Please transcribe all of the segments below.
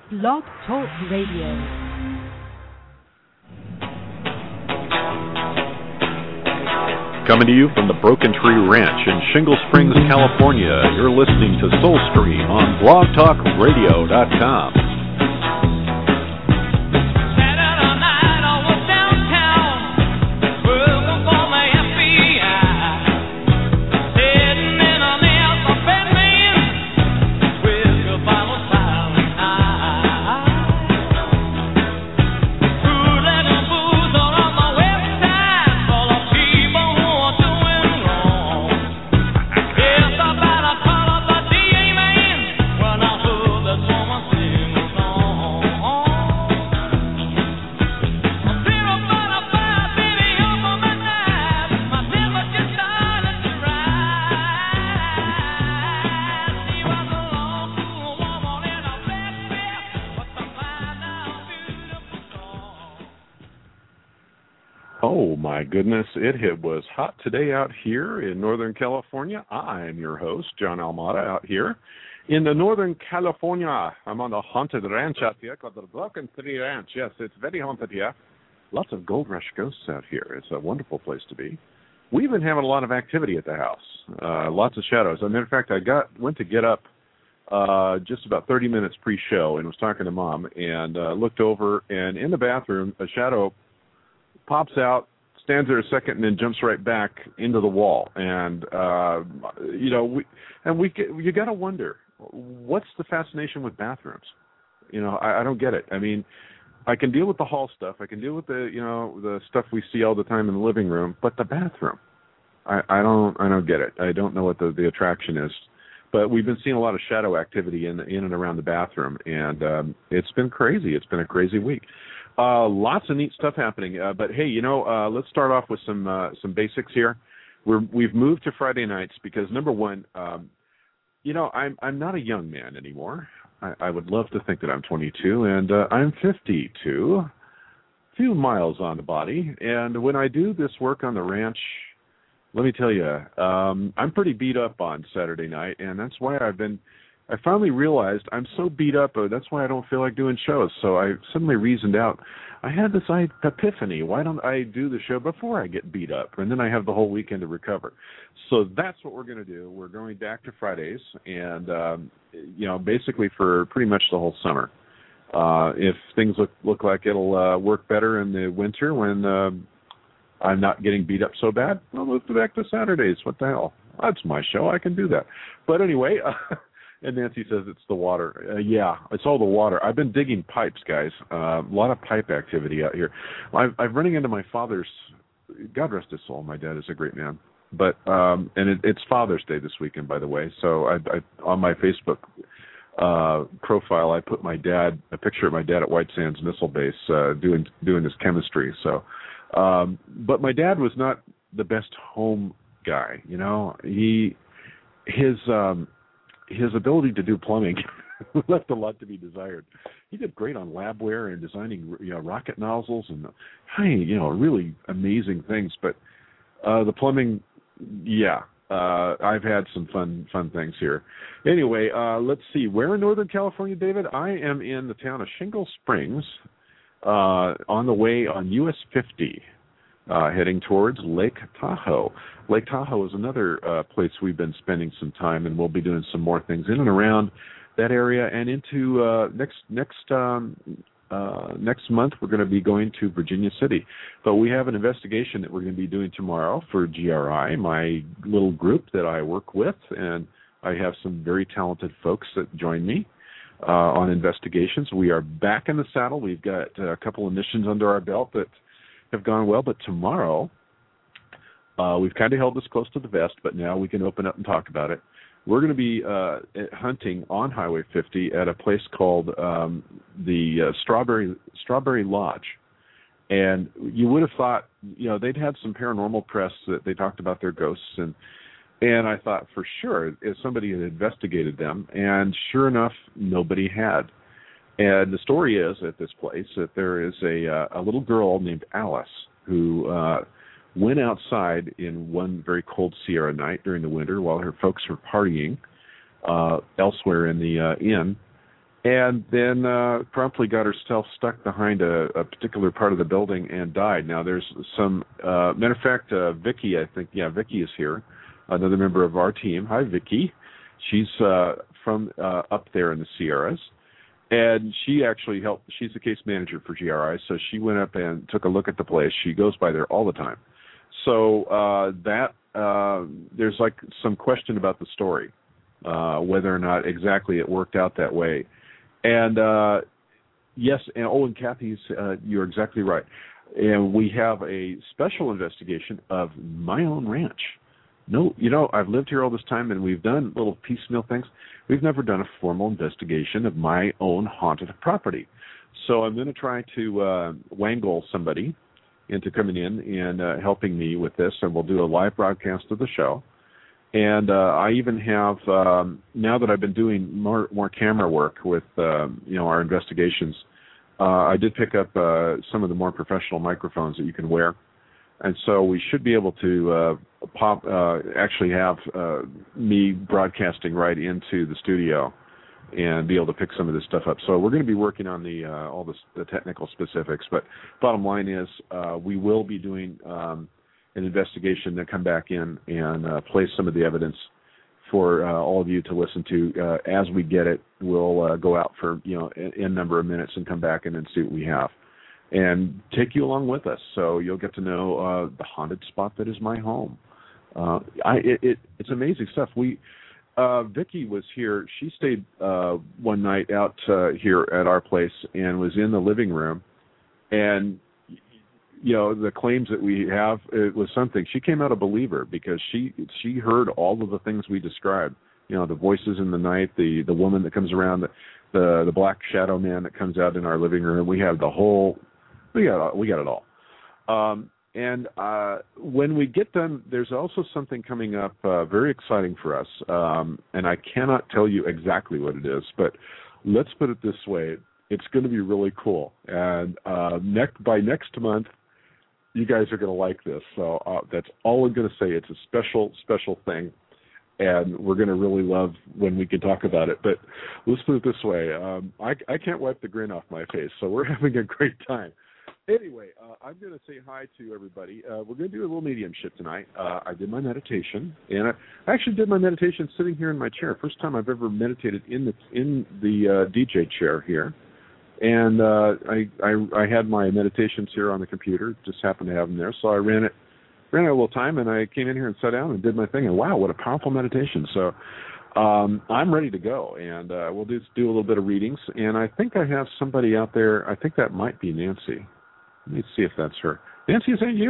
Blog Talk Radio. Coming to you from the Broken Tree Ranch in Shingle Springs, California, you're listening to Soulstream on blogtalkradio.com. My goodness, it was hot today out here in Northern California. I'm your host, John Almada, out here in the Northern California. I'm on the haunted ranch out here called the Broken Tree Ranch. Yes, it's very haunted here. Lots of Gold Rush ghosts out here. It's a wonderful place to be. We've been having a lot of activity at the house, lots of shadows. As a matter of fact, I went to get up just about 30 minutes pre-show and was talking to Mom and looked over, and in the bathroom, a shadow pops out, stands there a second, and then jumps right back into the wall. And you got to wonder, what's the fascination with bathrooms? I don't get it. I mean, I can deal with the hall stuff. I can deal with the stuff we see all the time in the living room, but the bathroom, I don't get it. I don't know what the attraction is. But we've been seeing a lot of shadow activity in and around the bathroom, and it's been crazy. It's been a crazy week. Lots of neat stuff happening. But hey, let's start off with some basics here. We've moved to Friday nights because, number one, I'm not a young man anymore. I would love to think that I'm 22, and I'm 52, a few miles on the body. And when I do this work on the ranch, let me tell you, I'm pretty beat up on Saturday night, and that's why I finally realized I'm so beat up, that's why I don't feel like doing shows. So I suddenly reasoned out, I had this epiphany, why don't I do the show before I get beat up? And then I have the whole weekend to recover. So that's what we're going to do. We're going back to Fridays, and, basically for pretty much the whole summer. If things look like it'll work better in the winter when I'm not getting beat up so bad, I'll move back to Saturdays. What the hell? That's my show. I can do that. But anyway... And Nancy says it's the water. Yeah, it's all the water. I've been digging pipes, guys. A lot of pipe activity out here. I'm running into my father's, God rest his soul, my dad is a great man. But it's Father's Day this weekend, by the way. So I on my Facebook profile, I put a picture of my dad at White Sands Missile Base doing his chemistry. So, but my dad was not the best home guy. His ability to do plumbing left a lot to be desired. He did great on labware and designing rocket nozzles and really amazing things. But the plumbing, I've had some fun things here. Anyway, let's see. Where in Northern California, David? I am in the town of Shingle Springs, on the way on US 50. Heading towards Lake Tahoe. Lake Tahoe is another place we've been spending some time, and we'll be doing some more things in and around that area. And into next month, we're going to be going to Virginia City. But we have an investigation that we're going to be doing tomorrow for GRI, my little group that I work with, and I have some very talented folks that join me on investigations. We are back in the saddle. We've got a couple of missions under our belt that have gone well, but tomorrow, we've kind of held this close to the vest, but now we can open up and talk about it. We're going to be hunting on Highway 50 at a place called the Strawberry Lodge. And you would have thought, they'd had some paranormal press that they talked about their ghosts, and I thought for sure if somebody had investigated them, and sure enough, nobody had. And the story is at this place that there is a little girl named Alice who went outside in one very cold Sierra night during the winter while her folks were partying elsewhere in the inn, and then promptly got herself stuck behind a particular part of the building and died. Now, there's some, matter of fact, Vicky, I think, Vicky is here, another member of our team. Hi, Vicky. She's from up there in the Sierras, and she actually helped. She's the case manager for GRI, so she went up and took a look at the place. She goes by there all the time. So there's like some question about the story, whether or not exactly it worked out that way. And yes, and Kathy's, you're exactly right. And we have a special investigation of my own ranch. No, I've lived here all this time, and we've done little piecemeal things. We've never done a formal investigation of my own haunted property. So I'm going to try to wangle somebody into coming in and helping me with this, and we'll do a live broadcast of the show. And I even have, now that I've been doing more camera work with, our investigations, I did pick up some of the more professional microphones that you can wear. And so we should be able to actually have me broadcasting right into the studio and be able to pick some of this stuff up. So we're going to be working on all the technical specifics. But bottom line is we will be doing an investigation to come back in and play some of the evidence for all of you to listen to. As we get it, we'll go out for n number of minutes and come back in and see what we have, and take you along with us. So you'll get to know the haunted spot that is my home. It's amazing stuff. Vicky was here. She stayed one night out here at our place and was in the living room, and the claims that we have, it was something. She came out a believer because she heard all of the things we described. The voices in the night, the woman that comes around, the black shadow man that comes out in our living room. We have we got it all. And when we get done, there's also something coming up very exciting for us. And I cannot tell you exactly what it is, but let's put it this way. It's going to be really cool. And by next month, you guys are going to like this. So that's all I'm going to say. It's a special, special thing. And we're going to really love when we can talk about it. But let's put it this way. I can't wipe the grin off my face, so we're having a great time. Anyway, I'm going to say hi to everybody. We're going to do a little mediumship tonight. I did my meditation, and I actually did my meditation sitting here in my chair. First time I've ever meditated in the DJ chair here. And I had my meditations here on the computer, just happened to have them there, so I ran it a little time, and I came in here and sat down and did my thing, and wow, what a powerful meditation. So I'm ready to go, and we'll do a little bit of readings, and I think I have somebody out there. I think that might be Nancy. Let me see if that's her. Nancy, is that you?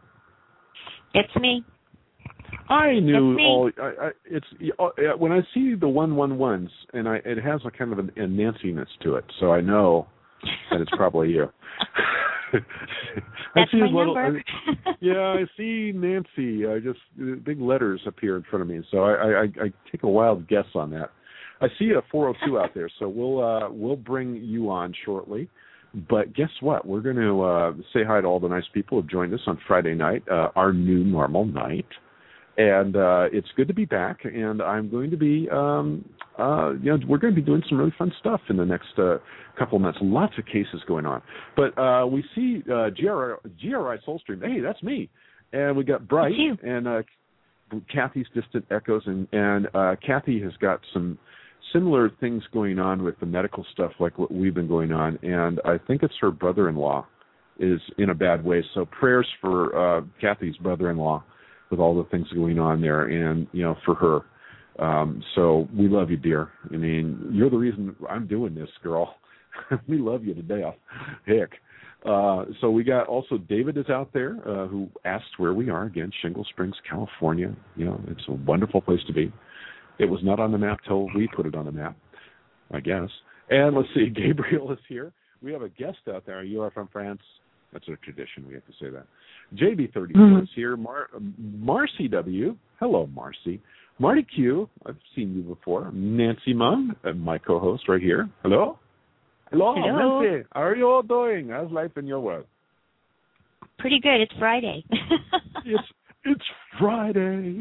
It's me. I knew all. It's when I see the 111s, and it has a kind of a Nancy-ness to it, so I know that it's probably you. That's my number. I see Nancy. Just big letters appear in front of me, so I take a wild guess on that. I see a 402 out there, so we'll bring you on shortly. But guess what? We're going to say hi to all the nice people who have joined us on Friday night, our new normal night. And it's good to be back, and I'm going to be, we're going to be doing some really fun stuff in the next couple of months. Lots of cases going on. But we see GRI Soulstream. Hey, that's me. And we got Bright and Kathy's Distant Echoes, and Kathy has got some similar things going on with the medical stuff like what we've been going on, and I think it's her brother-in-law is in a bad way. So prayers for Kathy's brother-in-law with all the things going on there, and for her. So we love you, dear. I mean, you're the reason I'm doing this, girl. We love you to death. Heck. So we got also David is out there who asked where we are again, Shingle Springs, California. It's a wonderful place to be. It was not on the map till we put it on the map, I guess. And let's see, Gabriel is here. We have a guest out there. You are from France. That's a tradition. We have to say that. JB34 is here. Marcy W. Hello, Marcy. Marty Q. I've seen you before. Nancy Mum, my co-host right here. Hello. Hello, Nancy. How are you all doing? How's life in your world? Pretty good. It's Friday. It's Friday.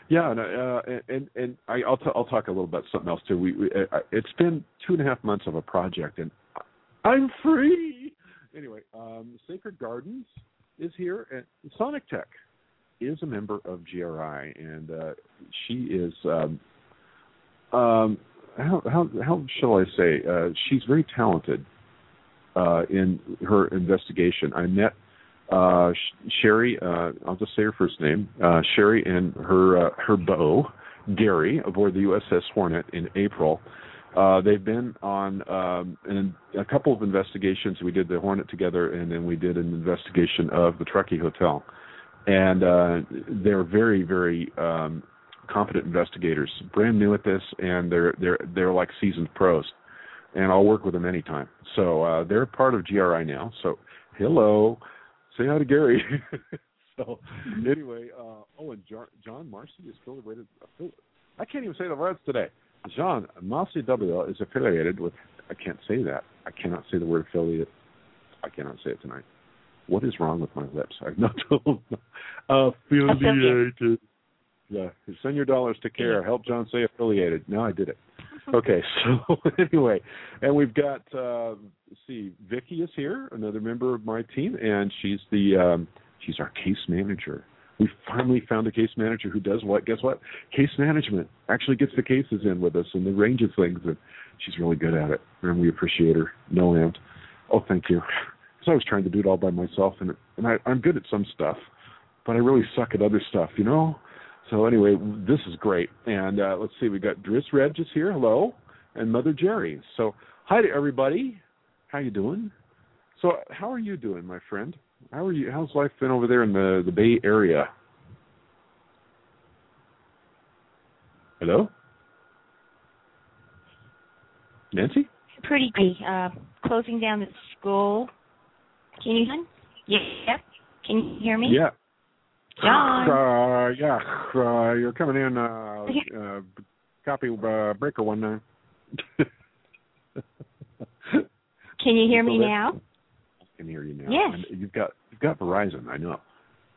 Yeah, and I'll talk a little about something else too. It's been 2.5 months of a project, and I'm free. Anyway, Sacred Gardens is here, and Sonic Tech is a member of GRI, and she is how shall I say? She's very talented in her investigation. I met Sherry. I'll just say her first name, Sherry, and her beau, Gary, aboard the USS Hornet in April. They've been on in a couple of investigations. We did the Hornet together, and then we did an investigation of the Truckee Hotel. And they're very, very competent investigators, brand new at this, and they're like seasoned pros. And I'll work with them anytime. So they're part of GRI now. So hello, say hi to Gary. So anyway, and John Marcy is affiliated. I can't even say the words today. John Marcy W is affiliated with. I can't say that. I cannot say the word affiliate. I cannot say it tonight. What is wrong with my lips? I've not told. Affiliated. Yeah, send your dollars to CARE. Help John say affiliated. No, I did it. Okay, so anyway, and we've got, Vicky is here, another member of my team, and she's our case manager. We finally found a case manager who does what? Guess what? Case management. Actually gets the cases in with us and the range of things, and she's really good at it, and we appreciate her. No end. Oh, thank you. Because I was trying to do it all by myself, and I'm good at some stuff, but I really suck at other stuff, you know? So anyway, this is great. And let's see, we got Driss Regis here, hello, and Mother Jerry. So hi to everybody. How you doing? So how are you doing, my friend? How are you? How's life been over there in the Bay Area? Hello? Nancy? Pretty good. Closing down the school. Can you hear me? Yeah. Can you hear me? Yeah. John. You're coming in. Copy breaker 19. Can you hear me now? I can hear you now. Yes. And you've got Verizon. I know.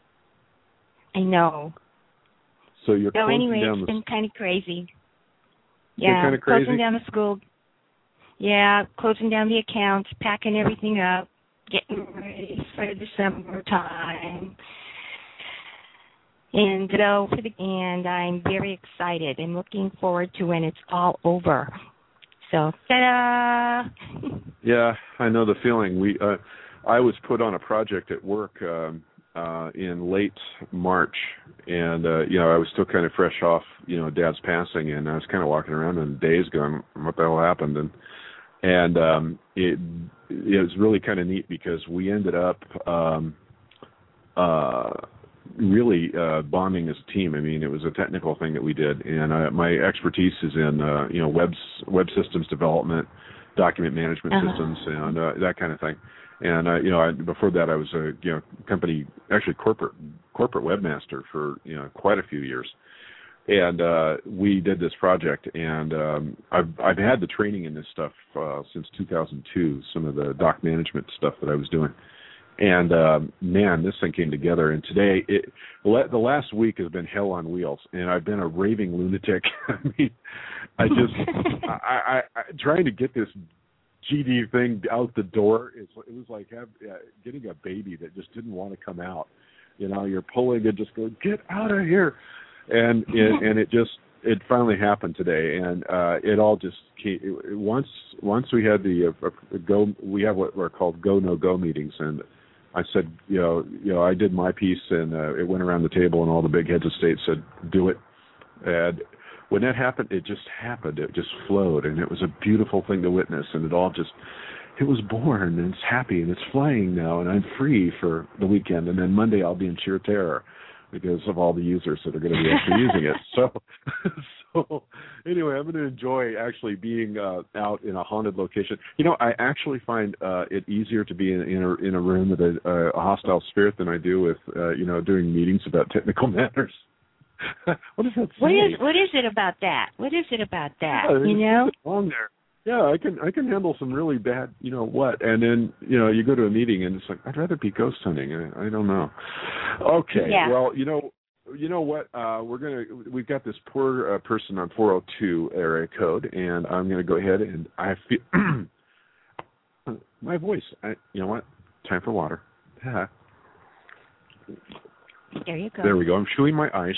So you're closing anyway, down it's been kind of crazy. Yeah, kind of crazy. Closing down the school. Yeah, closing down the accounts, packing everything up, getting ready for December time. And I'm very excited and looking forward to when it's all over. So, ta-da! Yeah, I know the feeling. I was put on a project at work in late March, and I was still kind of fresh off, Dad's passing, and I was kind of walking around in daze, going, "What the hell happened?" And it was really kind of neat because we ended up really bonding as a team. I mean, it was a technical thing that we did, and my expertise is in web systems development, document management systems, and that kind of thing. And before that, I was a company, actually corporate webmaster for quite a few years. And we did this project, and I've had the training in this stuff since 2002. Some of the doc management stuff that I was doing. And, man, this thing came together. And today, the last week has been hell on wheels. And I've been a raving lunatic. I mean, I trying to get this GD thing out the door, it was like getting a baby that just didn't want to come out. You're pulling and just going, get out of here. And it finally happened today. And it all just came. Once we had we have what are called go-no-go meetings. And I said, I did my piece, and it went around the table, and all the big heads of state said, do it. And when that happened, it just happened. It just flowed, and it was a beautiful thing to witness, and it was born, and it's happy, and it's flying now, and I'm free for the weekend, and then Monday I'll be in sheer terror because of all the users that are going to be actually using it. So anyway, I'm going to enjoy actually being out in a haunted location. I actually find it easier to be in a room with a hostile spirit than I do with doing meetings about technical matters. What does that say? What is it about that? What is it about that? On there. Yeah, I can handle some really bad, and then you go to a meeting and it's like, I'd rather be ghost hunting. I don't know. Okay, yeah. Well, you know what? We've got this poor person on 402 area code, and I'm going to go ahead and I feel my voice. You know what? Time for water. There you go. There we go. I'm chewing my ice.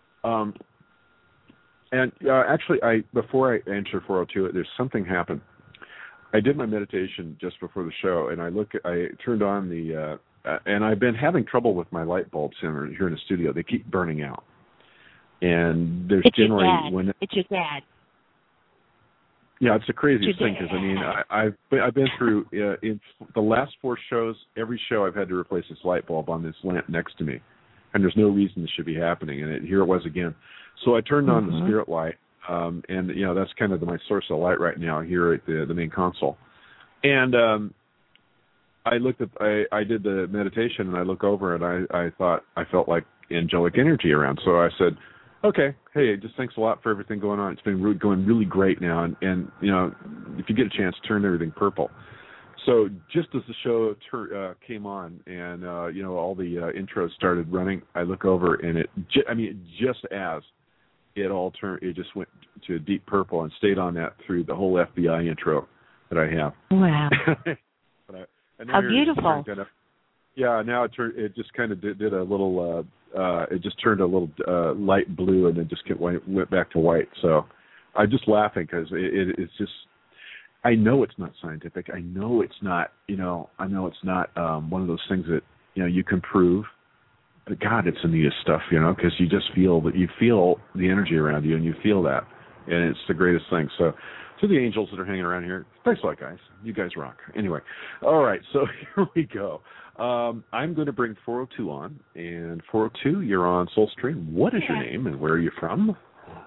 And actually, before I answer 402, there's something happened. I did my meditation just before the show, and I turned on the, and I've been having trouble with my light bulbs here in the studio. They keep burning out, and there's it's generally it's your dad. Yeah, it's the craziest thing because I mean I've been through in the last 4 shows. Every show I've had to replace this light bulb on this lamp next to me, and there's no reason this should be happening. And here it was again. So I turned on the spirit light. And you know that's kind of my source of light right now here at the main console. And I looked at I did the meditation and I look over and I thought I felt like angelic energy around. So I said, okay, hey, just thanks a lot for everything going on. It's been going really great now. And you know if you get a chance, turn everything purple. So just as the show came on and you know all the intros started running, I look over and just as it all turned. It just went to deep purple and stayed on that through the whole FBI intro that I have. Wow! How beautiful! Yeah, now it just kind of did a little. It just turned a little light blue and then just went back to white. So I'm just laughing because it's just. I know it's not scientific. I know it's not. You know, I know it's not one of those things that you can prove. But God, it's the neatest stuff, because you just feel the energy around you, and you feel that, and it's the greatest thing. So, to the angels that are hanging around here, thanks a lot, guys. You guys rock. Anyway, all right, so here we go. I'm going to bring 402 on, and 402, you're on Soulstream. What is your name, and where are you from?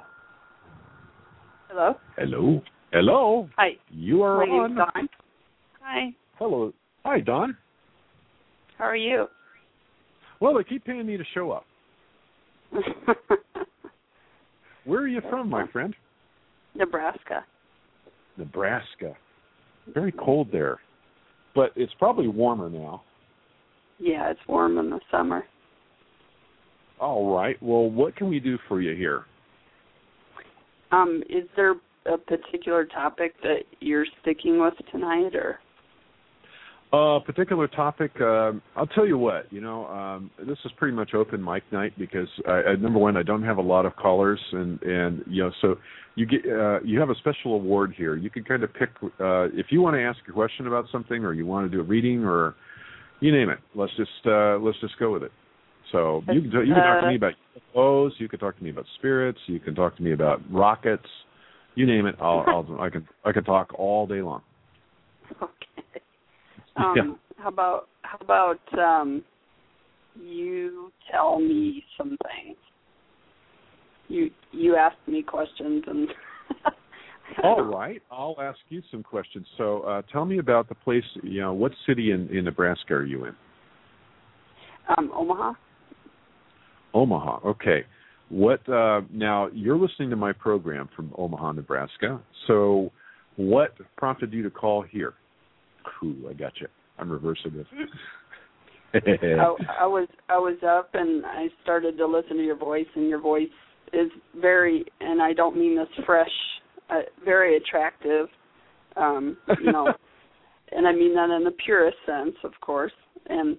Hello. Hello. Hello. Hi. You are on. My name's Dawn. Hi. Hello. Hi, Dawn. How are you? Well, they keep paying me to show up. Where are you from, my friend? Nebraska. Nebraska. Very cold there. But it's probably warmer now. Yeah, it's warm in the summer. All right. Well, what can we do for you here? Is there a particular topic that you're sticking with tonight, or? Particular topic, I'll tell you what, this is pretty much open mic night because, number one, I don't have a lot of callers, and so you have a special award here. You can kind of pick, if you want to ask a question about something or you want to do a reading or you name it, let's just go with it. So you can talk to me about UFOs, you can talk to me about spirits, you can talk to me about rockets, you name it, I can talk all day long. Okay. How about you tell me some things? You asked me questions and. All right, I'll ask you some questions. So tell me about the place. What city in Nebraska are you in? Omaha. Omaha. Okay. What? Now you're listening to my program from Omaha, Nebraska. So what prompted you to call here? Cool, I got you. I'm reversing this. I was up and I started to listen to your voice, and your voice is very, and I don't mean this fresh, very attractive, and I mean that in the purest sense, of course. And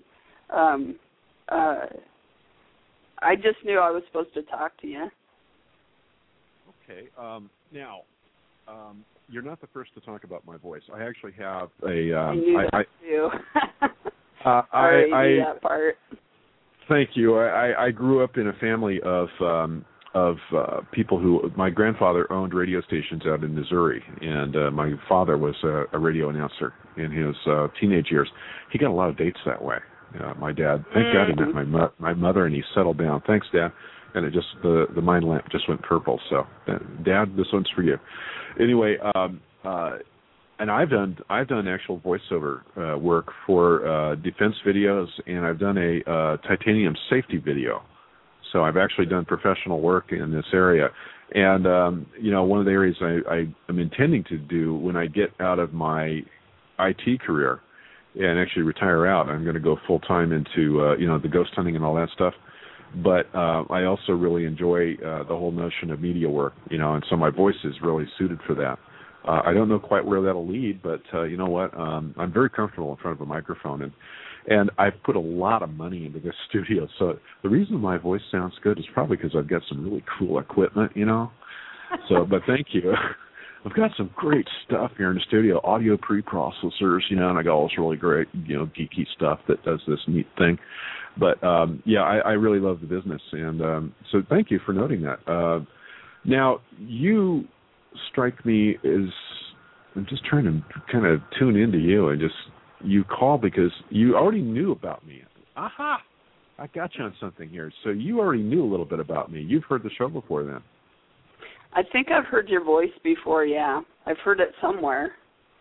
I just knew I was supposed to talk to you. Okay. Now. You're not the first to talk about my voice. I actually have a. I knew that too. I knew that part. Thank you. I grew up in a family of people who. My grandfather owned radio stations out in Missouri, and my father was a radio announcer in his teenage years. He got a lot of dates that way. My dad. Thank God he met my mother, and he settled down. Thanks, Dad. And it just the mind lamp just went purple. So, Dad, this one's for you. Anyway, and I've done actual voiceover work for defense videos, and I've done a titanium safety video. So I've actually done professional work in this area. And one of the areas I am intending to do when I get out of my IT career and actually retire out, I'm going to go full time into the ghost hunting and all that stuff. but I also really enjoy the whole notion of media work, and so my voice is really suited for that. I don't know quite where that'll lead, but you know what? I'm very comfortable in front of a microphone, and I've put a lot of money into this studio. So the reason my voice sounds good is probably because I've got some really cool equipment, So, but thank you. I've got some great stuff here in the studio, audio preprocessors, and I got all this really great, geeky stuff that does this neat thing. But, I really love the business, and so thank you for noting that. Now, you strike me as, I'm just trying to kind of tune into you, and you call because you already knew about me. Aha! I got you on something here. So you already knew a little bit about me. You've heard the show before then. I think I've heard your voice before, yeah. I've heard it somewhere.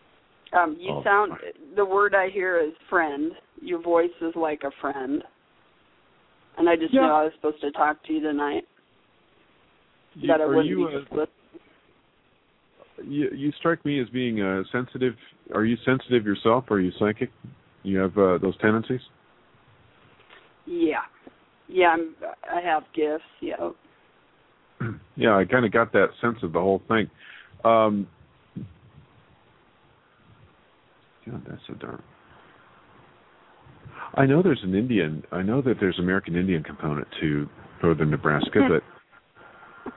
The word I hear is friend. Your voice is like a friend. And I just knew I was supposed to talk to you tonight. That I wouldn't be just listening. You strike me as being sensitive. Are you sensitive yourself? Or are you psychic? You have those tendencies? Yeah. Yeah, I have gifts, yeah. Yeah, I kind of got that sense of the whole thing. God, that's so darn. I know there's an Indian. I know that there's American Indian component to northern Nebraska, but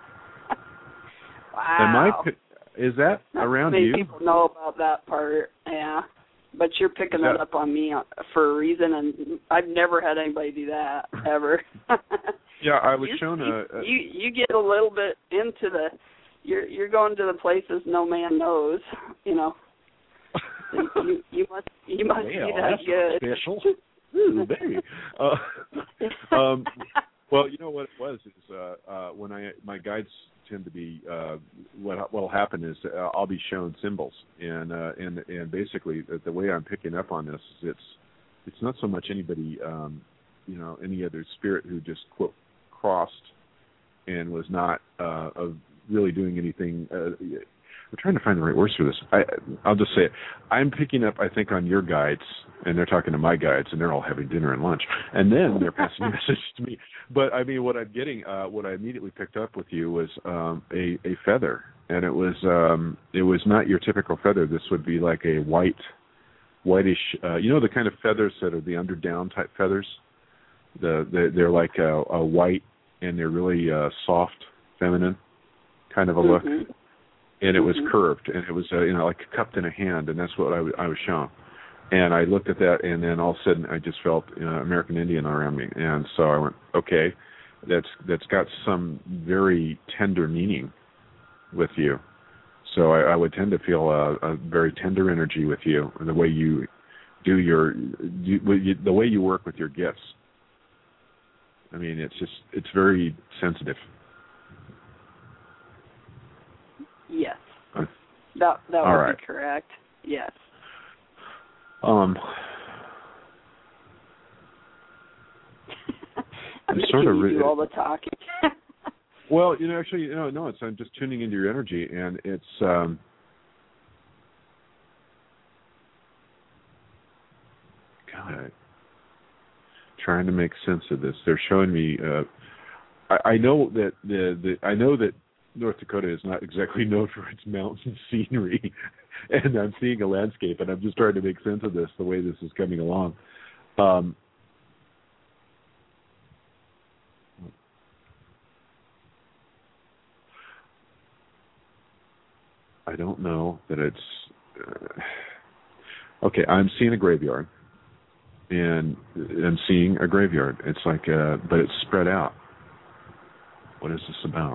wow. Is that Not around many you? People know about that part, yeah. But you're picking that up on me for a reason, and I've never had anybody do that ever. Yeah, I was shown you get a little bit into you're going to the places no man knows, You must be that good. Special. Ooh, baby. Well, you know what it was is when my guides tend to be what'll happen is I'll be shown symbols, and basically the way I'm picking up on this is it's not so much anybody any other spirit who just quote crossed and was not really doing anything. I'm trying to find the right words for this. I'll just say it. I'm picking up, I think, on your guides, and they're talking to my guides, and they're all having dinner and lunch, and then they're passing messages to me. But I mean, what I'm getting, what I immediately picked up with you was a feather, and it was not your typical feather. This would be like a whitish, the kind of feathers that are the underdown type feathers. They're like a white, and they're really soft, feminine kind of a look. Mm-hmm. And it was curved, and it was like cupped in a hand, and that's what I was shown. And I looked at that, and then all of a sudden I just felt American Indian around me, and so I went, okay, that's got some very tender meaning with you. So I would tend to feel a very tender energy with you, the way you do the way you work with your gifts. I mean, it's very sensitive. Yes, that would right. be correct. Yes. I'm sort of do all the talking. Well, actually, no. I'm just tuning into your energy, and it's God, trying to make sense of this. They're showing me. I know that I know that North Dakota is not exactly known for its mountain scenery, and I'm seeing a landscape, and I'm just trying to make sense of this, the way this is coming along. I don't know that it's... okay, I'm seeing a graveyard, and I'm seeing a graveyard. It's like, but it's spread out. What is this about?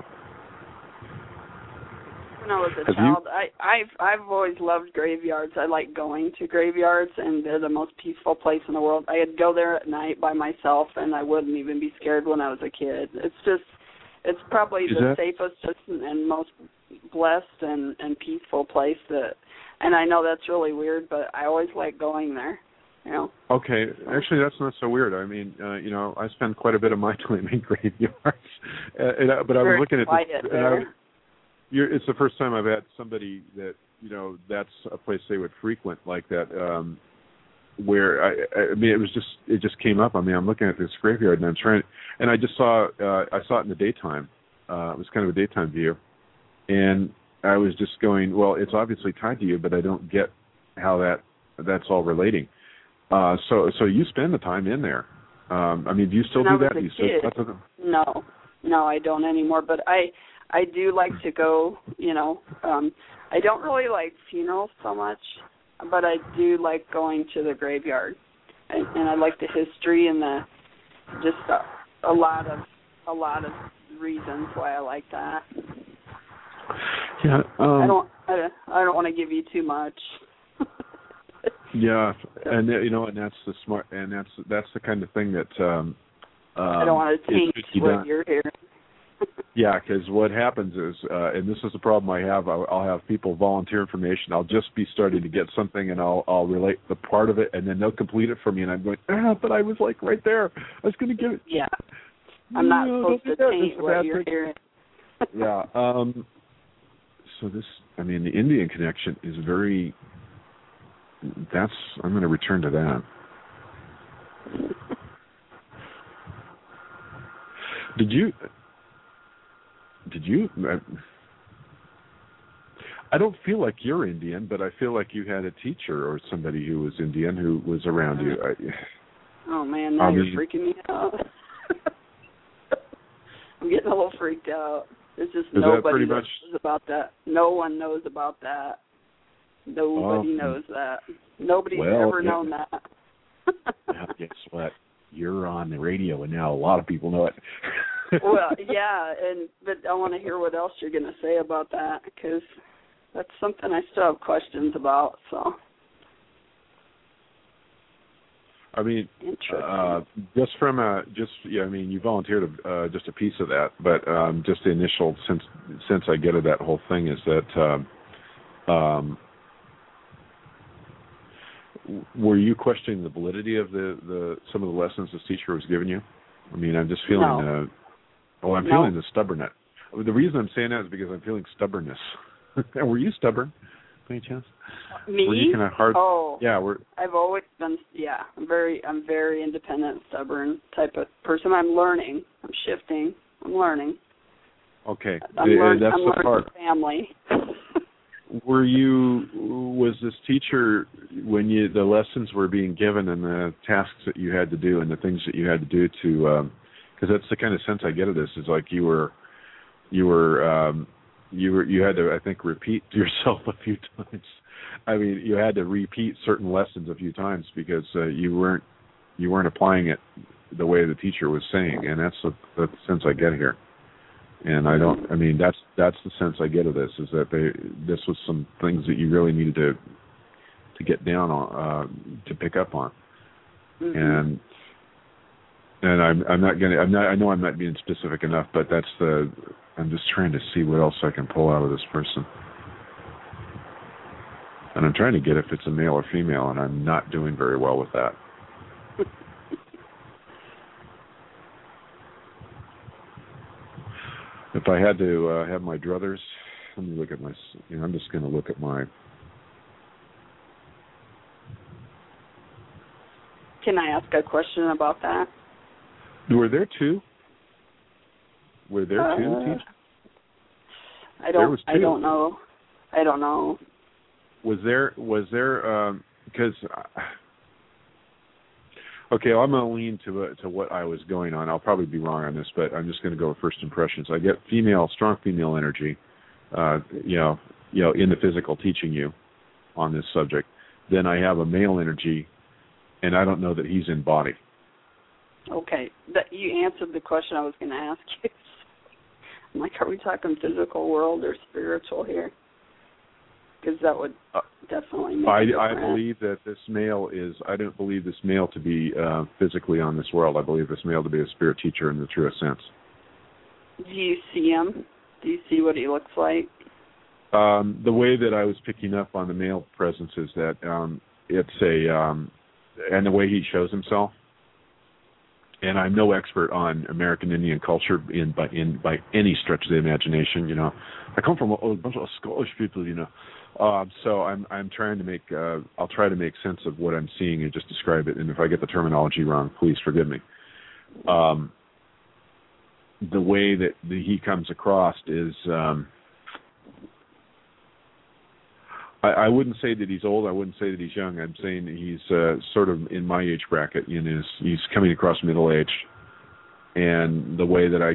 When I was a child, I've always loved graveyards. I like going to graveyards, and they're the most peaceful place in the world. I'd go there at night by myself, and I wouldn't even be scared when I was a kid. It's probably the safest and most blessed and peaceful place and I know that's really weird, but I always like going there. Okay, actually, that's not so weird. I mean, I spend quite a bit of my time in graveyards, but I was looking at this. It's the first time I've had somebody that, that's a place they would frequent like that. where I mean it just came up. I mean, I'm looking at this graveyard and I just saw I saw it in the daytime. It was kind of a daytime view, and I was just going, well, it's obviously tied to you, but I don't get how that's all relating. So you spend the time in there. I mean, do you still do that? Do you still talk to them? No, I don't anymore. But I do like to go. You know, I don't really like funerals so much, but I do like going to the graveyard, and I like the history and the just a lot of reasons why I like that. Yeah, I don't want to give you too much. Yeah, and you know, and that's the smart, and that's the kind of thing that I don't want to taint what you're hearing. Yeah, because what happens is, and this is the problem I have. I'll have people volunteer information. I'll just be starting to get something, and I'll relate the part of it, and then they'll complete it for me, and I'm going, but I was like right there. I was going to give it. Yeah, I'm not supposed to taint what you're hearing. Yeah. So this, I mean, the Indian connection is very. I'm going to return to that. Did you? I don't feel like you're Indian, but I feel like you had a teacher or somebody who was Indian who was around you. Oh man, now you're freaking me out. I'm getting a little freaked out. There's just nobody knows about that. No one knows about that. Nobody knows that. Nobody's ever known that. Well, guess what? You're on the radio, and now a lot of people know it. Well, yeah, but I want to hear what else you're going to say about that, because that's something I still have questions about. So, I mean, I mean, you volunteered just a piece of that, but just the initial sense I get of that whole thing is that. Were you questioning the validity of some of the lessons this teacher was giving you? I mean, I'm just feeling. I'm feeling the stubbornness. The reason I'm saying that is because I'm feeling stubbornness. Were you stubborn, by any chance? Me? Were you kind of hard? Oh, yeah. I've always been. Yeah, I'm very independent, stubborn type of person. I'm learning. I'm shifting. I'm learning. Okay, I'm learning the part. Family. Was this teacher, when the lessons were being given and the tasks that you had to do and the things that you had to do to, because that's the kind of sense I get of this, is like you had to, I think, repeat to yourself a few times. I mean, you had to repeat certain lessons a few times because you weren't applying it the way the teacher was saying, and that's the sense I get here. And that's the sense I get of this, is that this was some things that you really needed to get down on, to pick up on. Mm-hmm. And I know I'm not being specific enough, but I'm just trying to see what else I can pull out of this person. And I'm trying to get if it's a male or female, and I'm not doing very well with that. If I had to have my druthers, let me look at I'm just going to look at my... Can I ask a question about that? Were there two? Were there two teachers? I don't know. Was there, because... Okay, well, I'm going to lean to what I was going on. I'll probably be wrong on this, but I'm just going to go with first impressions. I get strong female energy, in the physical teaching you on this subject. Then I have a male energy, and I don't know that he's in body. Okay, you answered the question I was going to ask you. I'm like, are we talking physical world or spiritual here? Because that would definitely make a difference. I believe that this male I don't believe this male to be physically on this world. I believe this male to be a spirit teacher in the truest sense. Do you see him? Do you see what he looks like? The way that I was picking up on the male presence is that it's and the way he shows himself and I'm no expert on American Indian culture by any stretch of the imagination. You know, I come from a bunch of Scottish people. You know, so I'm trying to make I'll try to make sense of what I'm seeing and just describe it. And if I get the terminology wrong, please forgive me. The way that he comes across is. I wouldn't say that he's old. I wouldn't say that he's young. I'm saying that he's sort of in my age bracket. He's coming across middle-aged, and the way that I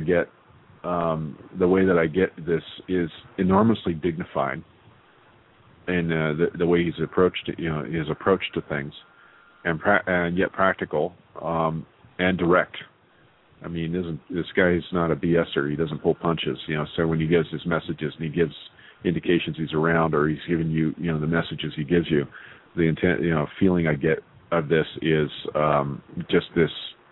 get this is enormously dignified, and the way he's approached it, his approach to things, and yet practical and direct. I mean, this guy's not a BSer. He doesn't pull punches. So when he gives his messages and he gives indications he's around, or he's giving you, the messages he gives you, the intent, feeling I get of this is just this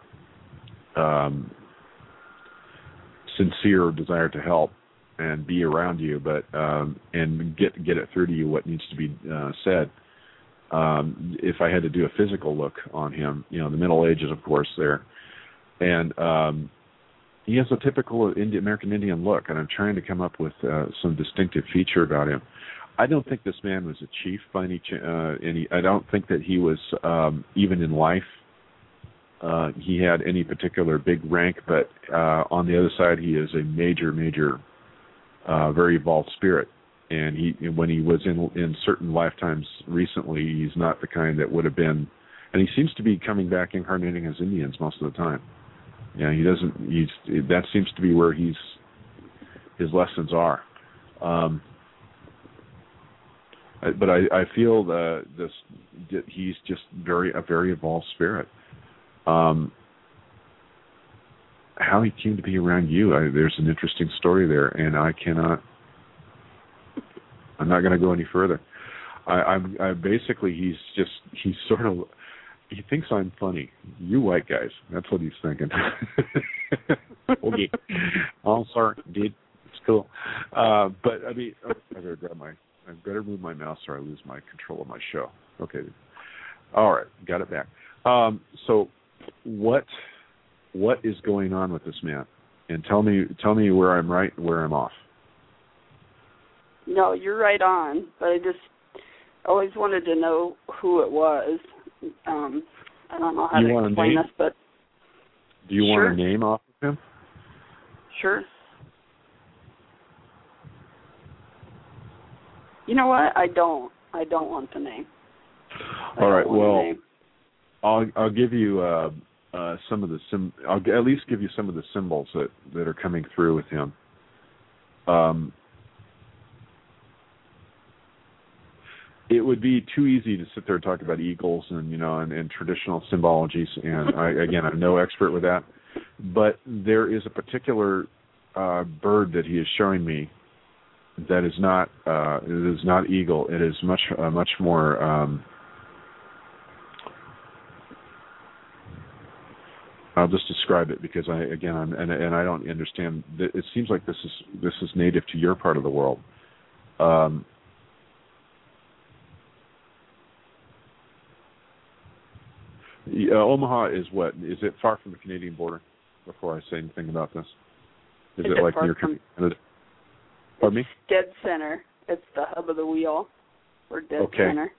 sincere desire to help and be around you, but and get it through to you what needs to be said. If I had to do a physical look on him, the Middle Ages, of course, there, and he has a typical American Indian look, and I'm trying to come up with some distinctive feature about him. I don't think this man was a chief by any. I don't think that he was even in life. He had any particular big rank, but on the other side, he is a major, very evolved spirit. And when he was in certain lifetimes recently, he's not the kind that would have been. And he seems to be coming back incarnating as Indians most of the time. Yeah, he doesn't. That seems to be where his lessons are. But I feel that he's just a very evolved spirit. How he came to be around you, there's an interesting story there, and I'm not going to go any further. I basically he's sort of. He thinks I'm funny. You white guys. That's what he's thinking. Okay. Oh, sorry, dude. It's cool. But, I mean, I better move my mouse or I lose my control of my show. Okay. All right. Got it back. So what is going on with this man? And tell me where I'm right and where I'm off. No, you're right on. But I just always wanted to know who it was. I don't know how to explain this, but... Do you want a name off of him? Sure. You know what? I don't want the name. All right. Well, I'll give you some of the I'll at least give you some of the symbols that are coming through with him. It would be too easy to sit there and talk about eagles and traditional symbologies, and I'm no expert with that. But there is a particular bird that he is showing me that is not eagle. It is much more. I'll just describe it because I don't understand. It seems like this is native to your part of the world. Omaha is what? Is it far from the Canadian border? Before I say anything about this, is it like near Canada? Pardon me? Dead center. It's the hub of the wheel. We're dead center.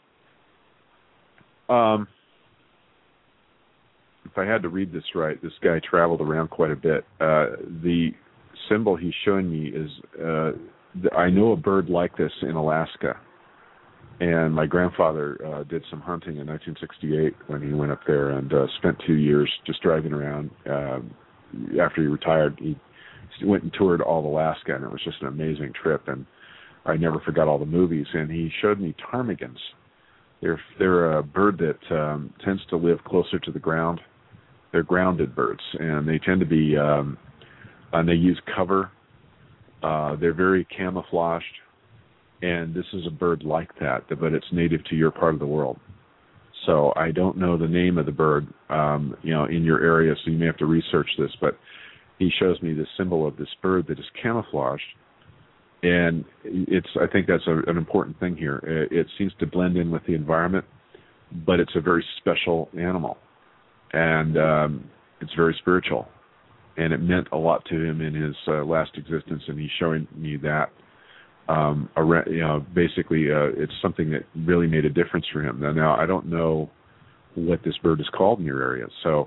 If I had to read this right, this guy traveled around quite a bit. The symbol he's showing me is I know a bird like this in Alaska. And my grandfather did some hunting in 1968 when he went up there and spent 2 years just driving around. After he retired, he went and toured all of Alaska, and it was just an amazing trip. And I never forgot all the movies. And he showed me ptarmigans. They're a bird that tends to live closer to the ground. They're grounded birds, and they tend to be, and they use cover. They're very camouflaged. And this is a bird like that, but it's native to your part of the world. So I don't know the name of the bird, in your area, so you may have to research this. But he shows me the symbol of this bird that is camouflaged, and I think that's an important thing here. It seems to blend in with the environment, but it's a very special animal. And it's very spiritual, and it meant a lot to him in his last existence, and he's showing me that. Basically, it's something that really made a difference for him. Now, I don't know what this bird is called in your area, so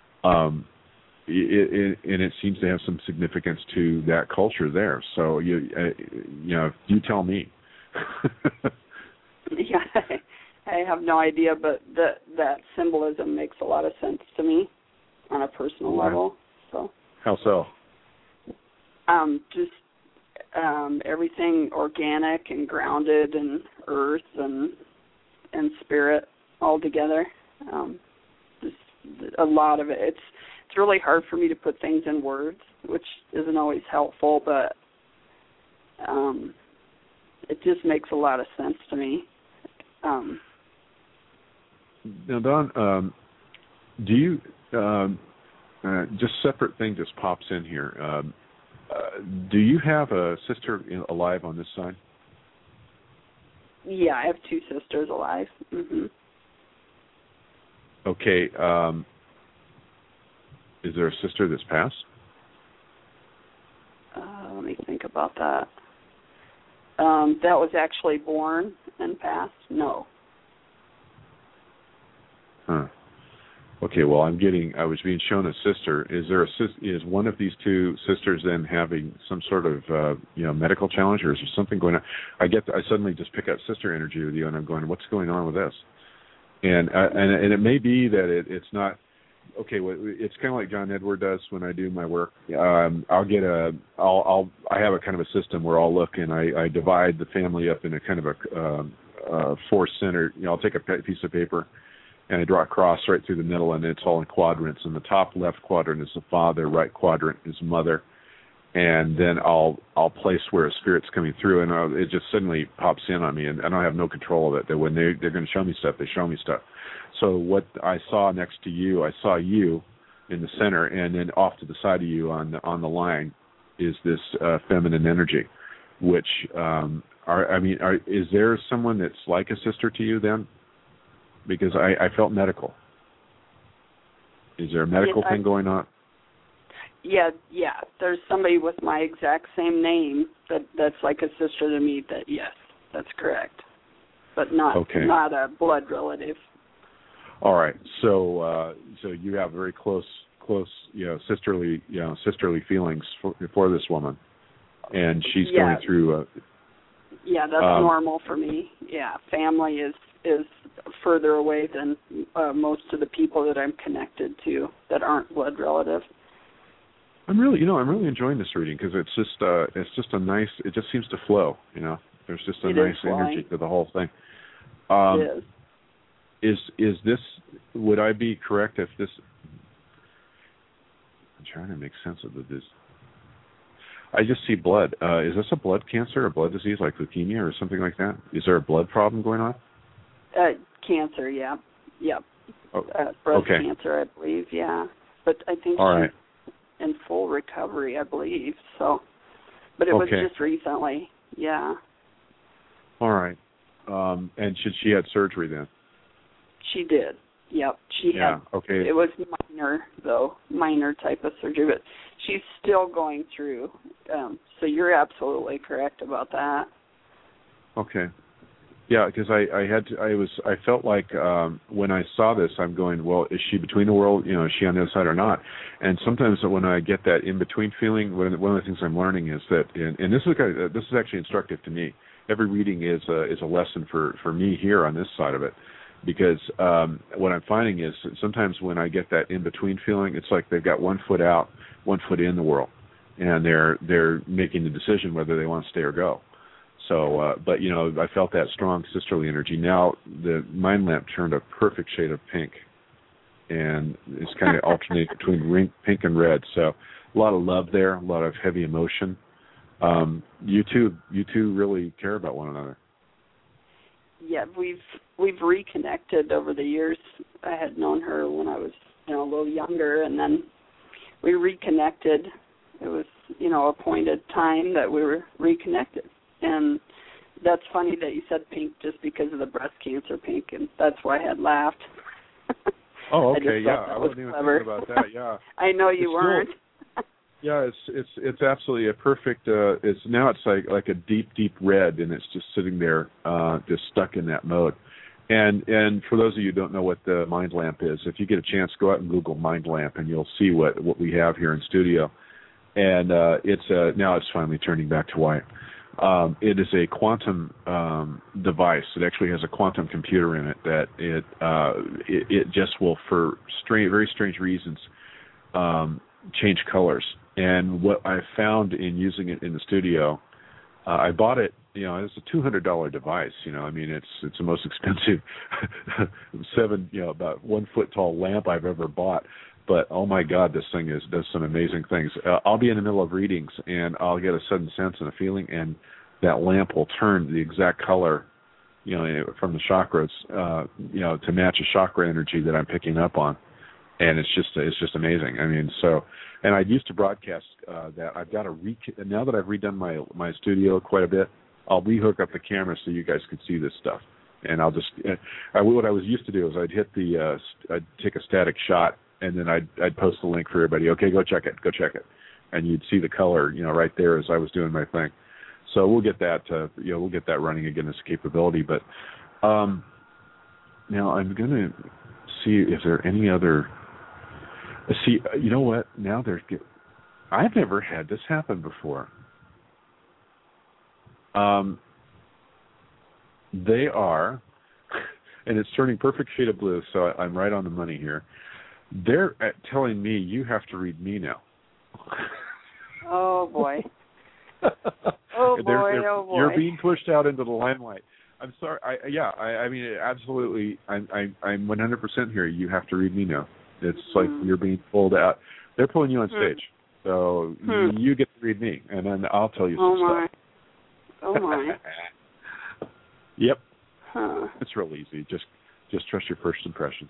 it seems to have some significance to that culture there. So you tell me. Yeah, I have no idea, but that symbolism makes a lot of sense to me on a personal level. So how so? Just everything organic and grounded and earth and spirit all together. Just a lot of it. It's really hard for me to put things in words, which isn't always helpful, but it just makes a lot of sense to me. Now, Dawn, do you just separate thing just pops in here? Do you have a sister alive on this side? Yeah, I have 2 sisters alive. Mm-hmm. Okay. Is there a sister that's passed? Let me think about that. That was actually born and passed? No. Huh. Okay, well, I was being shown a sister. Is one of these 2 sisters then having some sort of, medical challenge, or is there something going on? I suddenly just pick up sister energy with you, and I'm going, what's going on with this? And it may be that it's not, okay, well, it's kind of like John Edward does when I do my work. I have a kind of a system where I'll look and I divide the family up in a kind of a force-centered, I'll take a piece of paper and I draw a cross right through the middle, and it's all in quadrants. And the top left quadrant is the father, right quadrant is mother, and then I'll place where a spirit's coming through, and it just suddenly pops in on me, and I don't have no control of it. That when they're going to show me stuff, they show me stuff. So what I saw next to you, I saw you in the center, and then off to the side of you on the line is this feminine energy, which is there someone that's like a sister to you then? Because I felt medical. Is there a medical thing going on? Yeah. There's somebody with my exact same name that's like a sister to me. Yes, that's correct. But not a blood relative. All right. So you have very close sisterly feelings for this woman, and she's going through. Yeah, that's normal for me. Yeah, family is further away than most of the people that I'm connected to that aren't blood relative. I'm really enjoying this reading because it's just a nice. It just seems to flow. There's just a nice energy to the whole thing. It is. Is this? Would I be correct if this? I'm trying to make sense of this. I just see blood. Is this a blood cancer, a blood disease like leukemia or something like that? Is there a blood problem going on? Cancer, yeah. Yep. Breast cancer, I believe, yeah. But I think she's in full recovery, I believe. So, but it was just recently, yeah. All right. And she had surgery then? She did. Yep. She had. Okay. It was minor type of surgery, but she's still going through. So you're absolutely correct about that. Okay. Yeah, because I felt like when I saw this, I'm going, well, is she between the world? Is she on the other side or not? And sometimes when I get that in between feeling, one of the things I'm learning is that, and this is actually instructive to me. Every reading is a lesson for me here on this side of it, because what I'm finding is sometimes when I get that in between feeling, it's like they've got 1 foot out, 1 foot in the world, and they're making the decision whether they want to stay or go. So, but I felt that strong sisterly energy. Now the mind lamp turned a perfect shade of pink, and it's kind of alternating between pink and red. So, a lot of love there, a lot of heavy emotion. You two really care about one another. Yeah, we've reconnected over the years. I had known her when I was a little younger, and then we reconnected. It was appointed time that we were reconnected. And that's funny that you said pink just because of the breast cancer pink, and that's why I had laughed. Oh, I okay, just yeah. thought that I was wasn't even clever. thinking about that. Yeah. I know you weren't. Yeah, it's absolutely a perfect. It's like a deep red, and it's just sitting there, just stuck in that mode. And for those of you who don't know what the Mind Lamp is, if you get a chance, go out and Google Mind Lamp, and you'll see what we have here in studio. And now it's finally turning back to white. It is a quantum device. It actually has a quantum computer in it that it just will, for very strange reasons, change colors. And what I found in using it in the studio, I bought it. It's a $200 device. I mean, it's the most expensive about 1 foot tall lamp I've ever bought. But oh my God, this thing does some amazing things. I'll be in the middle of readings and I'll get a sudden sense and a feeling, and that lamp will turn the exact color, from the chakras, to match a chakra energy that I'm picking up on. And it's just amazing. I mean, and I used to broadcast that. I've got now that I've redone my studio quite a bit, I'll rehook up the camera so you guys can see this stuff. And I'll just what I was used to do is I'd take a static shot, and then I'd post the link for everybody. Okay, go check it, and you'd see the color, right there as I was doing my thing. So we'll get that, we'll get that running again as a capability. But now I'm gonna see if there are any other. See, you know what? Now I've never had this happen before. They are, and it's turning perfect shade of blue, so I'm right on the money here. They're telling me you have to read me now. Oh, boy. Oh, boy. You're being pushed out into the limelight. I'm sorry. I mean, absolutely. I'm 100% here. You have to read me now. It's like you're being pulled out. They're pulling you on stage. So you get to read me, and then I'll tell you some stuff. Oh, my. Yep. Huh. It's real easy. Just trust your first impressions.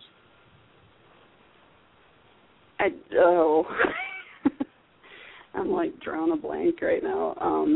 I'm like drawing a blank right now.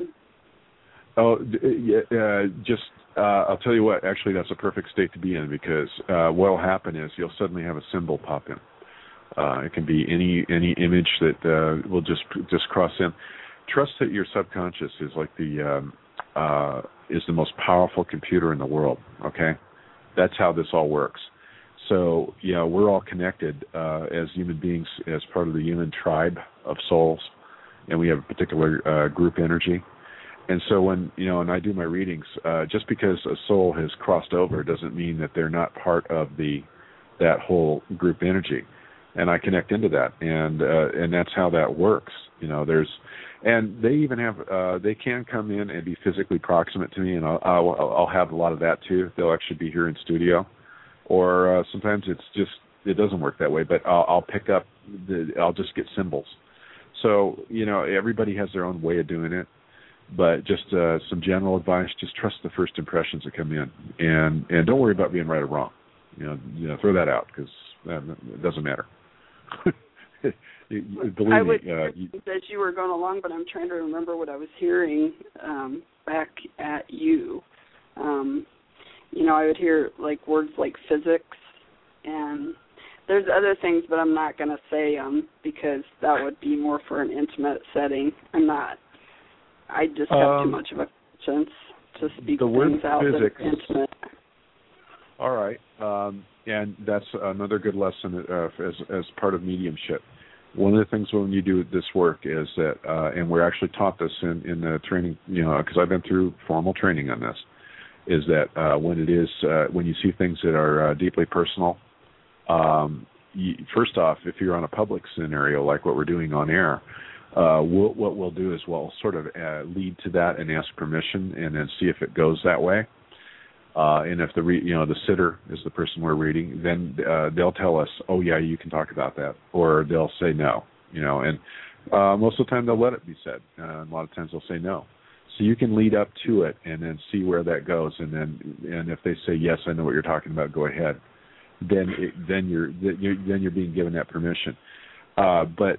I'll tell you what, actually that's a perfect state to be in, because what will happen is you'll suddenly have a symbol pop in. It can be any image that will just cross in. Trust that your subconscious is like is the most powerful computer in the world, okay? That's how this all works. So, we're all connected as human beings, as part of the human tribe of souls, and we have a particular group energy. And so when I do my readings, just because a soul has crossed over doesn't mean that they're not part of that whole group energy. And I connect into that, and that's how that works. And they even have they can come in and be physically proximate to me, and I'll have a lot of that too. They'll actually be here in studio, or sometimes it doesn't work that way. But I'll pick up I'll just get symbols. So everybody has their own way of doing it. But just some general advice: just trust the first impressions that come in, and don't worry about being right or wrong. Throw that out, because it doesn't matter. I would that you were going along, but I'm trying to remember what I was hearing back at you. I would hear like words like physics, and there's other things, but I'm not going to say because that would be more for an intimate setting. I just have too much of a conscience to speak things out that are intimate. All right. And that's another good lesson as part of mediumship. One of the things when you do this work is that, and we're actually taught this in the training, because I've been through formal training on this, is that when you see things that are deeply personal, first off, if you're on a public scenario like what we're doing on air, what we'll do is we'll sort of lead to that and ask permission, and then see if it goes that way. And if the sitter is the person we're reading, then they'll tell us, oh yeah, you can talk about that, or they'll say no, and most of the time they'll let it be said. A lot of times they'll say no. So you can lead up to it and then see where that goes, and if they say yes, I know what you're talking about, go ahead. Then you're being given that permission. But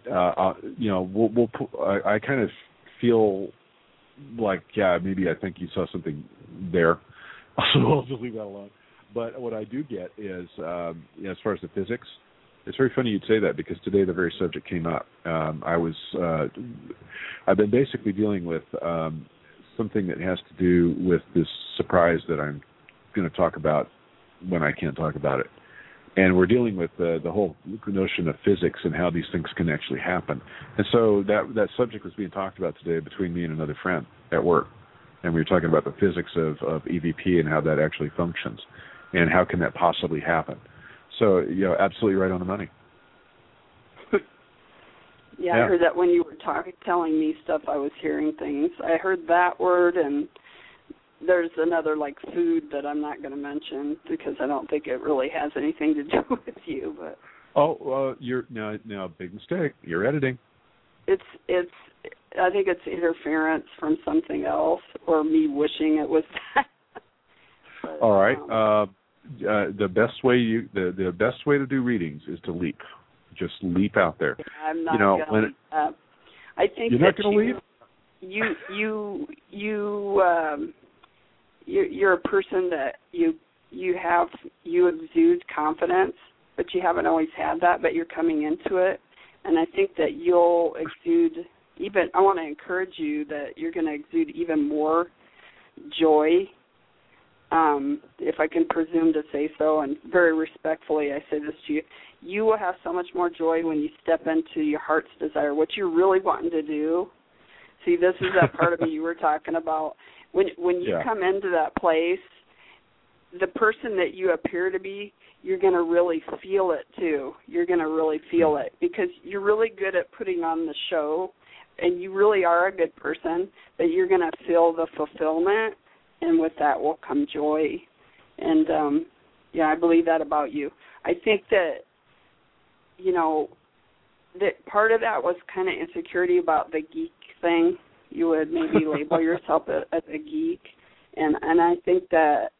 I kind of feel like, maybe I think you saw something there. So I'll just leave that alone. But what I do get is, as far as the physics, It's very funny you'd say that, because today the very subject came up. I've been basically dealing with something that has to do with this surprise that I'm going to talk about when I can't talk about it. And we're dealing with the whole notion of physics and how these things can actually happen. And so that subject was being talked about today between me and another friend at work. And we were talking about the physics of EVP and how that actually functions and how can that possibly happen. So, absolutely right on the money. Yeah, I heard that when you were telling me stuff, I was hearing things. I heard that word, and there's another, food that I'm not going to mention because I don't think it really has anything to do with you. But you're now big mistake. You're editing. I think it's interference from something else, or me wishing it was that. But, all right. The best way to do readings is to leap. Just leap out there. I'm not going to leap. I think you're not going to leap. You're a person that you exude confidence, but you haven't always had that, but you're coming into it. And I think that you'll exude I want to encourage you that you're going to exude even more joy, if I can presume to say so, and very respectfully I say this to you. You will have so much more joy when you step into your heart's desire, what you're really wanting to do. See, this is that part of me you were talking about. When you come into that place, the person that you appear to be, you're going to really feel it too. You're going to really feel it because you're really good at putting on the show, and you really are a good person, but you're going to feel the fulfillment, and with that will come joy. And, I believe that about you. I think that, that part of that was kind of insecurity about the geek thing. You would maybe label yourself as a geek, and I think that's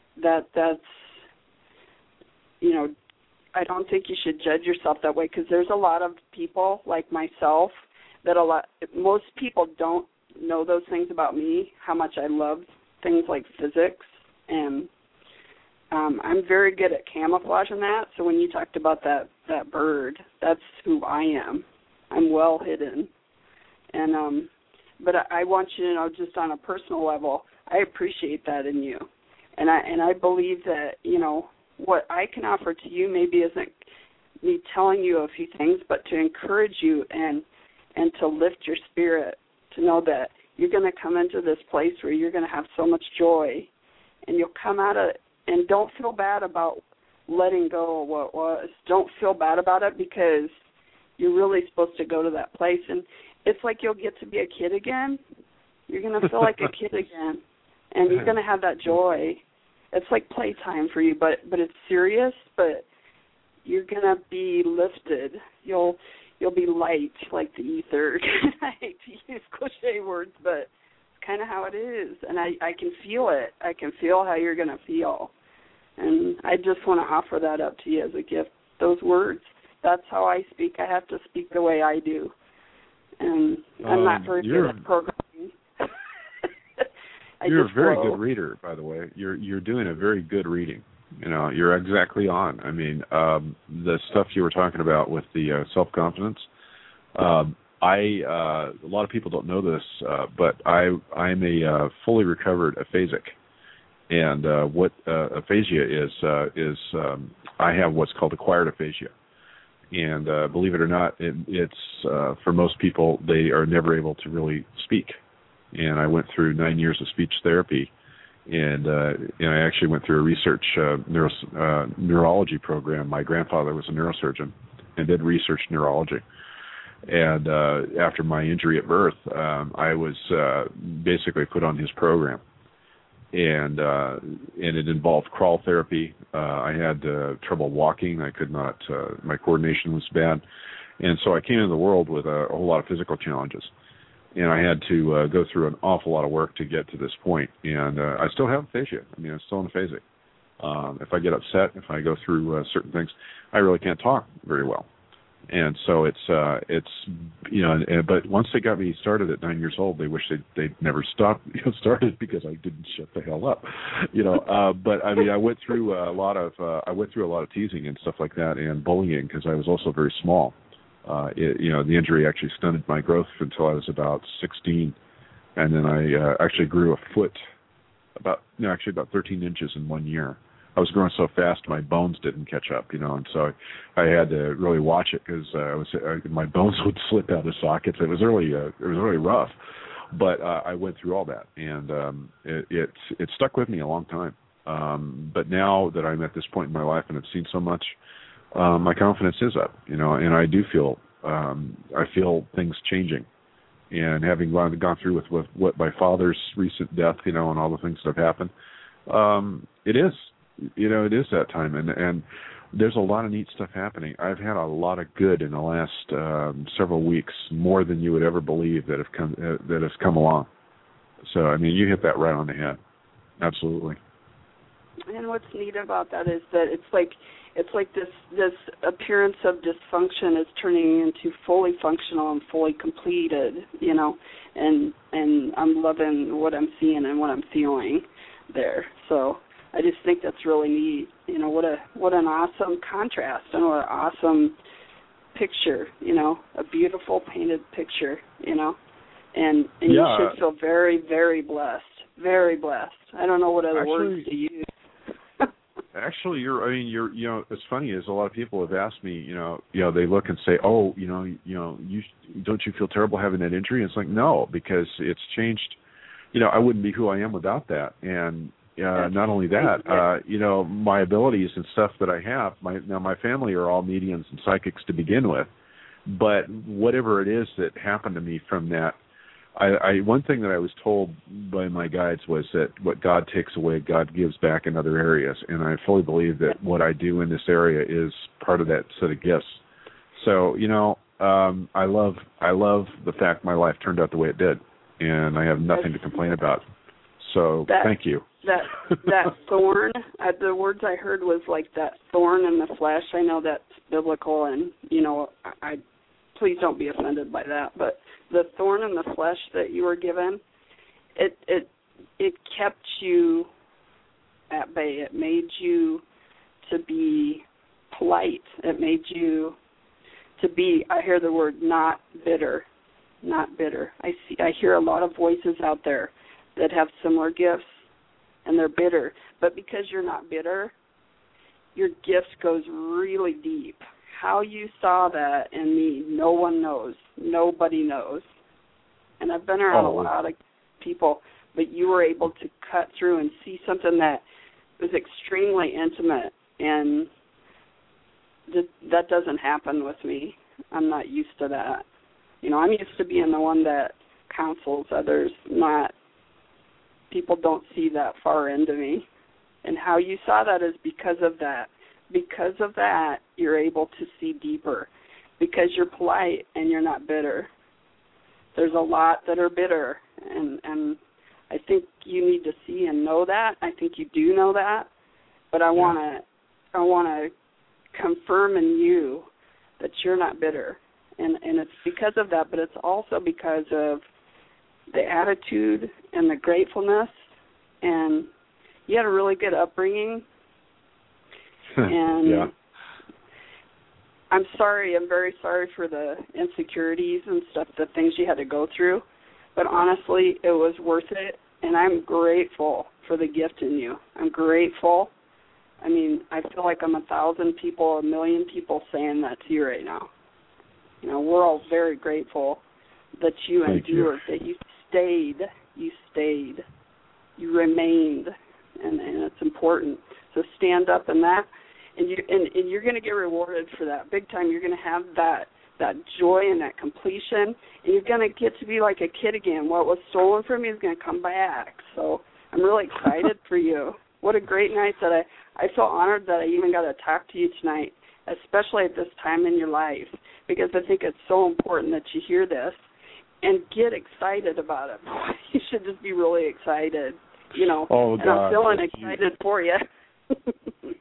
I don't think you should judge yourself that way, because there's a lot of people like myself that most people don't know those things about me, how much I love things like physics, and I'm very good at camouflaging that. So when you talked about that bird, that's who I am. I'm well hidden, and but I want you to know, just on a personal level, I appreciate that in you, and I believe that what I can offer to you maybe isn't me telling you a few things, but to encourage you and to lift your spirit, to know that you're going to come into this place where you're going to have so much joy, and you'll come out of it, and don't feel bad about letting go of what was. Don't feel bad about it, because you're really supposed to go to that place, and it's like you'll get to be a kid again. You're going to feel like a kid again, and you're going to have that joy. It's like playtime for you, but it's serious, but you're going to be lifted. You'll be light like the ether. I hate to use cliche words, but it's kind of how it is, and I can feel it. I can feel how you're going to feel, and I just want to offer that up to you as a gift, those words. That's how I speak. I have to speak the way I do, and I'm not very good at programming. You're a very good reader, by the way. You're doing a very good reading. You're exactly on. I mean, the stuff you were talking about with the self-confidence, a lot of people don't know this, but I'm a fully recovered aphasic. And what aphasia is I have what's called acquired aphasia. And believe it or not, it's for most people, they are never able to really speak. And I went through 9 years of speech therapy, and I actually went through a research neurology program. My grandfather was a neurosurgeon and did research neurology. And after my injury at birth, I was basically put on his program, and it involved crawl therapy. I had trouble walking. I could not. My coordination was bad, and so I came into the world with a whole lot of physical challenges. And I had to go through an awful lot of work to get to this point. And I still have aphasia. I mean, I'm still in aphasic. If I get upset, if I go through certain things, I really can't talk very well. And so it's you know, but once they got me started at 9 years old, they wish they'd never started because I didn't shut the hell up, you know. But I mean, I went through a lot of teasing and stuff like that, and bullying, because I was also very small. You know, the injury actually stunted my growth until I was about 16, and then I actually grew a foot, about 13 inches in 1 year. I was growing so fast my bones didn't catch up, you know, and so I had to really watch it, because my bones would slip out of sockets. It was really rough, but I went through all that, and it stuck with me a long time. But now that I'm at this point in my life and I've seen so much, my confidence is up, you know, and I do feel I feel things changing, and having gone through with what my father's recent death, you know, and all the things that have happened, it is. You know, it is that time, and there's a lot of neat stuff happening. I've had a lot of good in the last several weeks, more than you would ever believe that has come along. So, I mean, you hit that right on the head. Absolutely. And what's neat about that is that it's like this appearance of dysfunction is turning into fully functional and fully completed, you know, and I'm loving what I'm seeing and what I'm feeling there. So I just think that's really neat. You know, what an awesome contrast, and what an awesome picture, you know, a beautiful painted picture, you know. And yeah, you should feel very, very blessed. Very blessed. I don't know what other words to use. Actually, you know, it's funny is a lot of people have asked me, you know, they look and say, oh, you don't you feel terrible having that injury? And it's like, no, because it's changed. You know, I wouldn't be who I am without that. And not only that, you know, my abilities and stuff that I have, my family are all mediums and psychics to begin with, but whatever it is that happened to me from that, one thing that I was told by my guides was that what God takes away, God gives back in other areas, and I fully believe that what I do in this area is part of that set of gifts. So, you know, I love the fact my life turned out the way it did, and I have nothing to complain about. So thank you. That thorn, the words I heard was like that thorn in the flesh. I know that's biblical, and, you know, I please don't be offended by that, but the thorn in the flesh that you were given, it kept you at bay. It made you to be polite. It made you to be, I hear the word, not bitter. Not bitter. I hear a lot of voices out there that have similar gifts, and they're bitter. But because you're not bitter, your gift goes really deep. How you saw that in me, no one knows. Nobody knows. And I've been around a lot of people, but you were able to cut through and see something that was extremely intimate, and that doesn't happen with me. I'm not used to that. You know, I'm used to being the one that counsels others, not people don't see that far into me. And how you saw that is because of that. Because of that, you're able to see deeper, because you're polite and you're not bitter. There's a lot that are bitter, and I think you need to see and know that. I think you do know that, but I want to confirm in you that you're not bitter, and it's because of that, but it's also because of the attitude and the gratefulness, and you had a really good upbringing. And I'm sorry, I'm very sorry for the insecurities and stuff, the things you had to go through, but honestly, it was worth it, and I'm grateful for the gift in you. I'm grateful. I mean, I feel like I'm 1,000 people, 1,000,000 people saying that to you right now. You know, we're all very grateful that you endured, that you stayed, you remained, and it's important. So stand up in that. And you're going to get rewarded for that big time. You're going to have that joy and that completion, and you're going to get to be like a kid again. What was stolen from you is going to come back. So I'm really excited for you. What a great night that I feel honored that I even got to talk to you tonight, especially at this time in your life, because I think it's so important that you hear this and get excited about it. You should just be really excited, you know. Oh, God. And I'm feeling excited for you.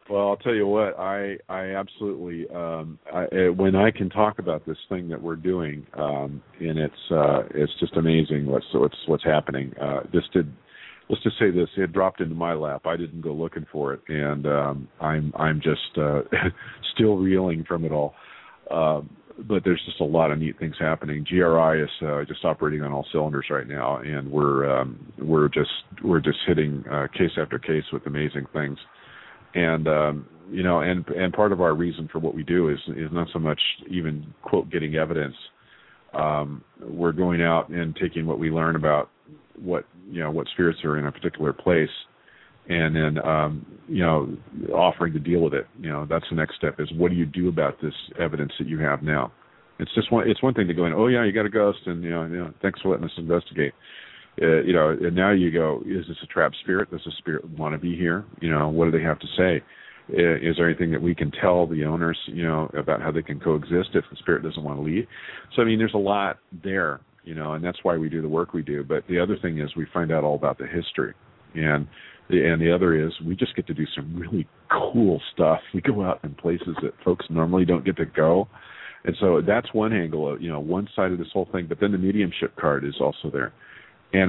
Well, I'll tell you what, I absolutely, when I can talk about this thing that we're doing, and it's just amazing what's happening. Let's just say this: it dropped into my lap. I didn't go looking for it, and I'm just still reeling from it all. But there's just a lot of neat things happening. GRI is just operating on all cylinders right now, and we're just hitting case after case with amazing things. And and part of our reason for what we do is not so much even quote getting evidence. We're going out and taking what we learn about what spirits are in a particular place, and then offering to deal with it. That's the next step. Is what do you do about this evidence that you have now? It's one thing to go in. Oh yeah, you got a ghost, and thanks for letting us investigate. And now you go, is this a trapped spirit? Does the spirit want to be here? What do they have to say? Is there anything that we can tell the owners, about how they can coexist if the spirit doesn't want to leave? So, I mean, there's a lot there, and that's why we do the work we do. But the other thing is we find out all about the history. And the other is we just get to do some really cool stuff. We go out in places that folks normally don't get to go. And so that's one angle of, one side of this whole thing. But then the mediumship card is also there. And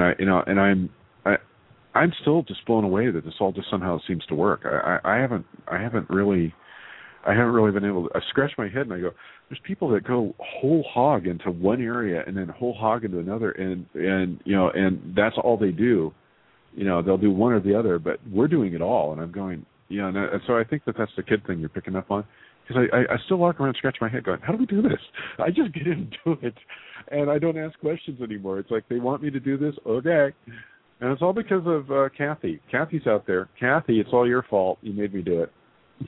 I'm still just blown away that this all just somehow seems to work. I haven't really been able to. I scratch my head and I go, there's people that go whole hog into one area and then whole hog into another, and that's all they do. They'll do one or the other, but we're doing it all. And I'm going, and so I think that's the kid thing you're picking up on. Because I still walk around and scratch my head going, how do we do this? I just get in and do it, and I don't ask questions anymore. It's like they want me to do this, okay. And it's all because of Kathy. Kathy's out there. Kathy, it's all your fault. You made me do it.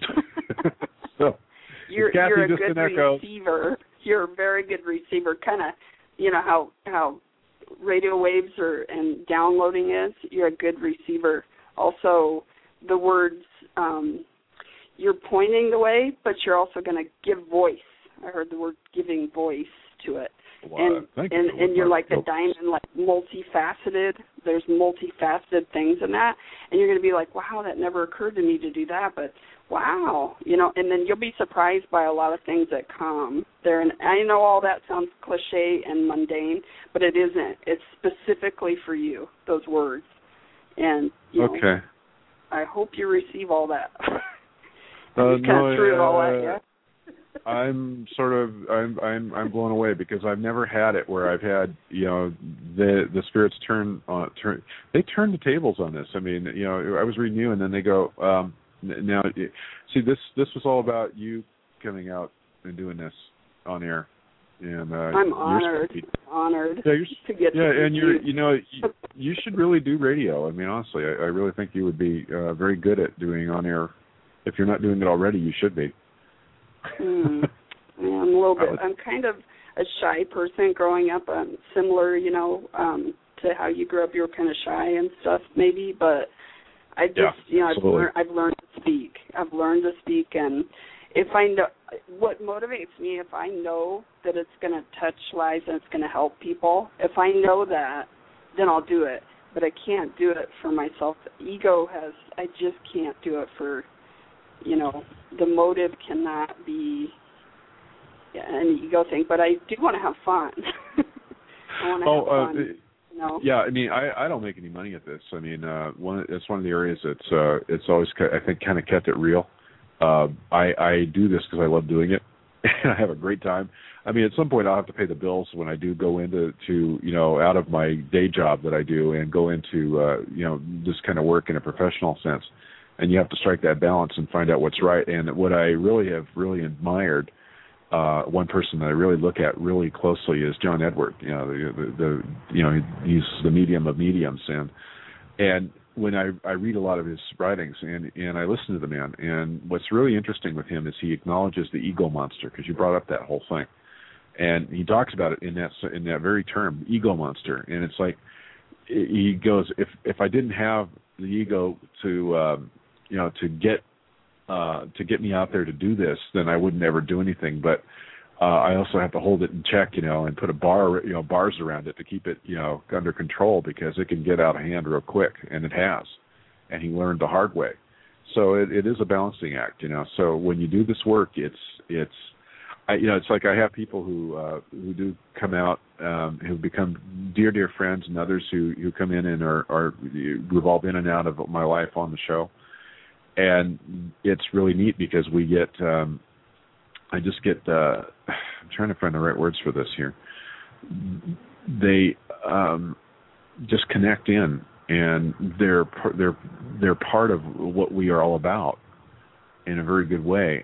So you're a good receiver. You're a very good receiver. Kind of, how radio waves and downloading is. You're a good receiver. Also, the words, you're pointing the way, but you're also going to give voice. I heard the word giving voice to it. Wow. And you're like a diamond, like multifaceted. There's multifaceted things in that. And you're going to be like, wow, that never occurred to me to do that. But wow, and then you'll be surprised by a lot of things that come there. And I know all that sounds cliche and mundane, but it isn't. It's specifically for you, those words. And, okay. I hope you receive all that. I just kind of threw it all at you. I'm blown away because I've never had it where I've had the spirits turn they turn the tables on this. I mean, I was reading you and then they go now see this was all about you coming out and doing this on air, and I'm honored to get and you should really do radio. I mean, honestly, I really think you would be very good at doing on air. If you're not doing it already, you should be. Yeah, I'm a little bit. I'm kind of a shy person growing up. Similar, to how you grew up. You were kind of shy and stuff, maybe. But I just, I've learned to speak. And if I know what motivates me, if I know that it's going to touch lives and it's going to help people, if I know that, then I'll do it. But I can't do it for myself. I just can't do it for. The motive cannot be an ego thing, but I do want to have fun. I want to have fun. Yeah, I mean, I don't make any money at this. I mean, it's one of the areas that's it's always, I think, kind of kept it real. I do this because I love doing it, and I have a great time. I mean, at some point I'll have to pay the bills when I do go into out of my day job that I do and go into this kind of work in a professional sense. And you have to strike that balance and find out what's right. And what I really have admired, one person that I really look at really closely is John Edward. He's the medium of mediums. And when I read a lot of his writings and I listen to the man, and what's really interesting with him is he acknowledges the ego monster, because you brought up that whole thing, and he talks about it in that very term, ego monster. And it's like he goes, if I didn't have the ego to get me out there to do this, then I would never do anything. But I also have to hold it in check, and put bars around it to keep it, under control, because it can get out of hand real quick, and it has. And he learned the hard way. So it is a balancing act, So when you do this work, it's like I have people who do come out, who become dear friends, and others who come in and are we've all been in and out of my life on the show, and it's really neat because we get I just get I'm trying to find the right words for this here. They just connect in, and they're part of what we are all about in a very good way.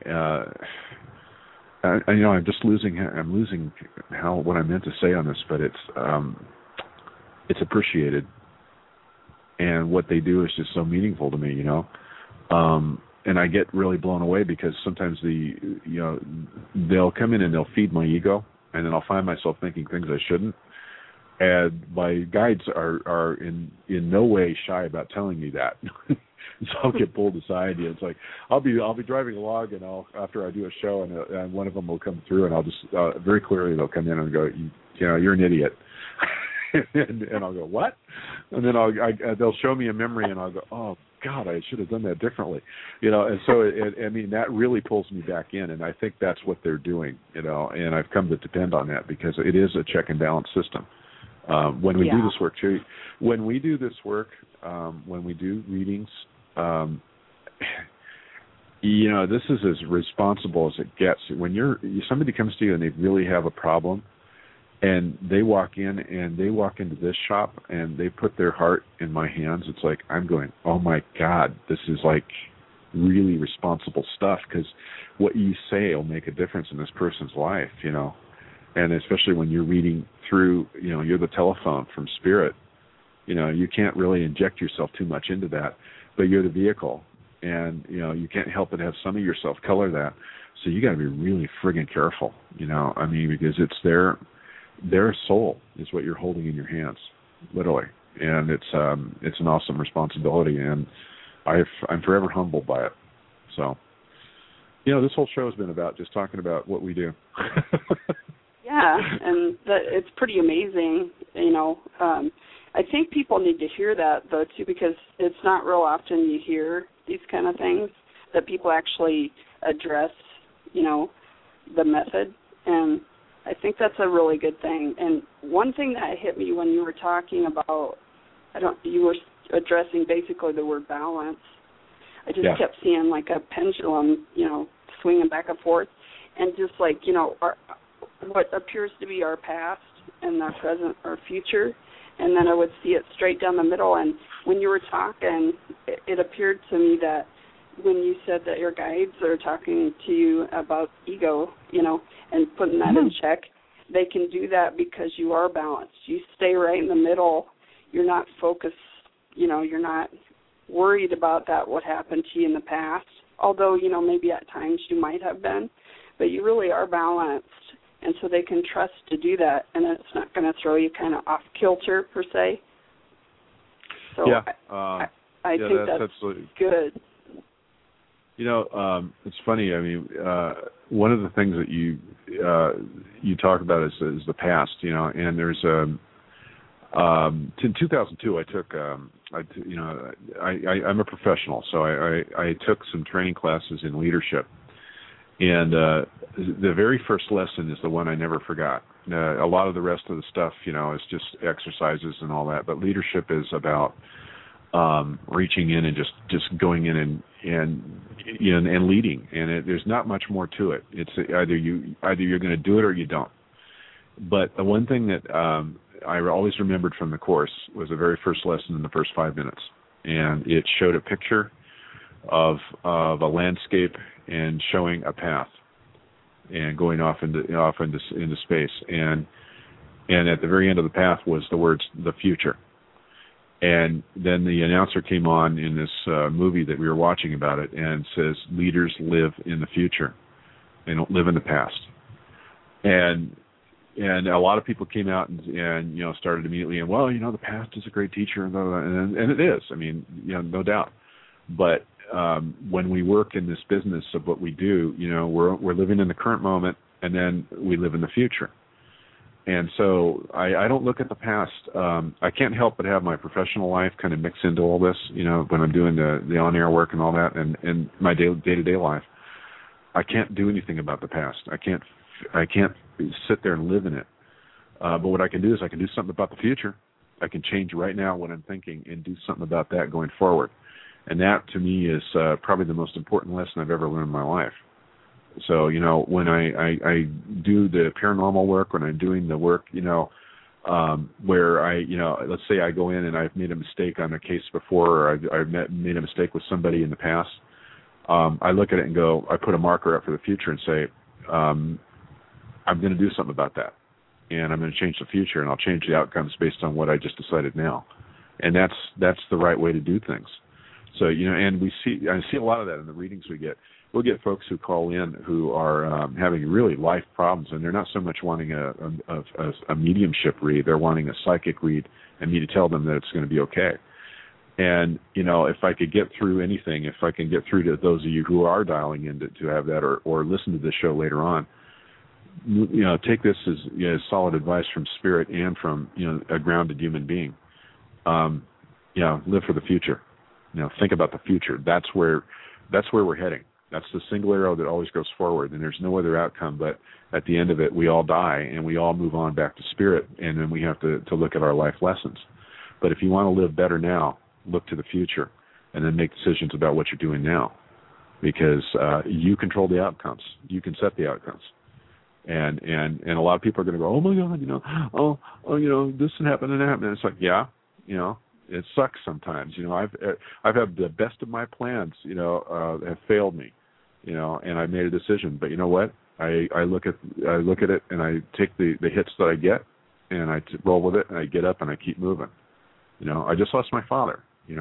I'm just losing what I meant to say on this, but it's appreciated, and what they do is just so meaningful to me, and I get really blown away because sometimes they'll come in and they'll feed my ego, and then I'll find myself thinking things I shouldn't. And my guides are in no way shy about telling me that. So I'll get pulled aside. It's like I'll be driving along, and after I do a show, and one of them will come through, and I'll just very clearly they'll come in and go, you're an idiot, and I'll go, what? And then they'll show me a memory, and I'll go, oh God, I should have done that differently, And so that really pulls me back in, and I think that's what they're doing, And I've come to depend on that because it is a check and balance system. When we do this work, too, when we do readings, this is as responsible as it gets. When somebody comes to you and they really have a problem, and they walk into this shop and they put their heart in my hands, it's like I'm going, oh my God, this is like really responsible stuff, because what you say will make a difference in this person's life, And especially when you're reading through, you're the telephone from spirit. You can't really inject yourself too much into that, but you're the vehicle, and you can't help but have some of yourself color that. So you got to be really friggin' careful, because it's their soul is what you're holding in your hands, literally, and it's an awesome responsibility, and I'm forever humbled by it. So, this whole show has been about just talking about what we do. Yeah, and it's pretty amazing, I think people need to hear that, though, too, because it's not real often you hear these kind of things, that people actually address, the method, and I think that's a really good thing. And one thing that hit me when you were talking about, you were addressing basically the word balance. I just kept seeing like a pendulum, swinging back and forth, and just like, what appears to be our past and our present, our future, and then I would see it straight down the middle. And when you were talking, it appeared to me that when you said that your guides are talking to you about ego, and putting that in check, they can do that because you are balanced. You stay right in the middle. You're not focused, you're not worried about that, what happened to you in the past, although, maybe at times you might have been, but you really are balanced. And so they can trust to do that, and it's not going to throw you kind of off kilter, per se. So I think that's absolutely good. It's funny. One of the things that you talk about is the past, and there's in 2002 I took I'm a professional, so I took some training classes in leadership. And the very first lesson is the one I never forgot. A lot of the rest of the stuff, is just exercises and all that. But leadership is about reaching in and just going in and leading. And there's not much more to it. It's either you're going to do it or you don't. But the one thing that I always remembered from the course was the very first lesson in the first 5 minutes, and it showed a picture of a landscape and showing a path and going off into space, and at the very end of the path was the words "the future." And then the announcer came on in this movie that we were watching about it and says, "Leaders live in the future; they don't live in the past." And a lot of people came out and started immediately, and the past is a great teacher, and it is. No doubt. But when we work in this business of what we do, we're living in the current moment, and then we live in the future. And so I don't look at the past. I can't help but have my professional life kind of mix into all this, when I'm doing the on-air work and all that, and my day-to-day life. I can't do anything about the past. I can't sit there and live in it. But what I can do is I can do something about the future. I can change right now what I'm thinking and do something about that going forward. And that, to me, is probably the most important lesson I've ever learned in my life. So, when I do the paranormal work, when I'm doing the work, where let's say I go in and I've made a mistake on a case before, or I've made a mistake with somebody in the past, I look at it and go, I put a marker up for the future and say, I'm going to do something about that. And I'm going to change the future, and I'll change the outcomes based on what I just decided now. And that's the right way to do things. So, and I see a lot of that in the readings we get. We'll get folks who call in who are having really life problems, and they're not so much wanting a mediumship read. They're wanting a psychic read and me to tell them that it's going to be okay. And, if I could get through anything, if I can get through to those of you who are dialing in to have that or listen to this show later on, take this as solid advice from spirit and from, a grounded human being. Live for the future. Think about the future. That's where we're heading. That's the single arrow that always goes forward, and there's no other outcome. But at the end of it, we all die, and we all move on back to spirit, and then we have to look at our life lessons. But if you want to live better now, look to the future, and then make decisions about what you're doing now, because you control the outcomes. You can set the outcomes. And a lot of people are going to go, oh my God, this and happened and that happened. And it's like, yeah, it sucks sometimes. I've had the best of my plans, have failed me, and I made a decision. But you know what? I look at it and I take the hits that I get, and I roll with it, and I get up and I keep moving. I just lost my father.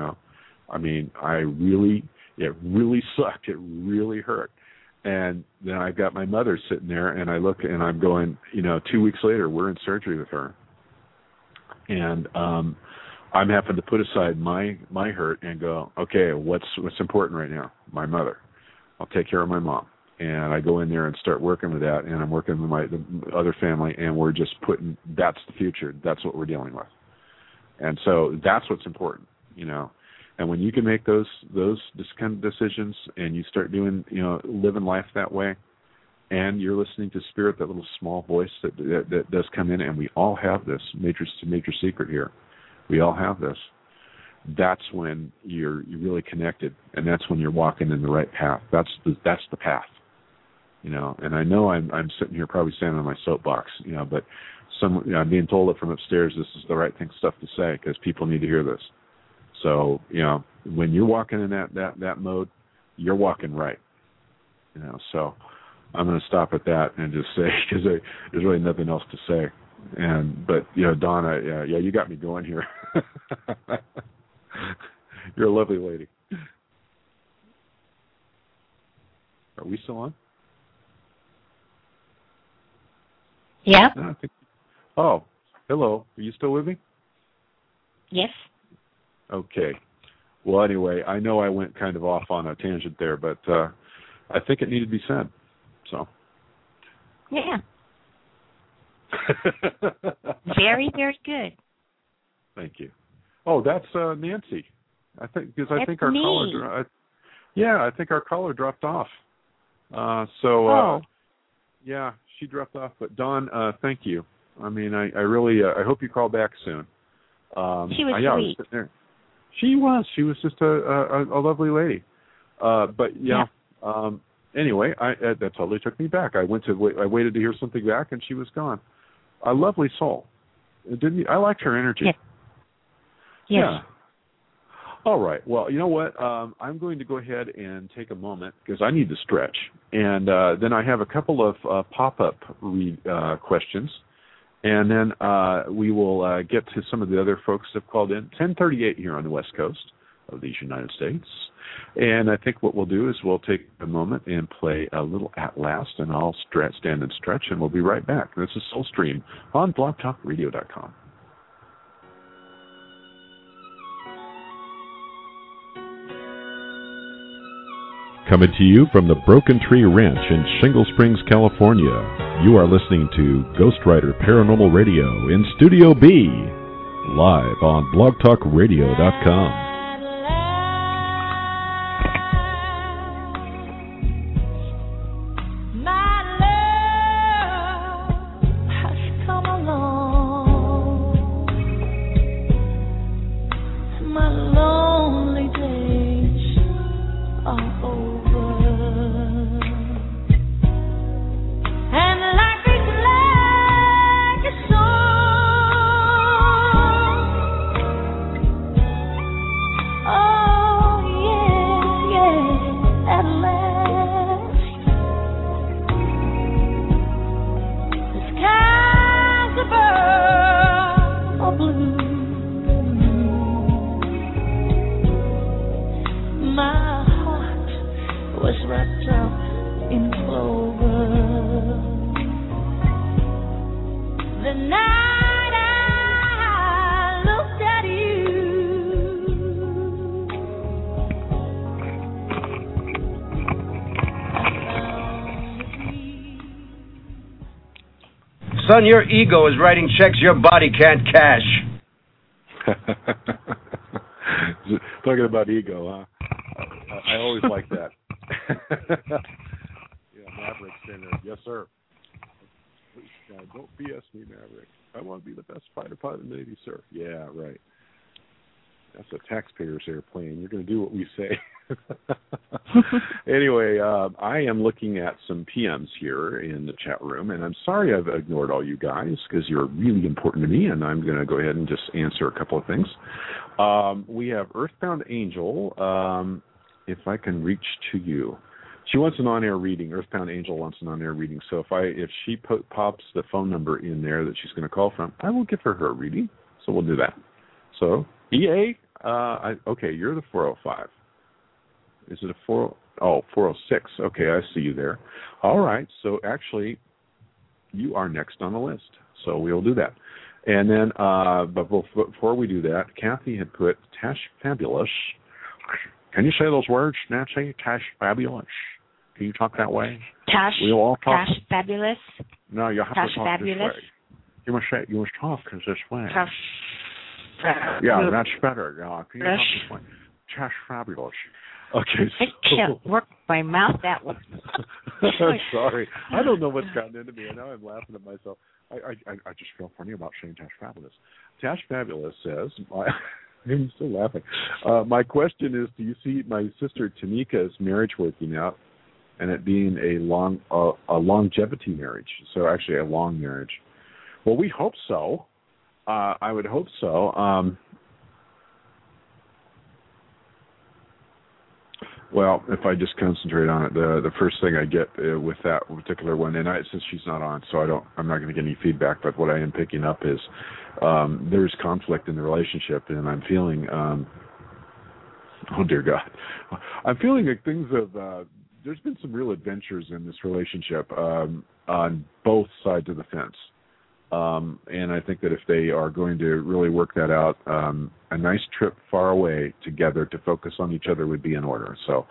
It really sucked. It really hurt. And then I've got my mother sitting there, and I look, and I'm going, 2 weeks later, we're in surgery with her. And I'm having to put aside my hurt and go, okay, what's important right now? My mother. I'll take care of my mom. And I go in there and start working with that, and I'm working with the other family, and we're just that's the future. That's what we're dealing with. And so that's what's important, And when you can make those kind of decisions, and you start doing, living life that way, and you're listening to spirit, that little small voice that does come in, and we all have this major secret here. We all have this. That's when you're really connected, and that's when you're walking in the right path. That's the path, And I know I'm sitting here probably standing on my soapbox, but I'm being told it from upstairs. This is the right stuff to say, because people need to hear this. So, when you're walking in that mode, you're walking right. So I'm going to stop at that and just say, because there's really nothing else to say. But Donna, you got me going here. You're a lovely lady. Are we still on? Yeah. Oh, hello. Are you still with me? Yes. Okay. Well, anyway, I know I went kind of off on a tangent there, but I think it needed to be said. So. Yeah. Very, very good. Thank you. Oh, that's Nancy. I think our caller. I think our caller dropped off. Yeah, she dropped off. But Dawn, thank you. I really I hope you call back soon. She was sweet. Was there. She was just a lovely lady. Anyway, that totally took me back. I waited to hear something back, and she was gone. A lovely soul. I liked her energy. Yes. Yeah. All right. Well, you know what? I'm going to go ahead and take a moment because I need to stretch. And then I have a couple of pop-up questions. And then we will get to some of the other folks that have called in. 10:38 here on the West Coast of these United States. And I think what we'll do is we'll take a moment and play a little At Last, and I'll stand and stretch, and we'll be right back. This is Soulstream on blogtalkradio.com. Coming to you from the Broken Tree Ranch in Shingle Springs, California, you are listening to Ghostwriter Paranormal Radio in Studio B, live on blogtalkradio.com. Son, your ego is writing checks your body can't cash. Talking about ego, huh? I always like that. Yeah, Maverick saying there. Yes, sir. Don't BS me, Maverick. I want to be the best fighter pilot in the Navy, sir. Yeah, right. That's a taxpayer's airplane. You're going to do what we say. Anyway, I am looking at some PMs here in the chat room, and I'm sorry I've ignored all you guys because you're really important to me, and I'm going to go ahead and just answer a couple of things. We have Earthbound Angel, if I can reach to you. She wants an on-air reading. Earthbound Angel wants an on-air reading. So if she pops the phone number in there that she's going to call from, I will give her reading. So we'll do that. So, EA, okay, you're the 405. Is it a 406? Okay, I see you there. All right, so actually, you are next on the list. So we'll do that. And then, but before we do that, Kathy had put Tash Fabulous. Can you say those words, Nancy? Tash Fabulous. Can you talk that way? Tash. We'll all talk. Tash Fabulous. No, you have Tash to talk Fabulous. this way. You must talk this way. Tash. Yeah, that's better. Can you talk this way? Tash Fabulous. Okay, I can't work my mouth that way. I'm sorry. I don't know what's gotten into me, and now I'm laughing at myself. I just feel funny about saying Tash Fabulous. Tash Fabulous says, I'm still laughing. My question is, do you see my sister Tanika's marriage working out and it being a longevity marriage? So actually a long marriage. Well, we hope so. I would hope so. Well, if I just concentrate on it, the first thing I get with that particular one, and since she's not on, so I'm not going to get any feedback. But what I am picking up is there's conflict in the relationship, and I'm feeling, oh dear God, I'm feeling like things have. There's been some real adventures in this relationship on both sides of the fence. And I think that if they are going to really work that out, a nice trip far away together to focus on each other would be in order. So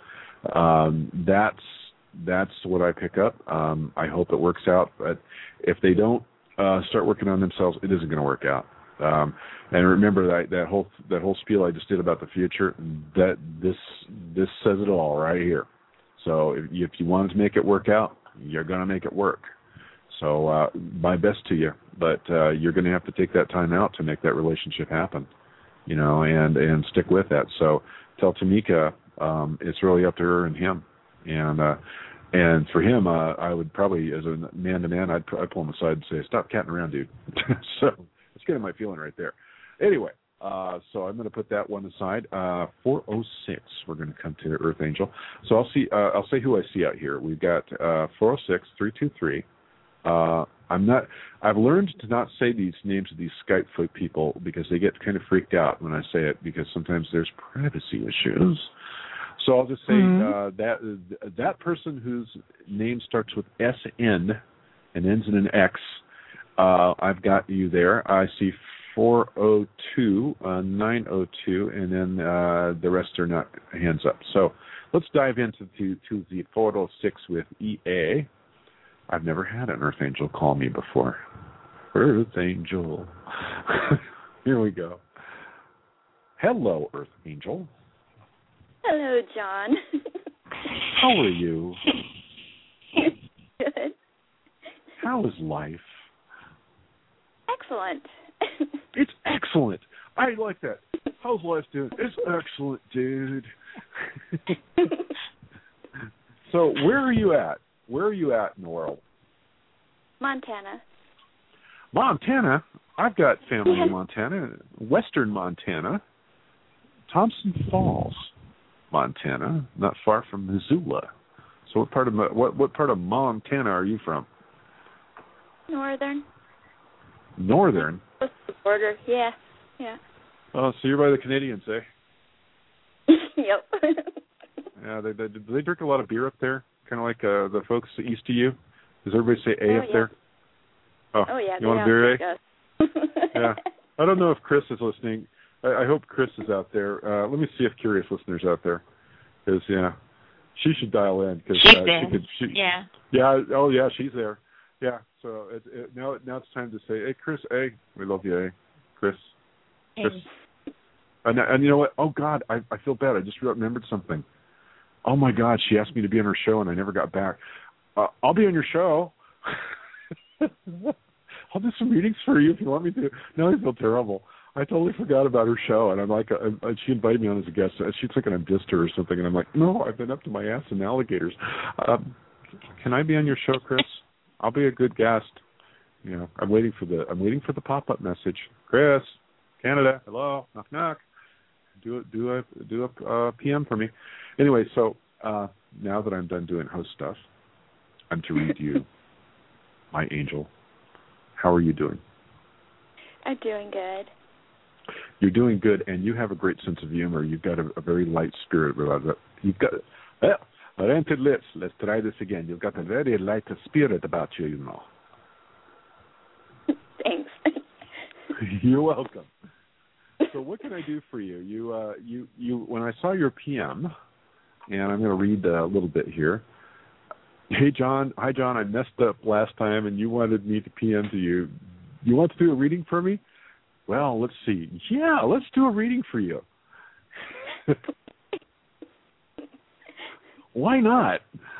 that's what I pick up. I hope it works out. But if they don't start working on themselves, it isn't going to work out. And remember that whole spiel I just did about the future. That this says it all right here. So if you want to make it work out, you're going to make it work. So my best to you, but you're going to have to take that time out to make that relationship happen, and stick with that. So tell Tamika it's really up to her and him, and for him, I would probably, as a man-to-man, I'd pull him aside and say, "Stop catting around, dude." So that's kind of my feeling right there. Anyway, so I'm going to put that one aside. 406. We're going to come to Earth Angel. So I'll say who I see out here. We've got 406-323. I've learned to not say these names of these Skype people because they get kind of freaked out when I say it because sometimes there's privacy issues. So I'll just say that person whose name starts with SN and ends in an X, I've got you there. I see 402, 902, and then the rest are not hands up. So let's dive into the 406 with EA. I've never had an Earth Angel call me before. Earth Angel. Here we go. Hello, Earth Angel. Hello, John. How are you? Good. How is life? Excellent. It's excellent. I like that. How's life doing? It's excellent, dude. So where are you at? Where are you at in the world? Montana. Montana? I've got family in Montana. Western Montana. Thompson Falls, Montana, not far from Missoula. So what part of Montana are you from? Northern. Northern? Close to the border, yeah. Oh, so you're by the Canadians, eh? Yep. Yeah, do they drink a lot of beer up there? Kind of like the folks east of you? Does everybody say A up there? Oh yeah. You want a beer, eh? Yeah. I don't know if Chris is listening. I hope Chris is out there. Let me see if Curious Listener's out there. Because, yeah, she should dial in. Cause, she's there. Yeah. Yeah. Oh, yeah, she's there. Yeah. So now it's time to say, hey, Chris, hey, we love you, hey, Chris. Hey. Chris. And you know what? Oh, God, I feel bad. I just remembered something. Oh, my God, she asked me to be on her show, and I never got back. I'll be on your show. I'll do some readings for you if you want me to. No, I feel terrible. I totally forgot about her show, and I'm like, she invited me on as a guest. She's thinking I'm dissed her or something, and I'm like, no, I've been up to my ass in alligators. Can I be on your show, Chris? I'll be a good guest. You know, I'm waiting for the pop-up message. Chris, Canada, hello, knock knock. Do a PM for me. Anyway, so now that I'm done doing host stuff, I'm to read you, my angel. How are you doing? I'm doing good. You're doing good, and you have a great sense of humor. You've got a very light spirit. You've got rented lips. Let's try this again. You've got a very light spirit about you, you know. Thanks. You're welcome. So what can I do for you? You. When I saw your PM, and I'm going to read a little bit here. Hey, John. Hi, John. I messed up last time, and you wanted me to PM to you. You want to do a reading for me? Well, let's see. Yeah, let's do a reading for you. Why not?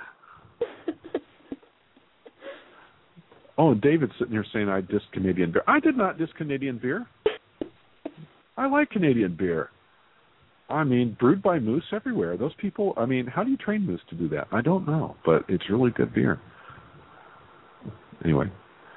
Oh, David's sitting here saying I dissed Canadian beer. I did not diss Canadian beer. I like Canadian beer. I mean, brewed by moose everywhere. Those people, I mean, how do you train moose to do that? I don't know, but it's really good beer. Anyway.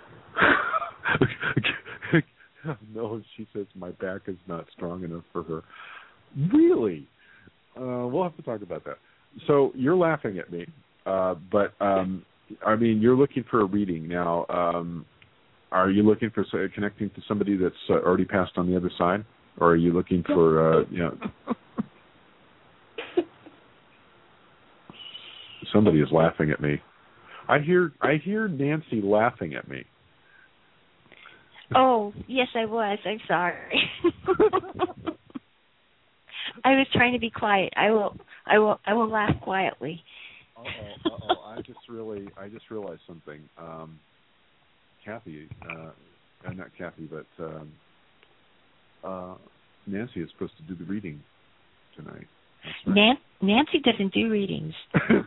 No, she says my back is not strong enough for her. Really? We'll have to talk about that. So you're laughing at me, but I mean, you're looking for a reading now. Are you looking for connecting to somebody that's already passed on the other side, or are you looking for Somebody is laughing at me. I hear Nancy laughing at me. Oh, yes, I was. I'm sorry. I was trying to be quiet. I will laugh quietly. I just realized something. Kathy, not Kathy, but Nancy is supposed to do the reading tonight. That's right. Nancy doesn't do readings.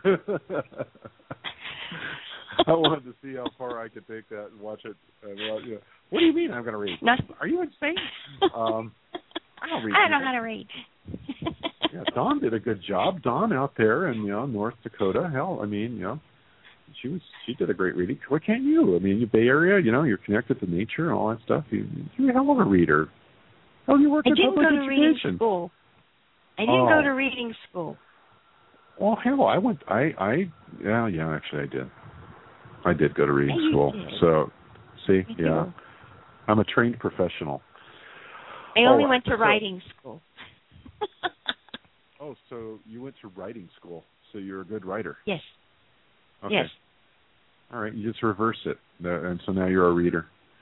I wanted to see how far I could take that and watch it. What do you mean I'm going to read? Are you insane? I don't read. I don't know how to read. Yeah, Dawn did a good job. Dawn out there in North Dakota. Hell, I mean, she did a great reading. Why can't you? I mean, you Bay Area, you're connected to nature and all that stuff. You're a hell of a reader. Hell, you work in public education. I didn't go to reading school. I didn't go to reading school. Well, hell, I went. Actually, I did. I did go to reading school. Did. So, see, I'm a trained professional. I only went to writing school. Oh, so you went to writing school. So you're a good writer. Yes. Okay. Yes. All right, you just reverse it, and so now you're a reader.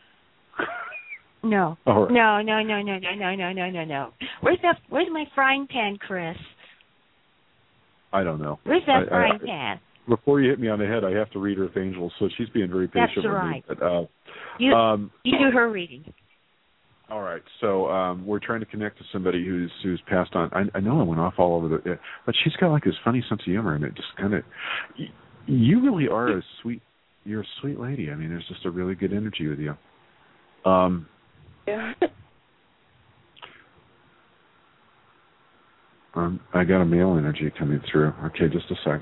No. Right. No. Where's my frying pan, Chris? I don't know. Where's that frying pan? Before you hit me on the head, I have to read Earth Angels, so she's being very patient That's with right. me. But, you do her reading. All right, so we're trying to connect to somebody who's passed on. I know I went off all over but she's got like this funny sense of humor, and it just kind of. You really are you're a sweet lady. I mean, there's just a really good energy with you. Yeah. I got a male energy coming through. Okay, just a sec.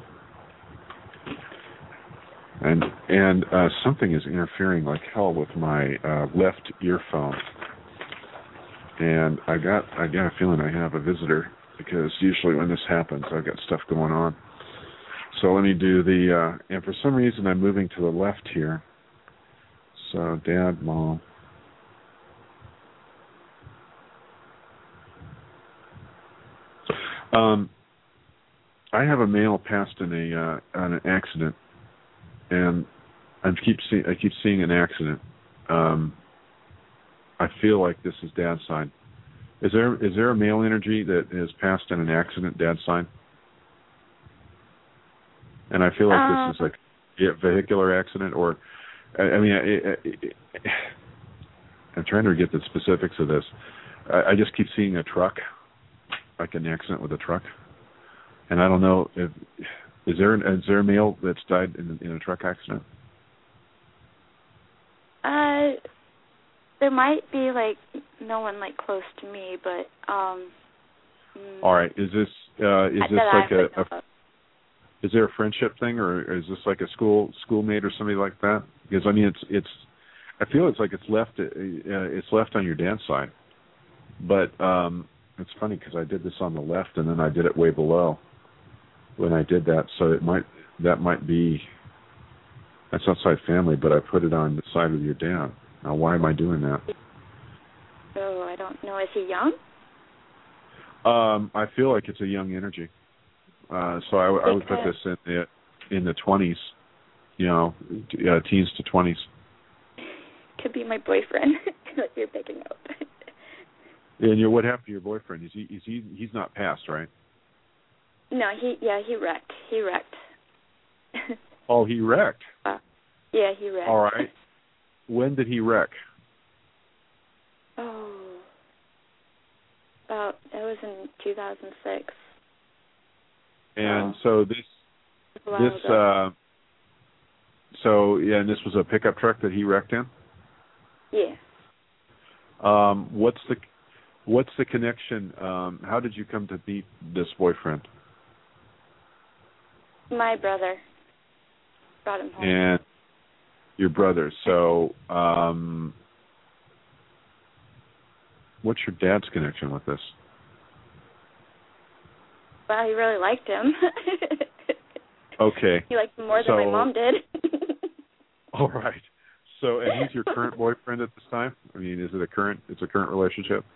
And something is interfering like hell with my left earphone. And I got a feeling I have a visitor, because usually when this happens, I've got stuff going on. So let me do and for some reason I'm moving to the left here. So Dad, Mom. I have a male passed in an accident, and I keep seeing an accident. I feel like this is Dad's side. Is there a male energy that has passed in an accident, Dad's side? And I feel like this is like a vehicular accident, or I mean, I'm trying to get the specifics of this. I just keep seeing a truck, like an accident with a truck, and I don't know if is there a male that's died in a truck accident? There might be like no one like close to me, but All right, is this like is there a friendship thing, or is this like a schoolmate or somebody like that? Because I mean, it's I feel it's like it's left on your dad's side, but it's funny because I did this on the left and then I did it way below when I did that, so that might be that's outside family, but I put it on the side of your dad. Now, why am I doing that? Oh, I don't know. Is he young? I feel like it's a young energy. So I would put this in the 20s, teens to 20s. Could be my boyfriend that you're picking up. And what happened to your boyfriend? He's not passed, right? No, he wrecked. He wrecked. Oh, he wrecked. Yeah, he wrecked. All right. When did he wreck? Oh, that was in 2006. And so this, and this was a pickup truck that he wrecked in? Yeah. What's the connection? How did you come to meet this boyfriend? My brother brought him home. And your brother. So, what's your dad's connection with this? Well, he really liked him. Okay. He liked him more than my mom did. All right. So, and he's your current boyfriend at this time? I mean, it's a current relationship?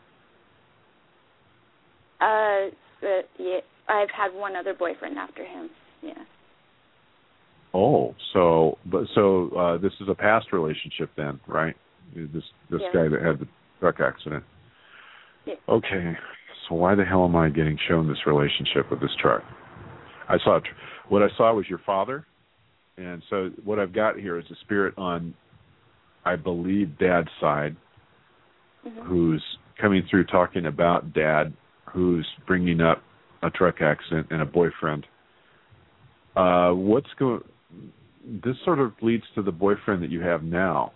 Yeah, I've had one other boyfriend after him. Yeah. Oh, so this is a past relationship then, right? This guy that had the truck accident. Yeah. Okay. So why the hell am I getting shown this relationship with this truck? What I saw was your father, and so what I've got here is a spirit on, I believe, Dad's side, who's coming through talking about Dad, who's bringing up a truck accident and a boyfriend. This sort of leads to the boyfriend that you have now.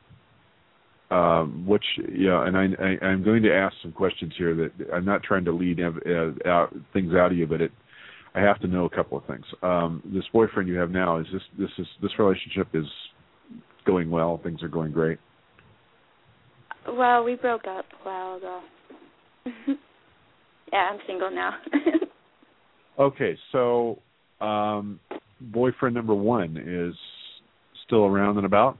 And I'm going to ask some questions here that I'm not trying to lead things out of you, but I have to know a couple of things. This boyfriend you have now, this relationship is going well? Things are going great? Well, we broke up a while ago. Yeah, I'm single now. Okay, so boyfriend number one is still around and about?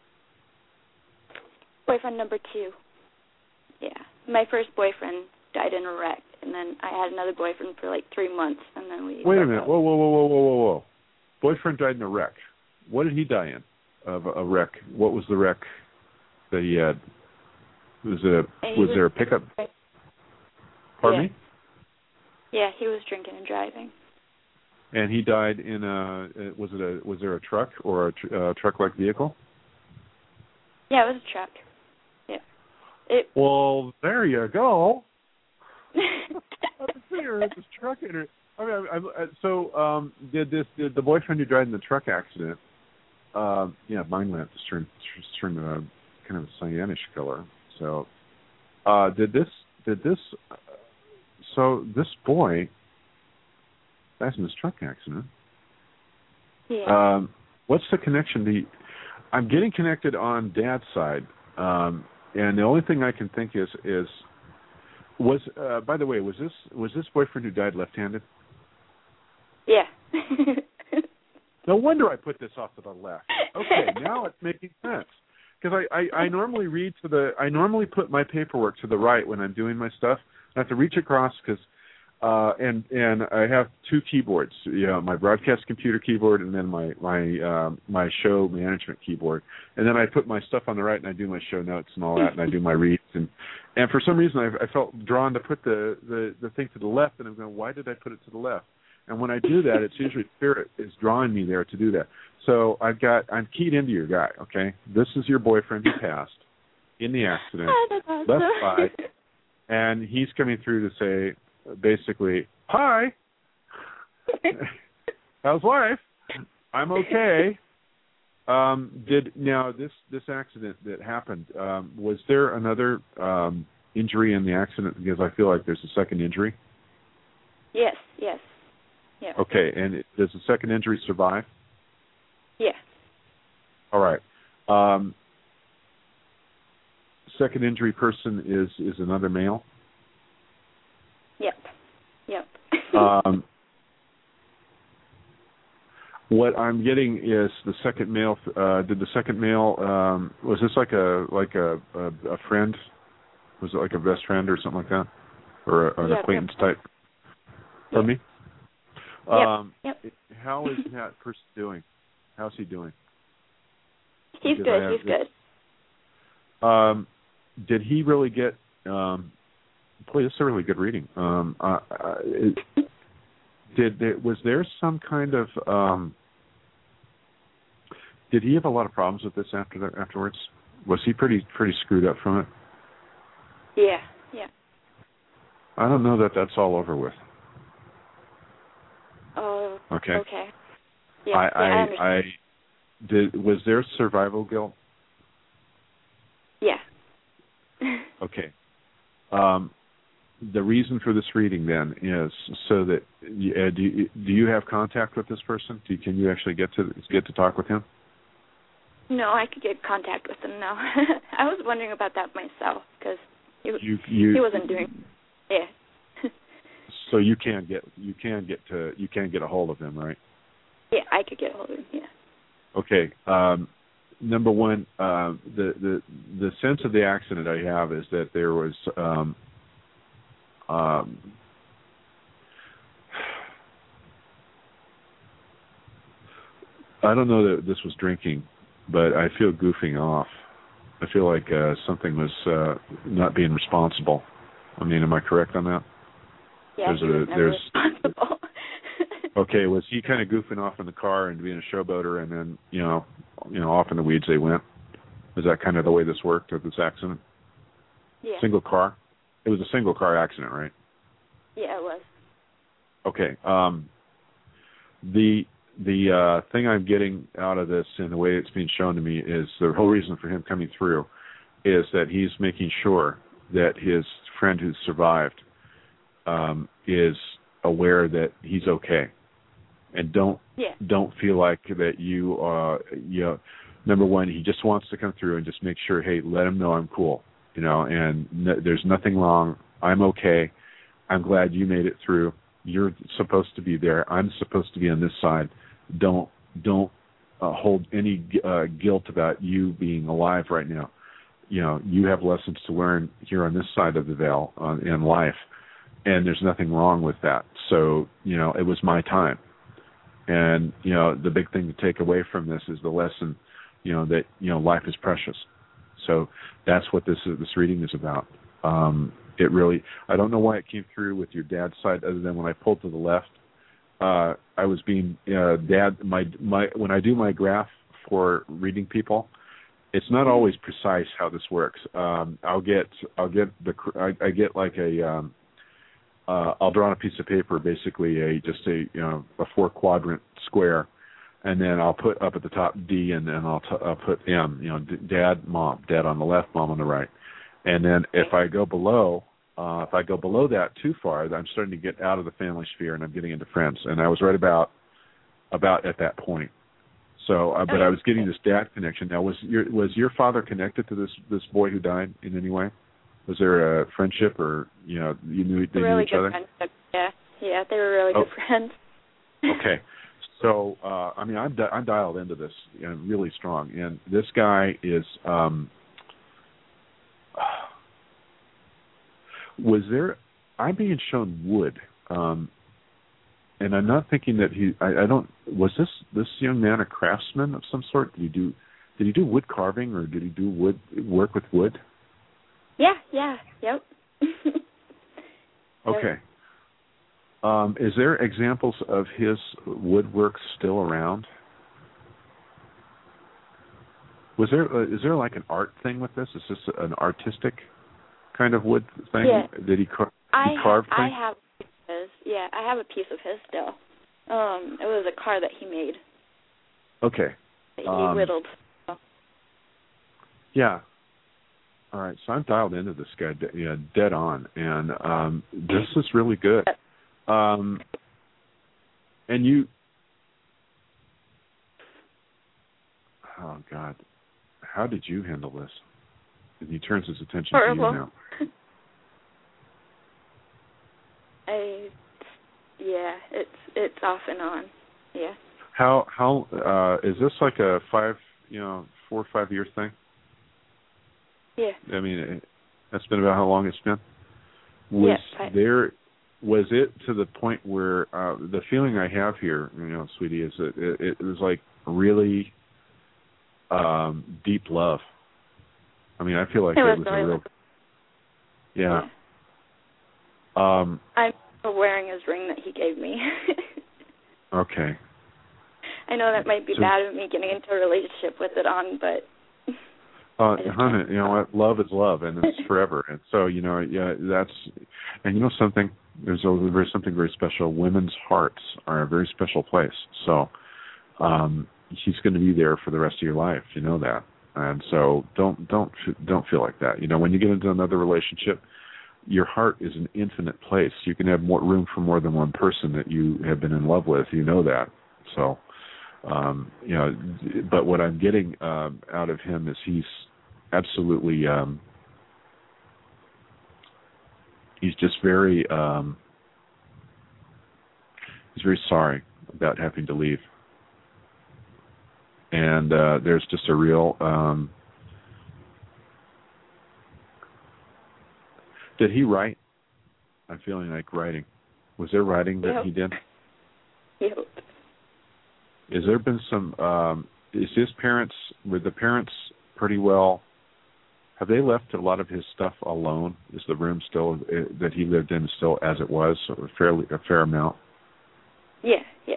Boyfriend number two. Yeah. My first boyfriend died in a wreck, and then I had another boyfriend for like 3 months, and then we... Wait a minute. Whoa. Boyfriend died in a wreck. What did he die in of a wreck? What was the wreck that he had? Was there a pickup? Pardon me? Yeah, he was drinking and driving. And he died in was there a truck or a truck-like vehicle? Yeah, it was a truck. Yeah. Well, there you go. I was figuring this truck in it. I mean, did the boyfriend who died in the truck accident? Mine went just turned kind of a cyanish color. So, did this? So this boy dies in this truck accident. Yeah. What's the connection? I'm getting connected on Dad's side, and the only thing I can think is by the way, was this boyfriend who died left-handed? Yeah. No wonder I put this off to the left. Okay, now it's making sense. Because I normally put my paperwork to the right when I'm doing my stuff. I have to reach across because and I have two keyboards. My broadcast computer keyboard and then my show management keyboard. And then I put my stuff on the right and I do my show notes and all that and I do my reads and for some reason I felt drawn to put the thing to the left and I'm going, why did I put it to the left? And when I do that, it's usually Spirit is drawing me there to do that. So I'm keyed into your guy, okay? This is your boyfriend who passed in the accident, left side, and he's coming through to say, basically, hi, how's life? I'm okay. This accident that happened, was there another injury in the accident? Because I feel like there's a second injury. Yes. Yeah. Okay, and does the second injury survive? Yeah. All right. Second injury person is another male? Yep. What I'm getting is the second male. Did the second male? Was this like a friend? Was it like a best friend or something like that, or an acquaintance type? For me. Yep. How is that person doing? How's he doing? He's good. Did he really get? Boy, this is a really good reading. Was there some kind of? Did he have a lot of problems with this afterwards? Was he pretty screwed up from it? Yeah. I don't know that that's all over with. Oh. Okay. Yeah. I was there survival guilt? Yeah. Okay. The reason for this reading then is so that do you have contact with this person? Can you actually get to talk with him? No, I could get contact with him now. I was wondering about that myself because he wasn't doing. Yeah. So you can get a hold of him, right? Yeah, I could get a hold of him. Yeah. Okay. Number one, the sense of the accident I have is that there was I don't know that this was drinking, but I feel goofing off. I feel like something was not being responsible. I mean, am I correct on that? Yeah, he was never responsible. Okay, was he kind of goofing off in the car and being a showboater, and then off in the weeds they went? Was that kind of the way this worked with this accident? Yeah. Single car. It was a single car accident, right? Yeah, it was. Okay. The thing I'm getting out of this and the way it's being shown to me is the whole reason for him coming through is that he's making sure that his friend who survived is aware that he's okay, and don't feel like that you number one, he just wants to come through and just make sure, hey, let him know I'm cool, and there's nothing wrong. I'm okay. I'm glad you made it through. You're supposed to be there. I'm supposed to be on this side. Don't hold any guilt about you being alive right now. You have lessons to learn here on this side of the veil in life, and there's nothing wrong with that. So, it was my time. And, the big thing to take away from this is the lesson, that, life is precious. So that's what this reading is about. It really, I don't know why it came through with your dad's side other than when I pulled to the left, I was being Dad. My when I do my graph for reading people, it's not always precise how this works. I'll get like a I'll draw on a piece of paper basically a 4-quadrant square, and then I'll put up at the top D, and then I'll put M. Dad, Mom, Dad on the left, Mom on the right, and then if I go below that too far, I'm starting to get out of the family sphere and I'm getting into friends. And I was right about at that point. So, but I was getting this dad connection. Now, was your father connected to this boy who died in any way? Was there a friendship, or you knew each other? Friendship. Yeah, they were really good friends. Okay, so I'm dialed into this really strong, and this guy is. Was there? I'm being shown wood, and I'm not thinking that he. I don't. Was this young man a craftsman of some sort? Did he do wood carving, or did he do work with wood? Yeah. Yep. Okay. Is there examples of his woodwork still around? Is there like an art thing with this? Is this an artistic kind of wood thing? Yeah. Did he carve things? I have his. Yeah, I have a piece of his still. It was a car that he made. Okay. That he whittled. Yeah. All right. So I'm dialed into this guy, dead on, and this is really good. And you. Oh God, how did you handle this? And he turns his attention to you now. It's off and on. Yeah. How is this like a 4 or 5 year thing? Yeah. I mean, that's been about how long it's been. Was it to the point where the feeling I have here, sweetie, is that it was like really deep love. I mean, I feel like it was a real. Yeah. I'm wearing his ring that he gave me. Okay. I know that might be bad of me getting into a relationship with it on, but. Honey, you know what? Love is love, and it's forever. And so, that's, and something. There's something very special. Women's hearts are a very special place. So, he's going to be there for the rest of your life. You know that. And so don't feel like that. When you get into another relationship, your heart is an infinite place. You can have more room for more than one person that you have been in love with. You know that. So, but what I'm getting out of him is he's absolutely, he's just very, he's very sorry about having to leave. And there's just a real. Did he write? I'm feeling like writing. Was there writing that he did? Yep. Has there been some? Were the parents pretty well? Have they left a lot of his stuff alone? Is the room still that he lived in still as it was, or a fair amount? Yeah.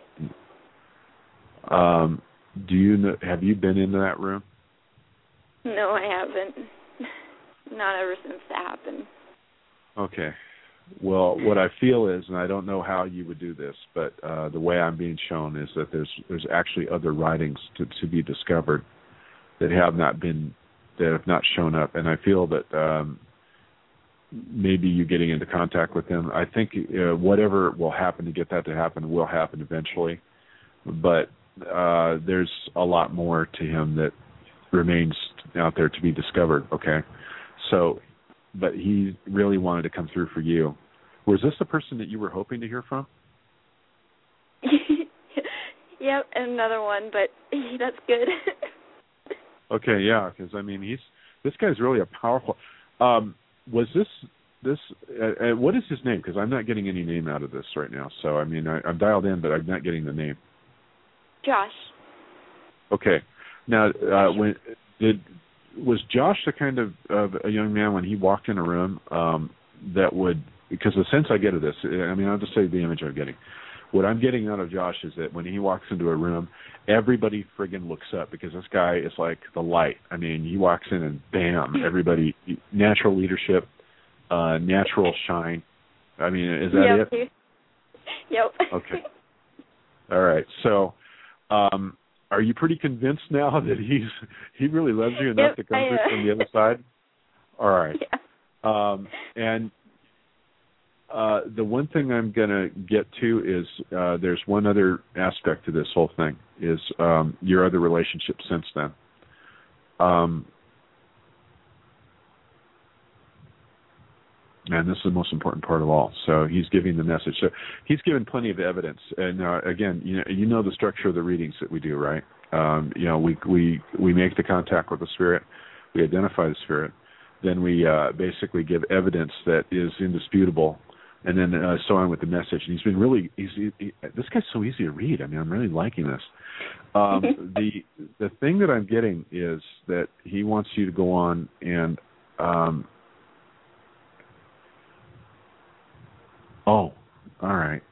Do you know? Have you been into that room? No, I haven't. Not ever since that happened. Okay. Well, what I feel is, and I don't know how you would do this, but the way I'm being shown is that there's actually other writings to be discovered that have not shown up, and I feel that maybe you getting into contact with them. I think whatever will happen to get that to happen will happen eventually, but there's a lot more to him that remains out there to be discovered. Okay, so. But he really wanted to come through for you. Was this the person that you were hoping to hear from? Yep, another one, but that's good. Okay, yeah, because, this guy's really a powerful... was this what is his name? Because I'm not getting any name out of this right now. So, I'm dialed in, but I'm not getting the name. Josh. Okay. Now, was Josh the kind of a young man when he walked in a room that would, because the sense I get of this, I'll just say the image I'm getting. what I'm getting out of Josh is that when he walks into a room, everybody friggin' looks up because this guy is like the light. I mean, he walks in and bam, everybody, natural leadership, natural shine. I mean, is that it? Yep. Okay. All right. So, are you pretty convinced now that he really loves you enough to come through from the other side? All right. Yeah. And the one thing I'm going to get to is there's one other aspect to this whole thing is your other relationship since then. And this is the most important part of all. So he's giving the message. So he's given plenty of evidence. And again, you know the structure of the readings that we do, right? We make the contact with the spirit, we identify the spirit, then we basically give evidence that is indisputable, and then so on with the message. And he's been really this guy's so easy to read. I mean, I'm really liking this. The thing that I'm getting is that he wants you to go on and oh, all right.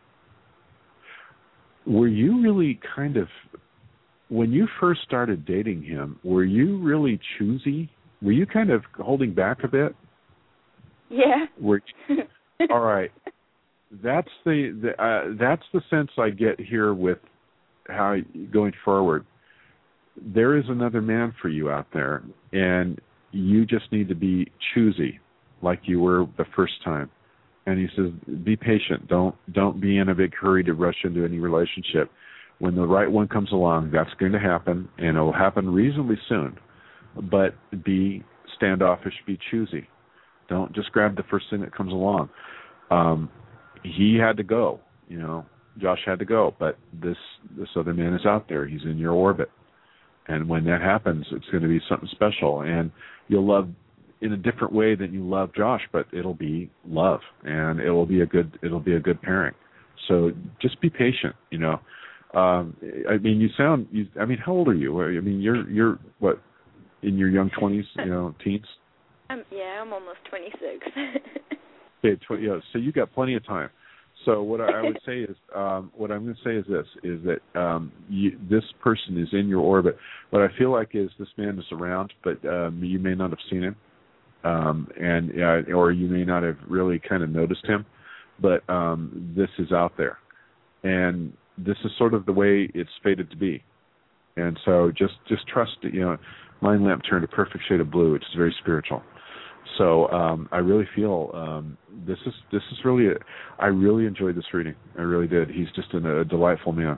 Were you really kind of, when you first started dating him, were you really choosy? Were you kind of holding back a bit? Yeah. All right. That's the sense I get here with how going forward. There is another man for you out there, and you just need to be choosy like you were the first time. And he says, be patient. Don't be in a big hurry to rush into any relationship. When the right one comes along, that's going to happen, and it will happen reasonably soon. But be standoffish, be choosy. Don't just grab the first thing that comes along. He had to go, Josh had to go, but this other man is out there. He's in your orbit. And when that happens, it's going to be something special. And you'll love in a different way than you love Josh, but it'll be love, and it'll be a good pairing. So just be patient, I mean, how old are you? I mean, you're what, in your young 20s, teens? I'm almost 26. Okay, so you got plenty of time. So what I would say is, what I'm going to say is this: is that this person is in your orbit. What I feel like is this man is around, but you may not have seen him, or you may not have really kind of noticed him. But this is out there, and this is sort of the way it's fated to be. And so just trust it. Mind lamp turned a perfect shade of blue, which is very spiritual. So I really feel this is really I really enjoyed this reading. I really did. He's just a delightful man.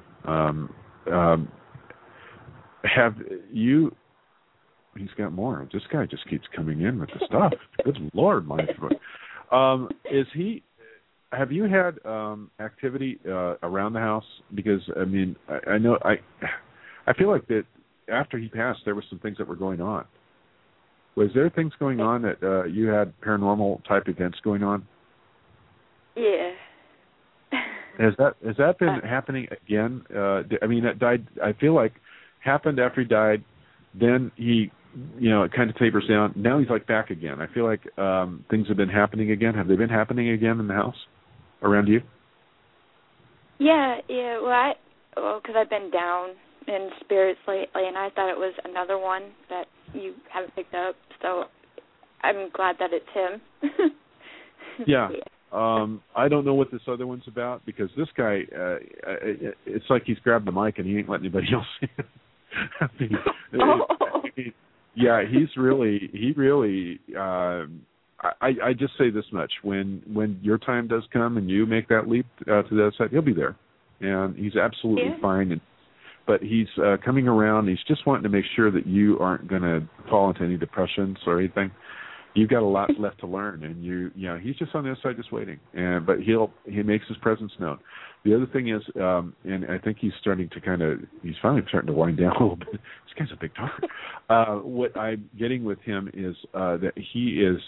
Have you? He's got more. This guy just keeps coming in with the stuff. Good Lord, my friend. Is he? Have you had activity around the house? Because I mean, I know I feel like that after he passed, there were some things that were going on. Was there things going on that you had paranormal type events going on? Yeah. Has that been happening again? I mean, it died. I feel like happened after he died. Then he, it kind of tapers down. Now he's like back again. I feel like things have been happening again. Have they been happening again in the house around you? Yeah. Well, because I've been down in spirits lately, and I thought it was another one that you haven't picked up. So I'm glad that it's him. Yeah. I don't know what this other one's about, because this guy, it's like he's grabbed the mic and he ain't letting anybody else in. I mean, yeah, he really. I just say this much: when your time does come and you make that leap to the other side, he'll be there, and he's absolutely fine. But he's coming around. He's just wanting to make sure that you aren't going to fall into any depressions or anything. You've got a lot left to learn, and he's just on the other side, just waiting. But he makes his presence known. The other thing is, and I think he's finally starting to wind down a little bit. This guy's a big talker. What I'm getting with him is that he is,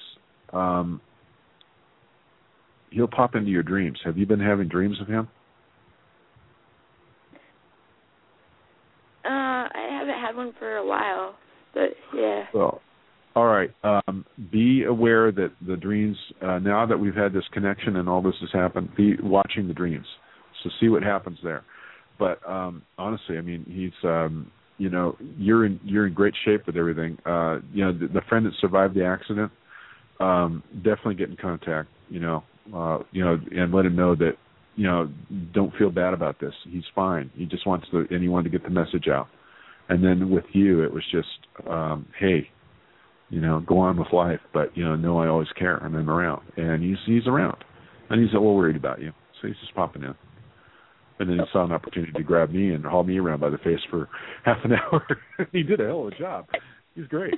he'll pop into your dreams. Have you been having dreams of him? I haven't had one for a while, but yeah. Well, all right. Be aware that the dreams, now that we've had this connection and all this has happened, be watching the dreams. So see what happens there. But honestly, I mean, he's you're in great shape with everything. The friend that survived the accident, definitely get in contact. And let him know that don't feel bad about this. He's fine. He just wants he wanted to get the message out. And then with you, it was just, hey, go on with life, but know I always care and I'm around. And he's around, and he's a little worried about you, so he's just popping in. And then he saw an opportunity to grab me and haul me around by the face for half an hour. He did a hell of a job. He's great.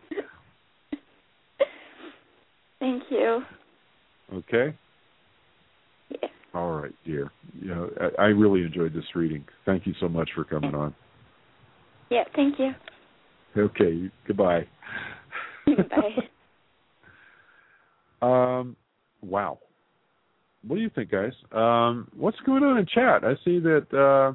Thank you. Okay. Yeah. All right, dear. I really enjoyed this reading. Thank you so much for coming on. Yeah, thank you. Okay, goodbye. Bye. Wow. What do you think, guys? What's going on in chat? I see that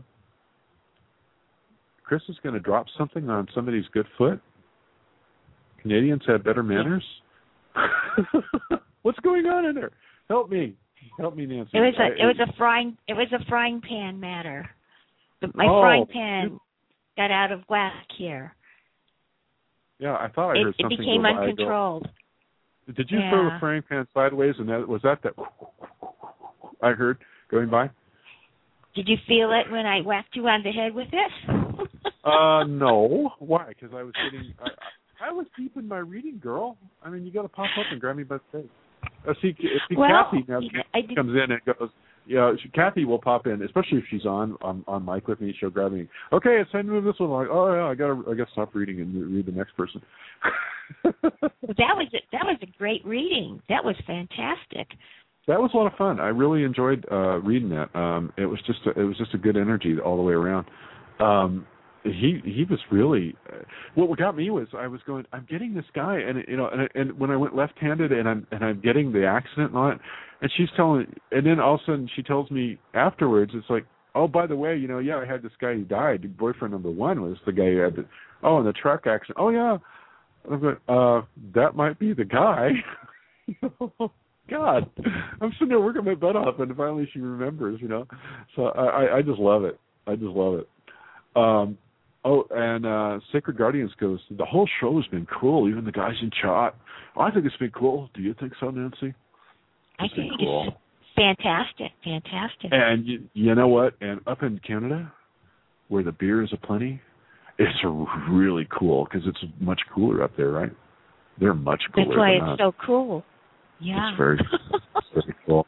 Chris is going to drop something on somebody's good foot. Canadians have better manners. What's going on in there? Help me, Nancy. It was a frying pan matter. My frying pan got out of whack here. Yeah, I thought I heard something. It became uncontrolled. Did you throw the frying pan sideways, and was that I heard going by? Did you feel it when I whacked you on the head with it? No. Why? Because I was getting. I was deep in my reading, girl. I mean, you got to pop up and grab me by the face. See, Kathy now comes in and goes. Kathy will pop in, especially if she's on mic with me. She'll grab me. Okay, it's time to move this one. I'm like, oh yeah, I got to stop reading and read the next person. That was a great reading. That was fantastic. That was a lot of fun. I really enjoyed reading that. It was just a good energy all the way around. He was really. What got me was I was going. I'm getting this guy, and when I went left-handed, and I'm getting the accident and all that, and she's telling, and then all of a sudden she tells me afterwards, it's like, oh, by the way, I had this guy who died. Boyfriend number one was the guy who had in the truck accident. Oh yeah, I'm going. That might be the guy. God, I'm sitting there working my butt off, and finally she remembers. So I just love it. I just love it. And Sacred Guardians goes, the whole show has been cool, even the guys in chat. I think it's been cool. Do you think so, Nancy? I think it's fantastic. And you know what? And up in Canada, where the beer is aplenty, it's really cool because it's much cooler up there, right? They're much cooler. That's why it's so cool. Yeah. It's very cool.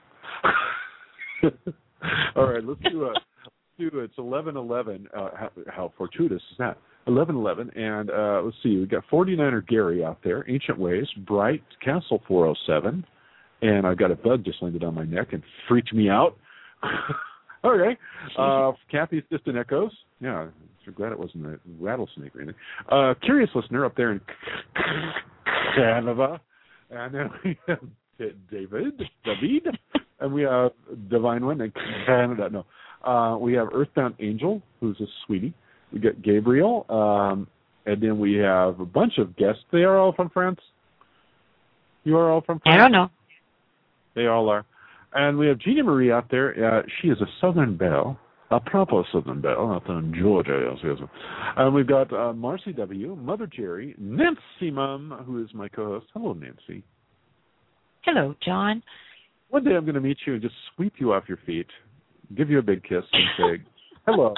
All right, let's do it's 11:11. How fortuitous is that? 11:11, and let's see. We got 49er Gary out there. Ancient Ways, Bright, Castle 407, and I've got a bug just landed on my neck and freaked me out. Okay. Kathy's Distant Echoes. Yeah, I'm glad it wasn't a rattlesnake or anything. Curious Listener up there in Canada, and then we have David, and we have Divine One in Canada. No. We have Earthbound Angel, who's a sweetie. We got Gabriel, and then we have a bunch of guests. They are all from France? You are all from France? I don't know. They all are. And we have Gina Marie out there. She is a Southern Belle, a proper Southern Belle, out there in Georgia. Yes. And we've got Marcy W., Mother Jerry, Nancy Mum, who is my co-host. Hello, Nancy. Hello, John. One day I'm going to meet you and just sweep you off your feet, give you a big kiss, and say, hello.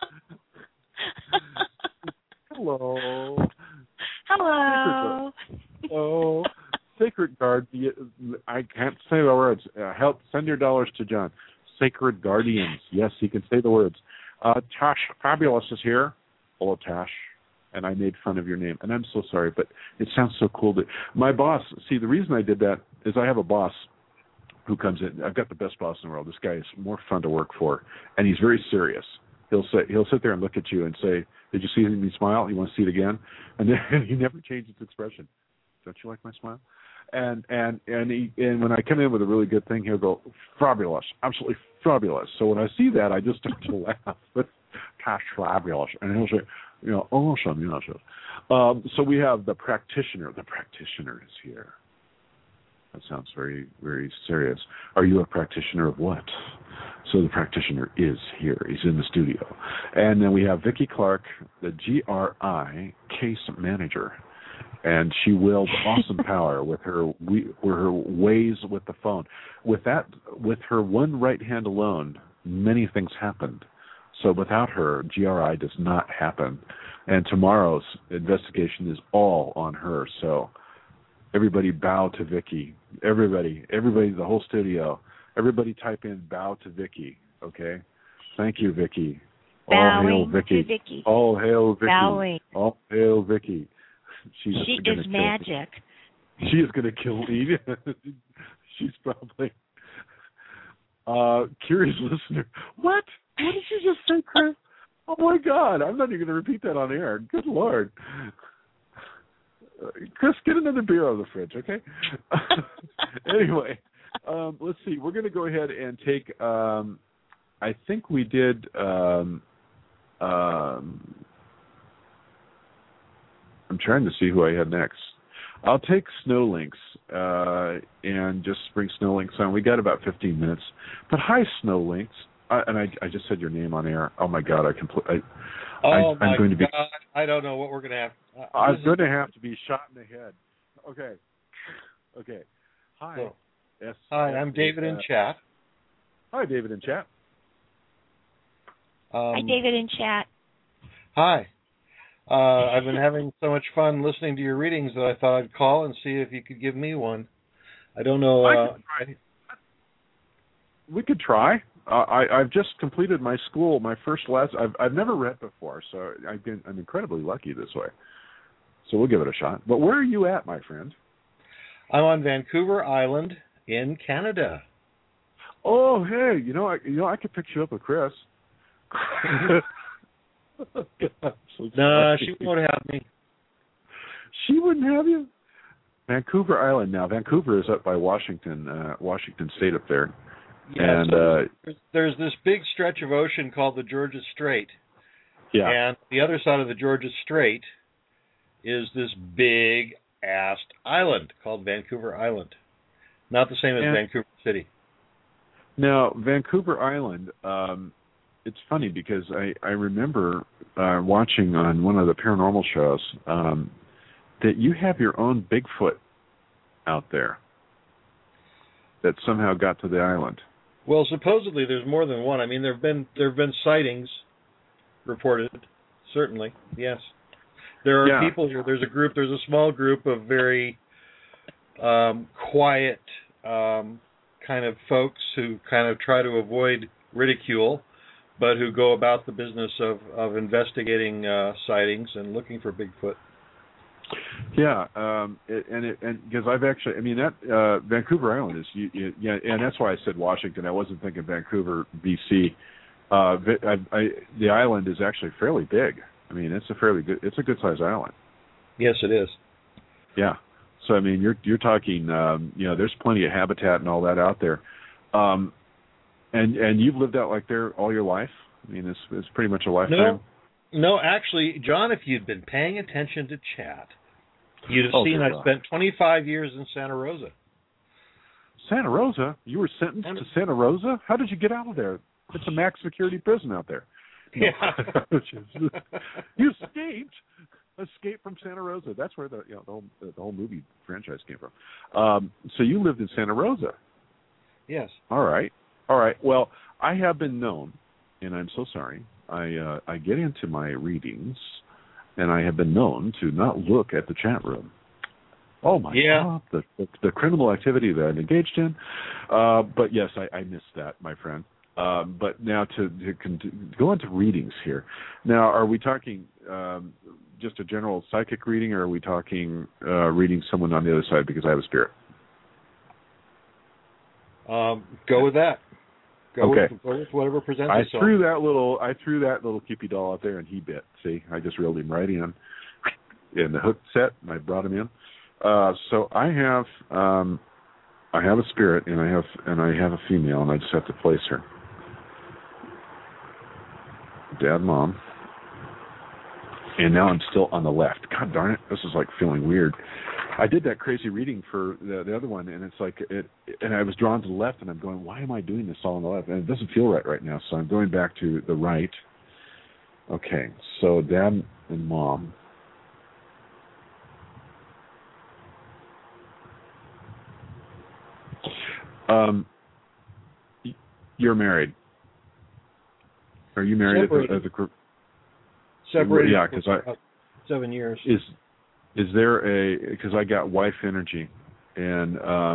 Hello. Hello. Oh, Sacred Guard. I can't say the words. Help, send your dollars to John. Sacred Guardians. Yes, he can say the words. Tash Fabulous is here. Hello, Tash. And I made fun of your name. And I'm so sorry, but it sounds so cool. My boss, see, the reason I did that is I have a boss who comes in. I've got the best boss in the world. This guy is more fun to work for, and he's very serious. He'll sit there and look at you and say, "Did you see me smile? You want to see it again?" And then he never changes expression. Don't you like my smile? And when I come in with a really good thing, he'll go, "Fabulous, absolutely fabulous." So when I see that, I just start to laugh. But gosh, fabulous, and he'll say, awesome, So we have the practitioner. The practitioner is here. That sounds very, very serious. Are you a practitioner of what? So the practitioner is here. He's in the studio. And then we have Vicki Clark, the GRI case manager. And she wields awesome power with her ways with the phone. With her one right hand alone, many things happened. So without her, GRI does not happen. And tomorrow's investigation is all on her. So everybody bow to Vicki. Everybody, the whole studio. Everybody type in bow to Vicki, okay? Thank you, Vicki. All hail Vicki. To Vicki. All hail Vicki. Bowing. All hail Vicki. She is magic. She is going to kill me. She's probably curious listener. What? What did you just say, Chris? Oh my God! I'm not even going to repeat that on air. Good Lord, Chris, get another beer out of the fridge, okay? Anyway, let's see. We're going to go ahead and take. I think we did. I'm trying to see who I had next. I'll take Snowlinks and just bring Snowlinks on. We got about 15 minutes. But hi, Snowlinks. I just said your name on air. Oh, my God. I'm going to be. I don't know what we're going to have. I'm going to have to be shot in the head. Okay. Hi. So, hi, I'm David in chat. Hi, David in chat. Hi, David in chat. Hi. I've been having so much fun listening to your readings that I thought I'd call and see if you could give me one. I don't know. We could try. I've just completed my first lesson. I've never read before, so I'm incredibly lucky this way. So we'll give it a shot. But where are you at, my friend? I'm on Vancouver Island in Canada. Oh, hey, I could pick you up with Chris. No, she won't have me. She wouldn't have you? Vancouver Island. Now, Vancouver is up by Washington State up there. Yeah, and so there's this big stretch of ocean called the Georgia Strait. Yeah. And the other side of the Georgia Strait is this big-assed island called Vancouver Island. Not the same as Vancouver City. Now, Vancouver Island, it's funny because I remember watching on one of the paranormal shows that you have your own Bigfoot out there that somehow got to the island. Well, supposedly there's more than one. I mean, there have been sightings reported. Certainly, yes. There are people here. There's a small group of very quiet kind of folks who kind of try to avoid ridicule, but who go about the business of investigating sightings and looking for Bigfoot. Yeah, and because I've actually, that Vancouver Island is, and that's why I said Washington. I wasn't thinking Vancouver, BC. The island is actually fairly big. I mean, it's a good sized island. Yes, it is. Yeah. So you're talking, there's plenty of habitat and all that out there. And you've lived out like there all your life? I mean, it's pretty much a lifetime. No, actually, John, if you'd been paying attention to chat, you'd have seen I spent 25 years in Santa Rosa. Santa Rosa? You were sentenced to Santa Rosa? How did you get out of there? It's a max security prison out there. No. Yeah. You escaped from Santa Rosa. That's where the whole movie franchise came from. So you lived in Santa Rosa. Yes. All right. Well, I have been known, and I'm so sorry. I get into my readings, and I have been known to not look at the chat room. Oh my God, the criminal activity that I'm engaged in. But yes, I missed that, my friend. But now to go into readings here. Now, are we talking just a general psychic reading, or are we talking reading someone on the other side because I have a spirit? Go with that. Go with whatever presents itself. I threw that little Cupid doll out there, and he bit. See, I just reeled him right in the hook set, and I brought him in. So I have a spirit, and I have a female, and I just have to place her. Dad, Mom, and now I'm still on the left. God darn it, this is like feeling weird. I did that crazy reading for the other one, and it's like and I was drawn to the left, and I'm going, why am I doing this all on the left? And it doesn't feel right now, so I'm going back to the right. Okay, so Dad and Mom. You're married. Are you married as a group? Separated. Yeah, because 7 years. Is there because I got wife energy, and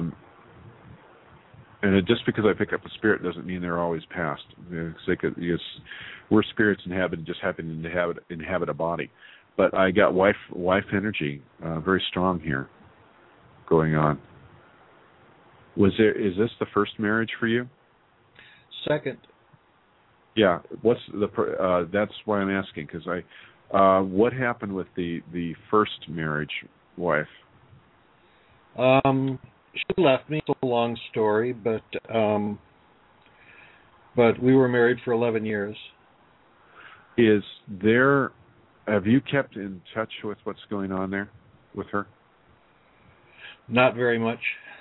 just because I pick up a spirit doesn't mean they're always past. We're spirits just happen to inhabit a body, but I got wife energy very strong here going on. Is this the first marriage for you? Second. Yeah. What's that's why I'm asking, because what happened with the first marriage wife? She left me. It's a long story, but we were married for 11 years. Have you kept in touch with what's going on there with her? Not very much.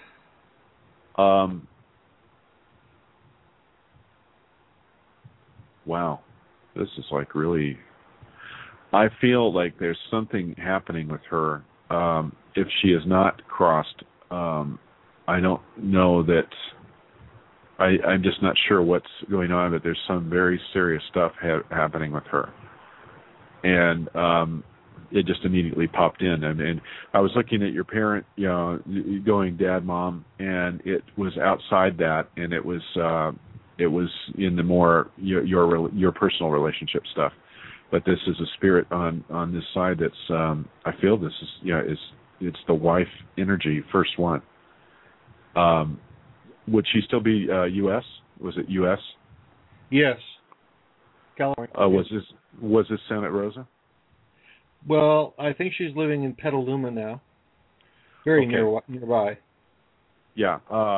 Wow. This is like really, I feel like there's something happening with her. If she is not crossed, I don't know that, I'm just not sure what's going on, but there's some very serious stuff happening with her. And it just immediately popped in. And I was looking at your parent, going Dad, Mom, and it was outside that, and it was in the more your personal relationship stuff. But this is a spirit on this side that's I feel this is it's the wife energy, first one. Would she still be U.S.? Was it U.S.? Yes. California. Was this Santa Rosa? Well, I think she's living in Petaluma now. Very nearby. Yeah.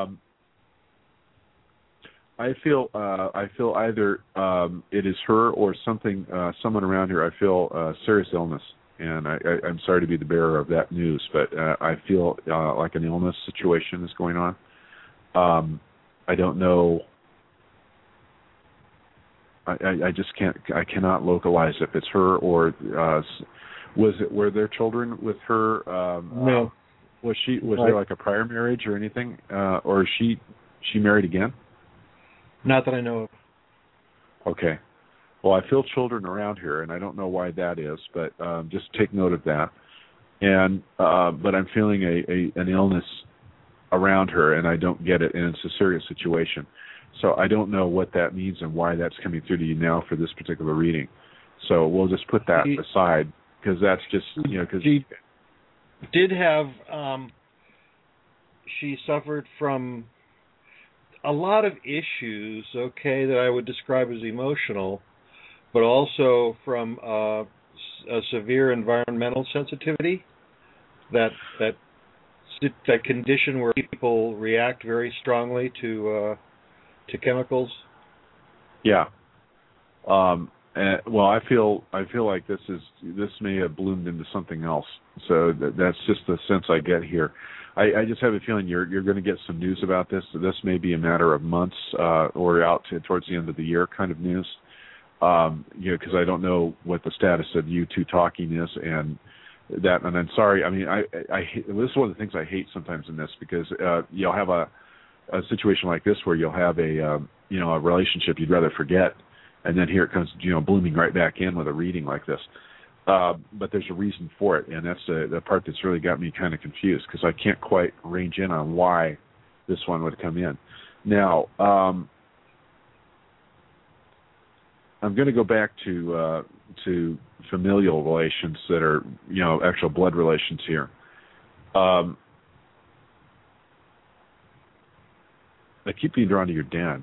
I feel either it is her or someone around her. I feel serious illness, and I'm sorry to be the bearer of that news, but I feel like an illness situation is going on. I don't know. I just can't. I cannot localize if it's her or were there children with her? No. Was there like a prior marriage or anything, or is she married again? Not that I know of. Okay. Well, I feel children around here, and I don't know why that is, but just take note of that. And but I'm feeling an illness around her, and I don't get it, and it's a serious situation. So I don't know what that means and why that's coming through to you now for this particular reading. So we'll just put that aside, because that's just, because she did have, she suffered from a lot of issues, that I would describe as emotional, but also from a severe environmental sensitivity, that condition where people react very strongly to chemicals. Yeah. Well, I feel like this may have bloomed into something else. So that's just the sense I get here. I just have a feeling you're going to get some news about this. So this may be a matter of months or out towards the end of the year kind of news. Because I don't know what the status of you two talking is, and I'm sorry. I mean, this is one of the things I hate sometimes in this, because you'll have a situation like this where you'll have a relationship you'd rather forget, and then here it comes, blooming right back in with a reading like this. But there's a reason for it, and that's the part that's really got me kind of confused, because I can't quite range in on why this one would come in. Now, I'm going to go back to familial relations that are, actual blood relations here. I keep being drawn to your dad.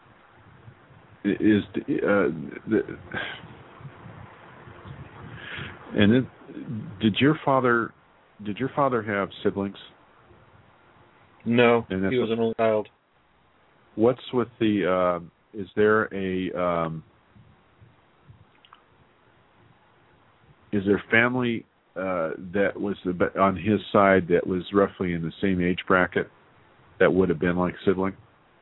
Did your father have siblings? No, he was an only child. What's with the? Is there a? Is there family that was on his side that was roughly in the same age bracket that would have been like sibling?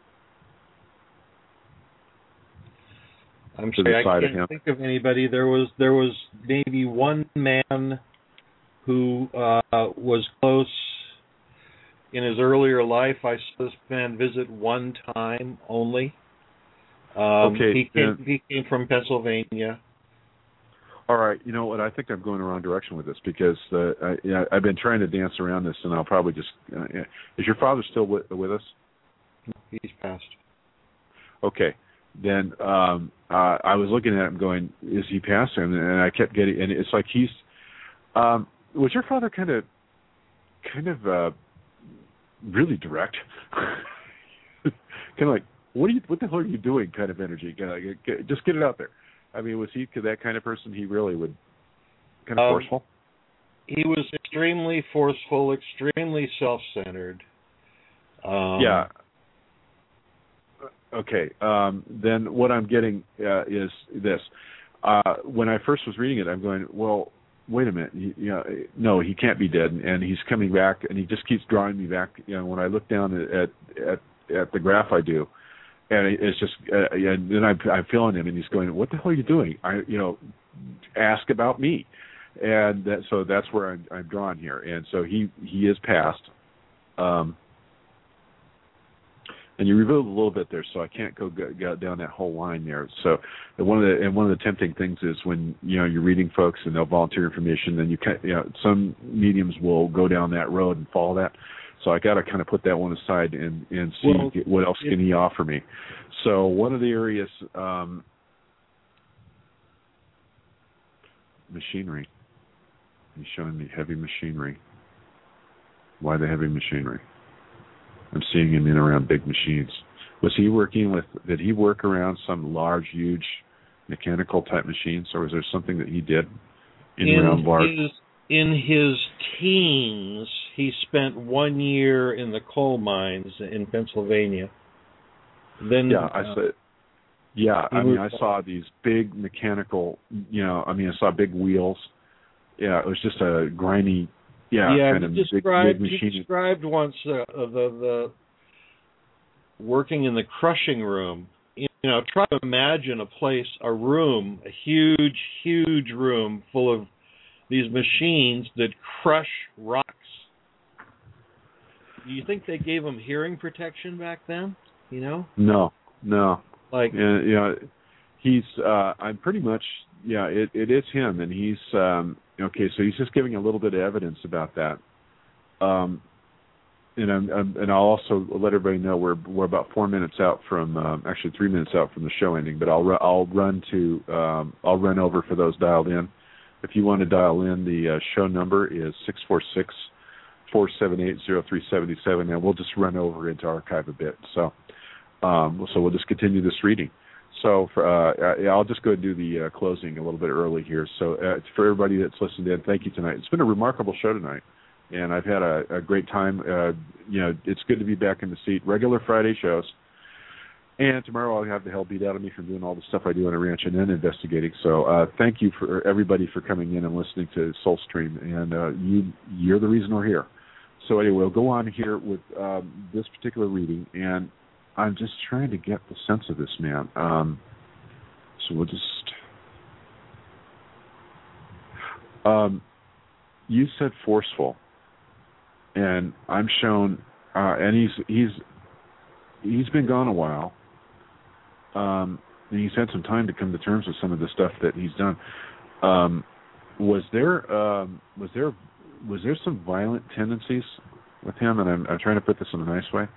I'm sorry, I can't think of anybody. There was maybe one man who was close in his earlier life. I saw this man visit one time only. Okay. He came from Pennsylvania. All right. You know what? I think I'm going the wrong direction with this because I've been trying to dance around this, and I'll probably just. Is your father still with us? He's passed. Okay. Then I was looking at him going, is he passed? And I kept getting, and it's like he's, was your father kind of really direct? Kind of like, what the hell are you doing kind of energy? Just get it out there. I mean, was he that kind of person? He really would kind of forceful? He was extremely forceful, extremely self-centered. Yeah. Okay. Then what I'm getting is this. When I first was reading it, I'm going, well, wait a minute. No, he can't be dead, and he's coming back, and he just keeps drawing me back. When I look down at the graph I do, and it's just, and then I'm feeling him, and he's going, what the hell are you doing? Ask about me, and so that's where I'm drawn here, and so he is passed. And you revealed a little bit there, so I can't go down that whole line there. So one of the tempting things is when you're reading folks and they'll volunteer information, then some mediums will go down that road and follow that. So I got to kind of put that one aside and see what else can he offer me. So one of the areas, machinery. He's showing me heavy machinery. Why the heavy machinery? I'm seeing him in around big machines. Was he working with? Did he work around some large, huge, mechanical type machines, or was there something that he did around large? In his teens, he spent 1 year in the coal mines in Pennsylvania. Then I saw these big mechanical. I saw big wheels. Yeah, it was just a grimy. Kind of big machine. He described once the working in the crushing room. Try to imagine a huge, huge room full of these machines that crush rocks. Do you think they gave him hearing protection back then? No. Like, he's. I'm pretty much. Yeah, it is him, and he's. Okay, so he's just giving a little bit of evidence about that, and I'll also let everybody know we're about 4 minutes out from actually 3 minutes out from the show ending. But I'll run over for those dialed in. If you want to dial in, the show number is 646-478-0377, and we'll just run over into archive a bit. So we'll just continue this reading. So I'll just go and do the closing a little bit early here. So for everybody that's listened in, thank you tonight. It's been a remarkable show tonight, and I've had a great time. It's good to be back in the seat. Regular Friday shows. And tomorrow I'll have the hell beat out of me from doing all the stuff I do on a ranch and then investigating. So thank you for everybody for coming in and listening to Soulstream. And you're the reason we're here. So anyway, we'll go on here with this particular reading, and I'm just trying to get the sense of this man. So we'll just... you said forceful, and I'm shown, and he's been gone a while, and he's had some time to come to terms with some of the stuff that he's done. Was there some violent tendencies with him? And I'm trying to put this in a nice way.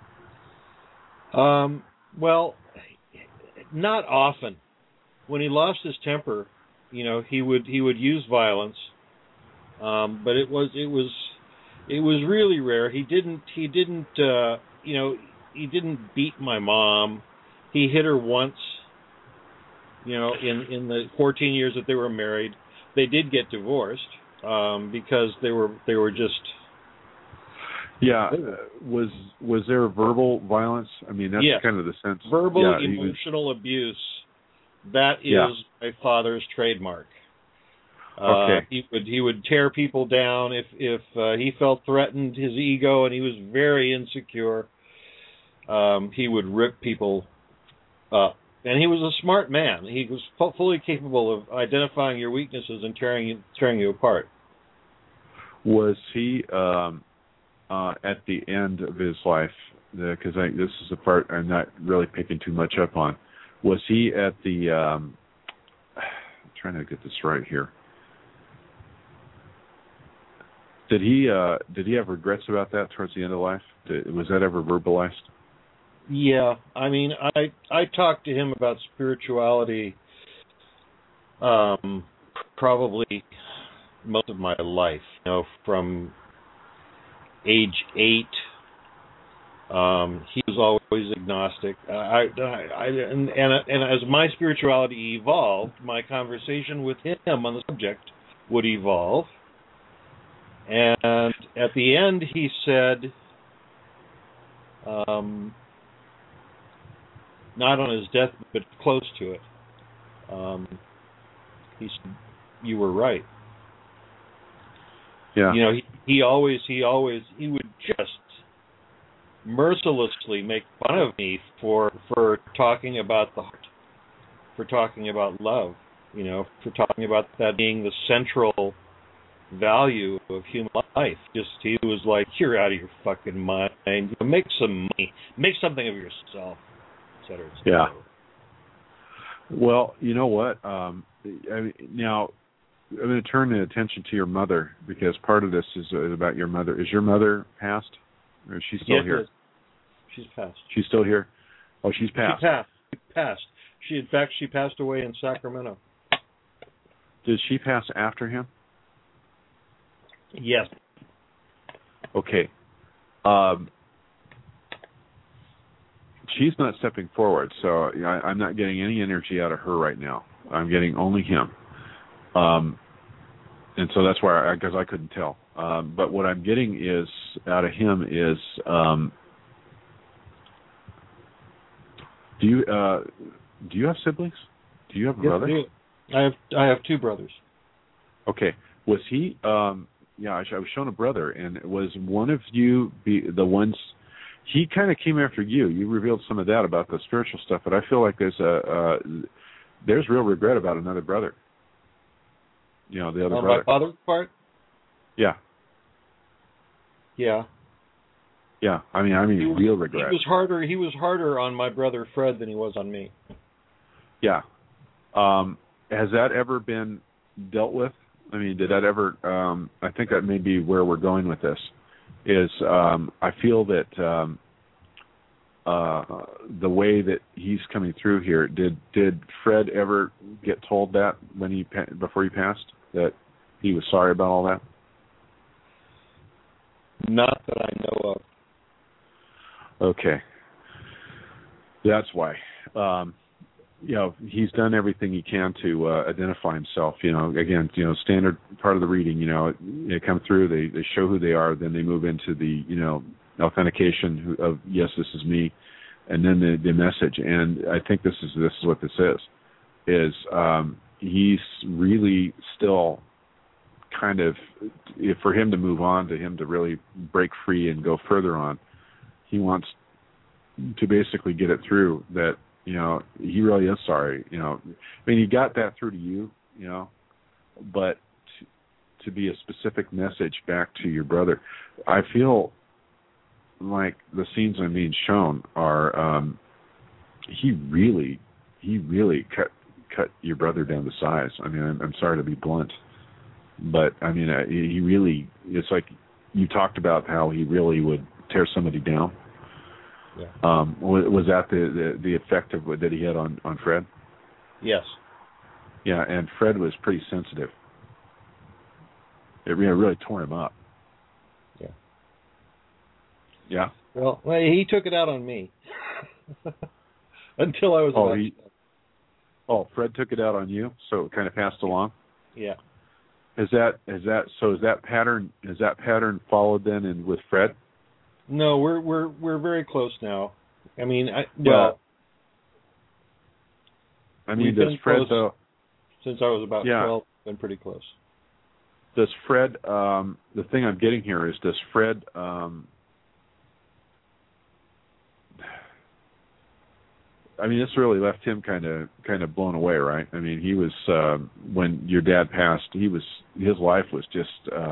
Well, not often. When he lost his temper, he would use violence. But it was really rare. He didn't beat my mom. He hit her once. In the 14 years that they were married, they did get divorced because they were just. Yeah, was there verbal violence? I mean, that's kind of the sense. Verbal, emotional abuse. That is my father's trademark. Okay. He would tear people down if he felt threatened, his ego, and he was very insecure. He would rip people up. And he was a smart man. He was fully capable of identifying your weaknesses and tearing you apart. Was he at the end of his life? Because this is the part I'm not really picking too much up on. Was he at the? I'm trying to get this right here. Did he have regrets about that towards the end of life? Was that ever verbalized? Yeah, I mean, I talked to him about spirituality probably most of my life. From age 8, he was always agnostic. And as my spirituality evolved, my conversation with him on the subject would evolve. And at the end, he said, not on his death, but close to it. He said, "You were right." Yeah. He would just mercilessly make fun of me for talking about the heart, for talking about love, for talking about that being the central value of human life. He was like, "You're out of your fucking mind. Make some money. Make something of yourself." Et cetera, et cetera. Yeah. Well, you know what? Now, I'm going to turn the attention to your mother, because part of this is about your mother. Is your mother passed? Or is she still here? She's passed. She's still here? Oh, she's passed. She passed. She passed away in Sacramento. Did she pass after him? Yes. Okay. She's not stepping forward, so I'm not getting any energy out of her right now. I'm getting only him. And so that's why, because I couldn't tell. But what I'm getting is out of him is, do you have siblings? Do you have a brother? I do. I have 2 brothers. Okay. Was he? I was shown a brother, and was one of you the ones? He kind of came after you. You revealed some of that about the spiritual stuff, but I feel like there's real regret about another brother. The other brother. On my father's part? Yeah. Yeah. Yeah. I mean, real regret. He was harder on my brother Fred than he was on me. Yeah. Has that ever been dealt with? I mean, did that ever? I think that may be where we're going with this. Is I feel that the way that he's coming through here, did Fred ever get told that before he passed, that he was sorry about all that? Not that I know of. Okay, that's why. He's done everything he can to identify himself. Again, standard part of the reading. They come through, they show who they are, then they move into the authentication of yes, this is me, and then the message. And I think this is what this is he's really still kind of, for him to move on, to him to really break free and go further on, he wants to basically get it through that. He really is sorry. I mean, he got that through to you, but to be a specific message back to your brother, I feel like the scenes I'm being shown are, he really cut your brother down to size. I mean, I'm sorry to be blunt, but I mean, he really, it's like you talked about how he really would tear somebody down. Yeah. Was that the effect of that he had on Fred? Yes. Yeah, and Fred was pretty sensitive. It really tore him up. Yeah. Yeah. Well, he took it out on me until I was. Fred took it out on you, so it kind of passed along. Yeah. Is that pattern followed then in with Fred? No, we're very close now. I mean, does Fred though? Since I was about 12, been pretty close. does Fred? The thing I'm getting here is, does Fred? I mean, this really left him kind of blown away, right? I mean, he was when your dad passed. His life was just,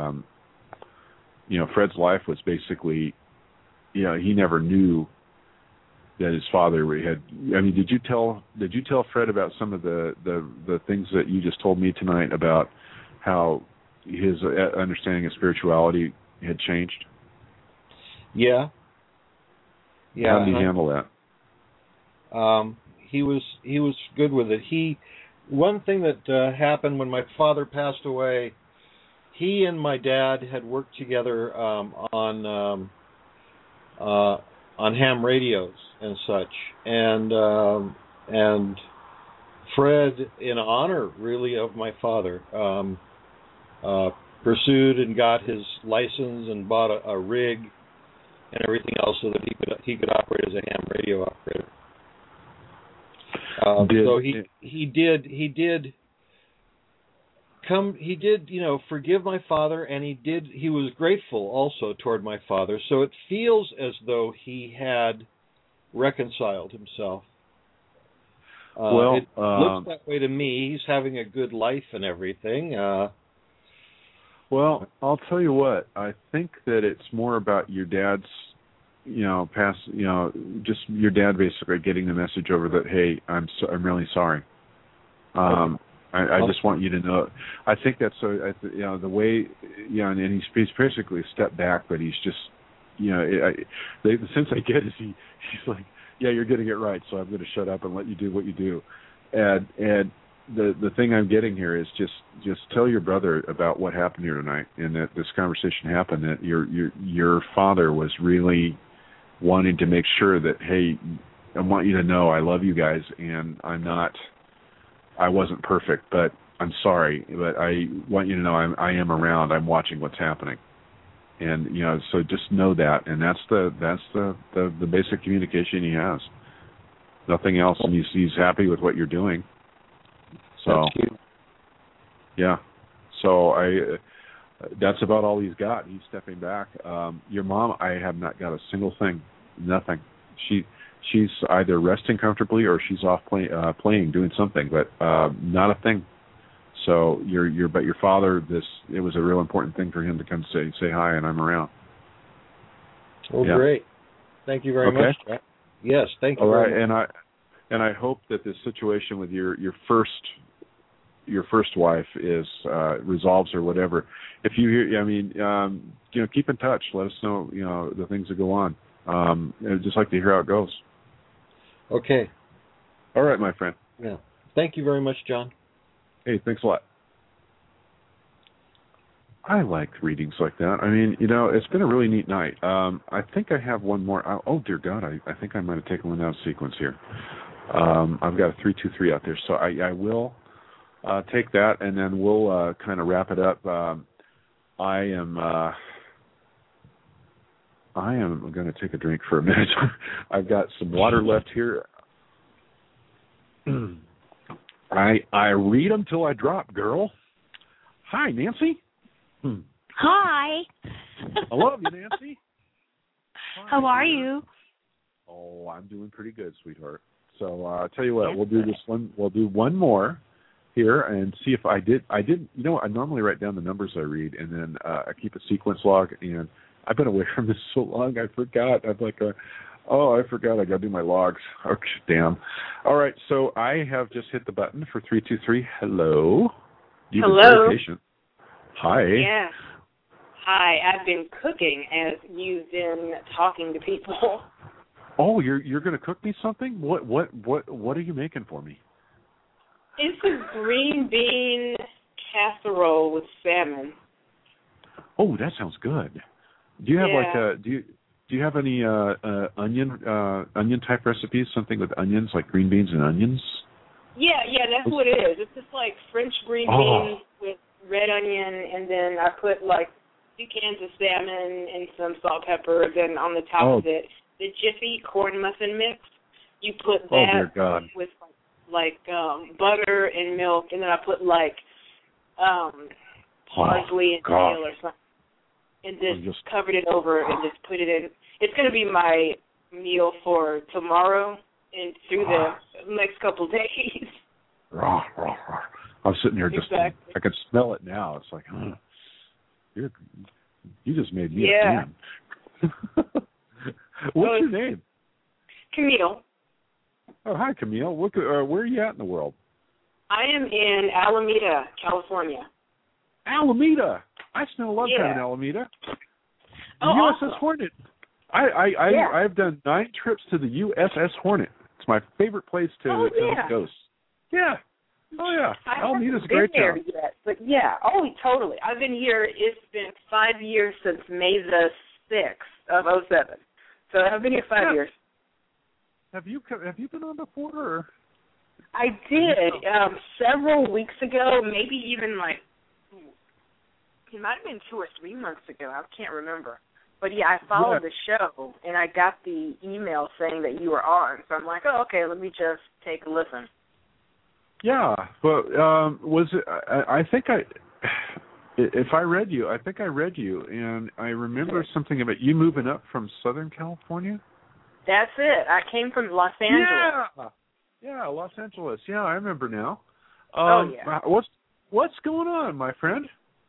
Fred's life was basically, he never knew that his father had. I mean, did you tell Fred about some of the things that you just told me tonight about how his understanding of spirituality had changed? Yeah. How did he handle that? He was good with it. One thing that happened when my father passed away, he and my dad had worked together on ham radios and such, and Fred, in honor really of my father, pursued and got his license and bought a rig and everything else so that he could operate as a ham radio operator. So he did forgive my father, and he was grateful also toward my father. So it feels as though he had reconciled himself. It looks that way to me. He's having a good life and everything. Well, I'll tell you what. I think that it's more about your dad's, just your dad basically getting the message over that, hey, I'm really sorry. I just want you to know. I think that's the way, and he's basically stepped back, but he's just, the sense I get is he's like, yeah, you're getting it right, so I'm going to shut up and let you do what you do. And the thing I'm getting here is just tell your brother about what happened here tonight, and that this conversation happened, that your father was really wanting to make sure that, hey, I want you to know I love you guys, and I wasn't perfect, but I'm sorry, but I want you to know I am around. I'm watching what's happening, and so just know that, and that's the basic communication he has. Nothing else, and he's happy with what you're doing. So, yeah. So that's about all he's got. He's stepping back. Your mom, I have not got a single thing. Nothing. She's either resting comfortably or she's off playing, doing something, but not a thing. So but your father, it was a real important thing for him to come say hi, and I'm around. Oh, yeah. Great. Thank you very much, Jack. Yes, thank you. All right, very much. and I hope that this situation with your first wife is resolves or whatever. If you hear, keep in touch. Let us know, the things that go on. I'd just like to hear how it goes. Okay. All right, my friend. Yeah. Thank you very much, John. Hey, thanks a lot. I like readings like that. I mean, it's been a really neat night. I think I have one more. Oh, dear God, I think I might have taken one out of sequence here. I've got a 323 out there, so I will take that, and then we'll kind of wrap it up. I am going to take a drink for a minute. I've got some water left here. I read them till I drop, girl. Hi, Nancy. Hi. I love you, Nancy. Hi, how are you? Oh, I'm doing pretty good, sweetheart. So I'll tell you what, we'll do this one. We'll do one more here and see if I did. I normally write down the numbers I read, and then I keep a sequence log. And I've been away from this so long, I forgot. I'm like, I forgot. I got to do my logs. Oh, damn. All right, so I have just hit the button for 323. Hello. You've been very patient. Hi. Yes. Hi. I've been cooking as you've been talking to people. Oh, you're going to cook me something? What are you making for me? It's a green bean casserole with salmon. Oh, that sounds good. Do you have do you have any onion type recipes? Something with onions, like green beans and onions? Yeah, that's what it is. It's just like French green beans with red onion, and then I put like 2 cans of salmon and some salt, pepper. Then on the top of it, the Jiffy corn muffin mix. You put that with like butter and milk, and then I put like parsley and kale or something, and just covered it over and just put it in. It's going to be my meal for tomorrow and through the next couple of days. I'm sitting here just, exactly. I can smell it now. It's like, you just made me a fan. What's your name? Camille. Oh, hi, Camille. Where are you at in the world? I am in Alameda, California. Alameda. I spent a lot of time in Alameda. The USS awesome. Hornet. I've done 9 trips to the USS Hornet. It's my favorite place to go. Yeah. Oh, yeah. Alameda's a great town. I haven't been there yet, but yeah. Oh, totally. I've been here. It's been 5 years since May the 6th of 2007. So I've been here 5 years. Have you been on before? Or? I did several weeks ago, maybe even it might have been 2 or 3 months ago. I can't remember. But, yeah, I followed the show, and I got the email saying that you were on. So I'm like, oh, okay, let me just take a listen. Yeah, but was it? I think if I read you, and I remember something about you moving up from Southern California. That's it. I came from Los Angeles. Yeah, Los Angeles. Yeah, I remember now. What's going on, my friend?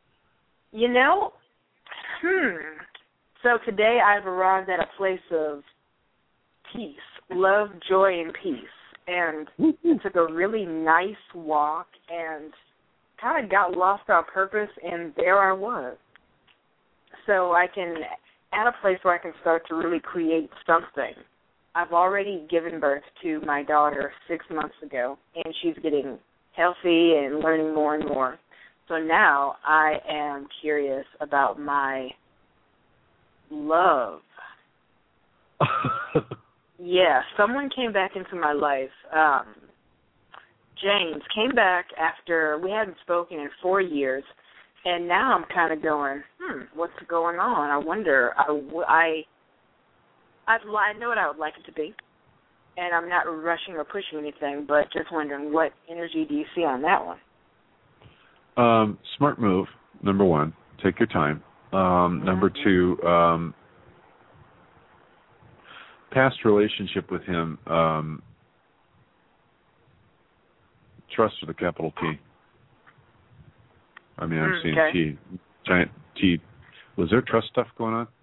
So today I've arrived at a place of peace, love, joy, and peace. And took a really nice walk and kind of got lost on purpose, and there I was. So I can, at a place where I can start to really create something. I've already given birth to my daughter 6 months ago, and she's getting healthy and learning more and more. So now I am curious about my love. Yeah, someone came back into my life. James came back after we hadn't spoken in 4 years, and now I'm kind of going, what's going on? I wonder. I know what I would like it to be, and I'm not rushing or pushing anything, but just wondering what energy do you see on that one? Smart move, number 1. Take your time. Number 2, past relationship with him, trust with a capital T. I mean, I'm seeing T, giant T. Was there trust stuff going on?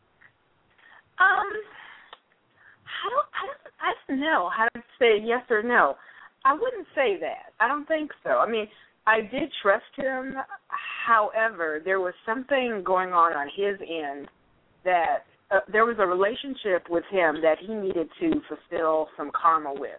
I don't know how to say yes or no. I wouldn't say that. I don't think so. I mean, I did trust him. However, there was something going on his end that there was a relationship with him that he needed to fulfill some karma with.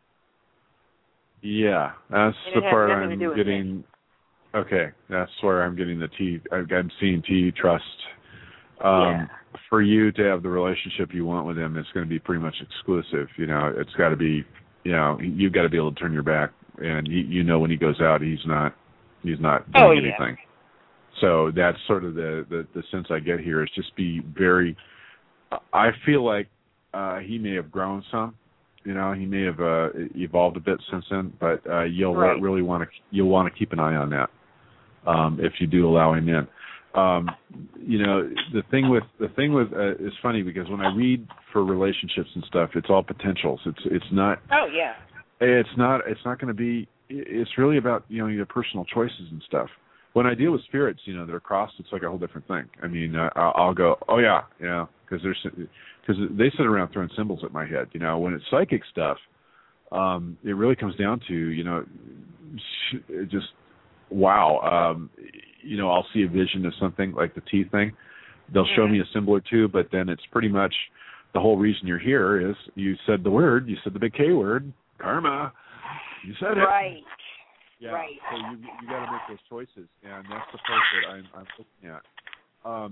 Yeah, that's the part I'm getting. Okay, that's where I'm getting the T. I'm seeing T, trust. For you to have the relationship you want with him, it's going to be pretty much exclusive. It's got to be, you've got to be able to turn your back, and when he goes out, he's not doing anything. So that's sort of the sense I get here is just be very. I feel like he may have grown some. He may have evolved a bit since then, but you'll really want to keep an eye on that if you do allow him in. The thing with it's funny because when I read for relationships and stuff, it's all potentials. It's not. Oh yeah. It's not going to be. It's really about your personal choices and stuff. When I deal with spirits, that are crossed, it's like a whole different thing. I mean, I'll go, oh yeah, because they sit around throwing symbols at my head. When it's psychic stuff, it really comes down to just wow. I'll see a vision of something like the T thing. They'll show me a symbol or two, but then it's pretty much the whole reason you're here is you said the big K word, karma. You said it. Right. Yeah. Right. So you got to make those choices, and that's the part that I'm looking at.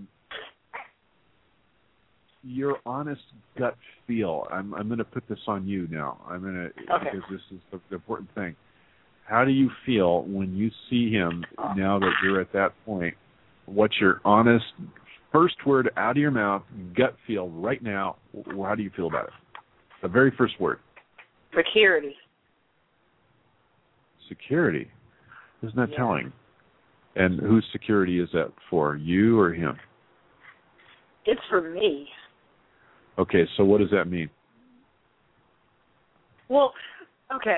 Your honest gut feel. I'm going to put this on you now. Because this is the important thing. How do you feel when you see him now that you're at that point? What's your honest first word out of your mouth, gut feel right now? How do you feel about it? The very first word. Security. Security. Isn't that telling? And whose security is that for, you or him? It's for me. Okay, so what does that mean? Well, okay,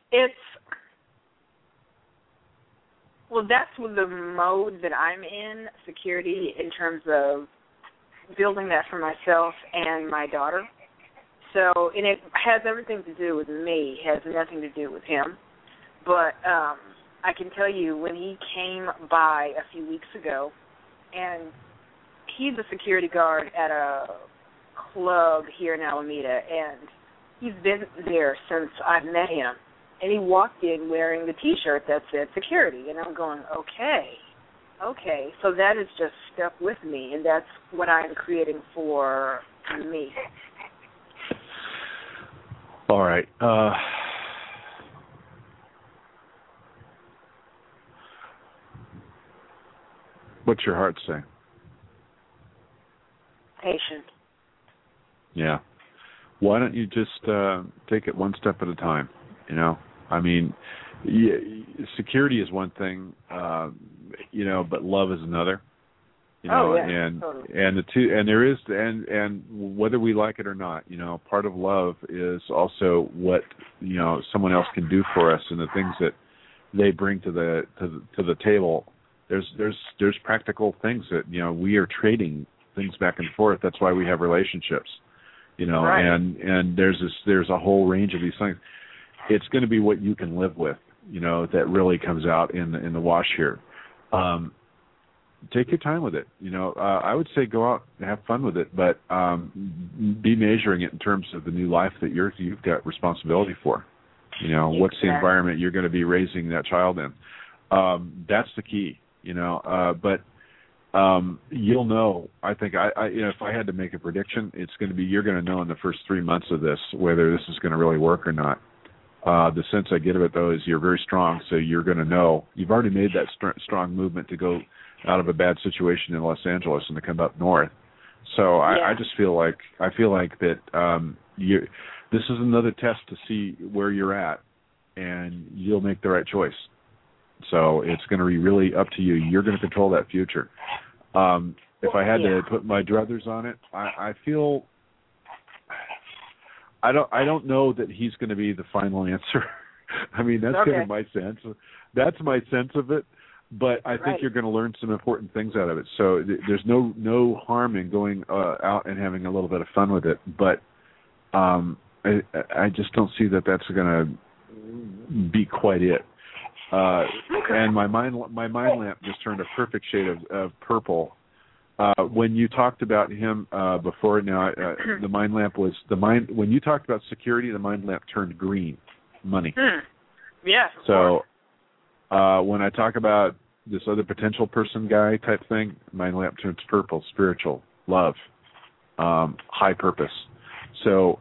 that's the mode that I'm in, security, in terms of building that for myself and my daughter. So, and it has everything to do with me. It has nothing to do with him. But I can tell you, when he came by a few weeks ago, and he's a security guard at a club here in Alameda, and he's been there since I've met him. And he walked in wearing the T-shirt that said security, and I'm going, okay. So that has just stuck with me, and that's what I'm creating for me. All right. What's your heart say? Patient. Yeah. Why don't you just take it one step at a time? You know, I mean, security is one thing, you know, but love is another. You know, totally. And the two, and there is, and whether we like it or not, you know, part of love is also what, you know, someone else can do for us, and the things that they bring to the table. There's practical things that, you know, we are trading things back and forth. That's why we have relationships, you know, right. and there's a whole range of these things. It's going to be what you can live with, you know, that really comes out in the wash here. Take your time with it. You know, I would say go out and have fun with it, but be measuring it in terms of the new life that you've got responsibility for. You know, exactly. What's the environment you're going to be raising that child in? That's the key. You know, but you'll know. I think you know, if I had to make a prediction, it's going to be, you're going to know in the first 3 months of this whether this is going to really work or not. The sense I get of it, though, is you're very strong, so you're going to know. You've already made that strong movement to go out of a bad situation in Los Angeles and to come up north. So I just feel like that this is another test to see where you're at, and you'll make the right choice. So it's going to be really up to you. You're going to control that future. If I had to put my druthers on it, I feel I don't know that he's going to be the final answer. I mean, that's kind of my sense. That's my sense of it. But I think you're going to learn some important things out of it. So there's no harm in going out and having a little bit of fun with it. But I just don't see that that's going to be quite it. And my mind lamp just turned a perfect shade of purple. When you talked about him before, now the mind lamp was when you talked about security, the mind lamp turned green, money. Yeah. So when I talk about this other potential person guy type thing, mind lamp turns purple, spiritual, love, high purpose. So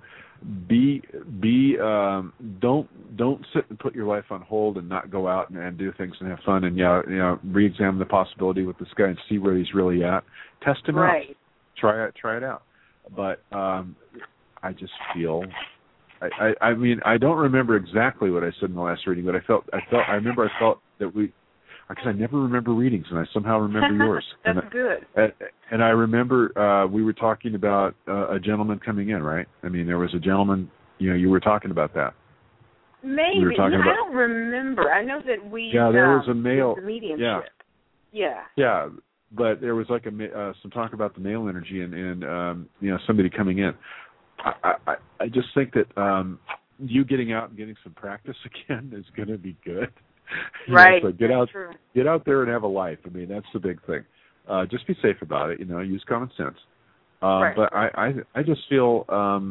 don't sit and put your life on hold and not go out and do things and have fun and re-examine the possibility with this guy and see where he's really at. Test him out. Try it out. But I just feel I mean, I don't remember exactly what I said in the last reading, but I remember that because I never remember readings, and I somehow remember yours. That's good. And I remember we were talking about a gentleman coming in, right? I mean, there was a gentleman, you were talking about that. Maybe. I don't remember. I know that we... Yeah, there was a male... The mediumship. Yeah, but there was like some talk about the male energy and somebody coming in. I just think that you getting out and getting some practice again is going to be good. Right. So get out there and have a life. I mean, that's the big thing. Just be safe about it. Use common sense. But I just feel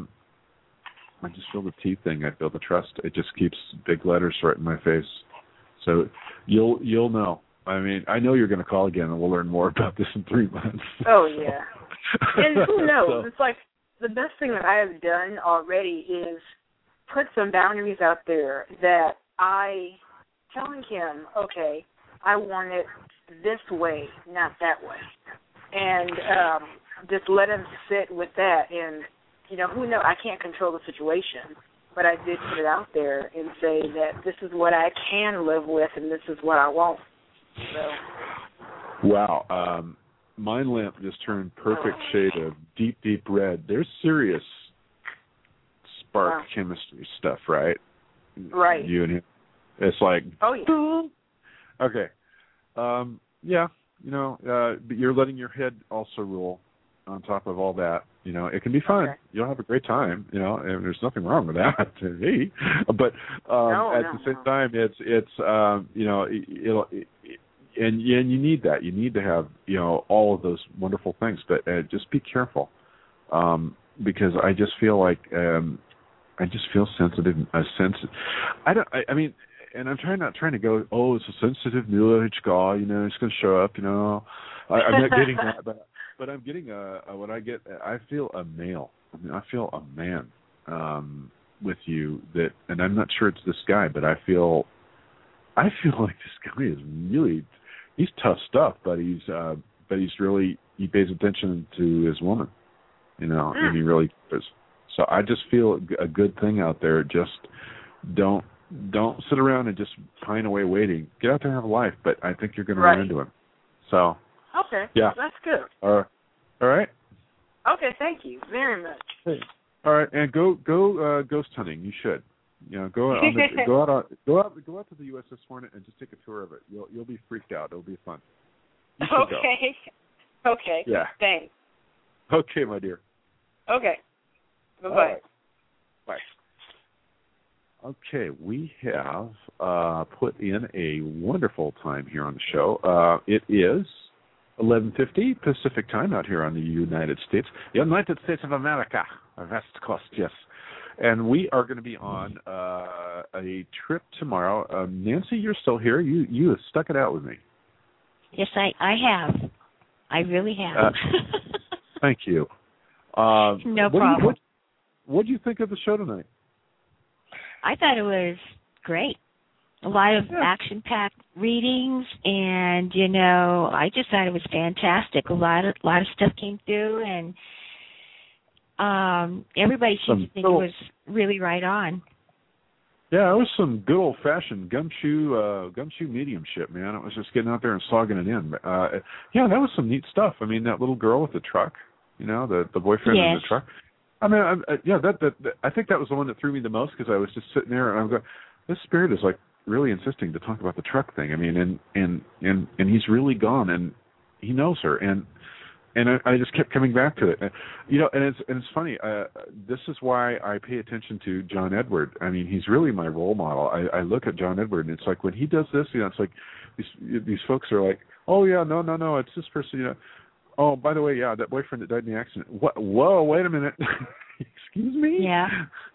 the T thing. I feel the trust. It just keeps big letters right in my face. So you'll know. I mean, I know you're going to call again, and we'll learn more about this in 3 months. Oh yeah. And who knows? It's like the best thing that I have done already is put some boundaries out there that telling him, okay, I want it this way, not that way. And just let him sit with that. And, who knows? I can't control the situation, but I did put it out there and say that this is what I can live with and this is what I won't. So Wow. My lamp just turned perfect shade of deep, deep red. There's serious spark chemistry stuff, right? Right. You and him. It's like, oh yeah. Okay. Yeah, but you're letting your head also rule on top of all that. It can be fun. Okay. You'll have a great time, and there's nothing wrong with that to me. But at the same time, and you need that. You need to have, all of those wonderful things, but just be careful. Because I just feel like, I just feel sensitive. I mean, and I'm not trying to go, oh, it's a sensitive new age guy, he's going to show up, I'm not getting that, but I'm getting what I get. I feel a male. I feel a man with you and I'm not sure it's this guy, but I feel like this guy is really, he's tough stuff, but he's really, he pays attention to his woman, and he really does. So I just feel a good thing out there. Just don't sit around and just pine away waiting. Get out there and have a life. But I think you're going to run into him. So. Okay. Yeah. That's good. All right. Okay. Thank you very much. Hey. All right, and go ghost hunting. You should. Go out to the USS Hornet and just take a tour of it. You'll be freaked out. It'll be fun. Okay. Go. Okay. Yeah. Thanks. Okay, my dear. Okay. Bye-bye. Right. Bye. Okay, we have put in a wonderful time here on the show. It is 11:50 Pacific time out here on the United States of America, West Coast, yes. And we are going to be on a trip tomorrow. Nancy, you're still here. You have stuck it out with me. Yes, I have. I really have. Thank you. No problem. What do you think of the show tonight? I thought it was great. A lot of action-packed readings, and I just thought it was fantastic. A lot of stuff came through, and everybody seemed to think it was really right on. Yeah, it was some good old-fashioned gumshoe mediumship, man. It was just getting out there and slogging it in. That was some neat stuff. I mean, that little girl with the truck, the boyfriend in the truck. I mean, I think that was the one that threw me the most because I was just sitting there and I'm going, this spirit is like really insisting to talk about the truck thing. I mean, and he's really gone and he knows her and I just kept coming back to it. And it's funny. This is why I pay attention to John Edward. I mean, he's really my role model. I look at John Edward and it's like when he does this, it's like these folks are like, oh yeah, no, it's this person, Oh, by the way, that boyfriend that died in the accident. What? Whoa, wait a minute. Excuse me? Yeah.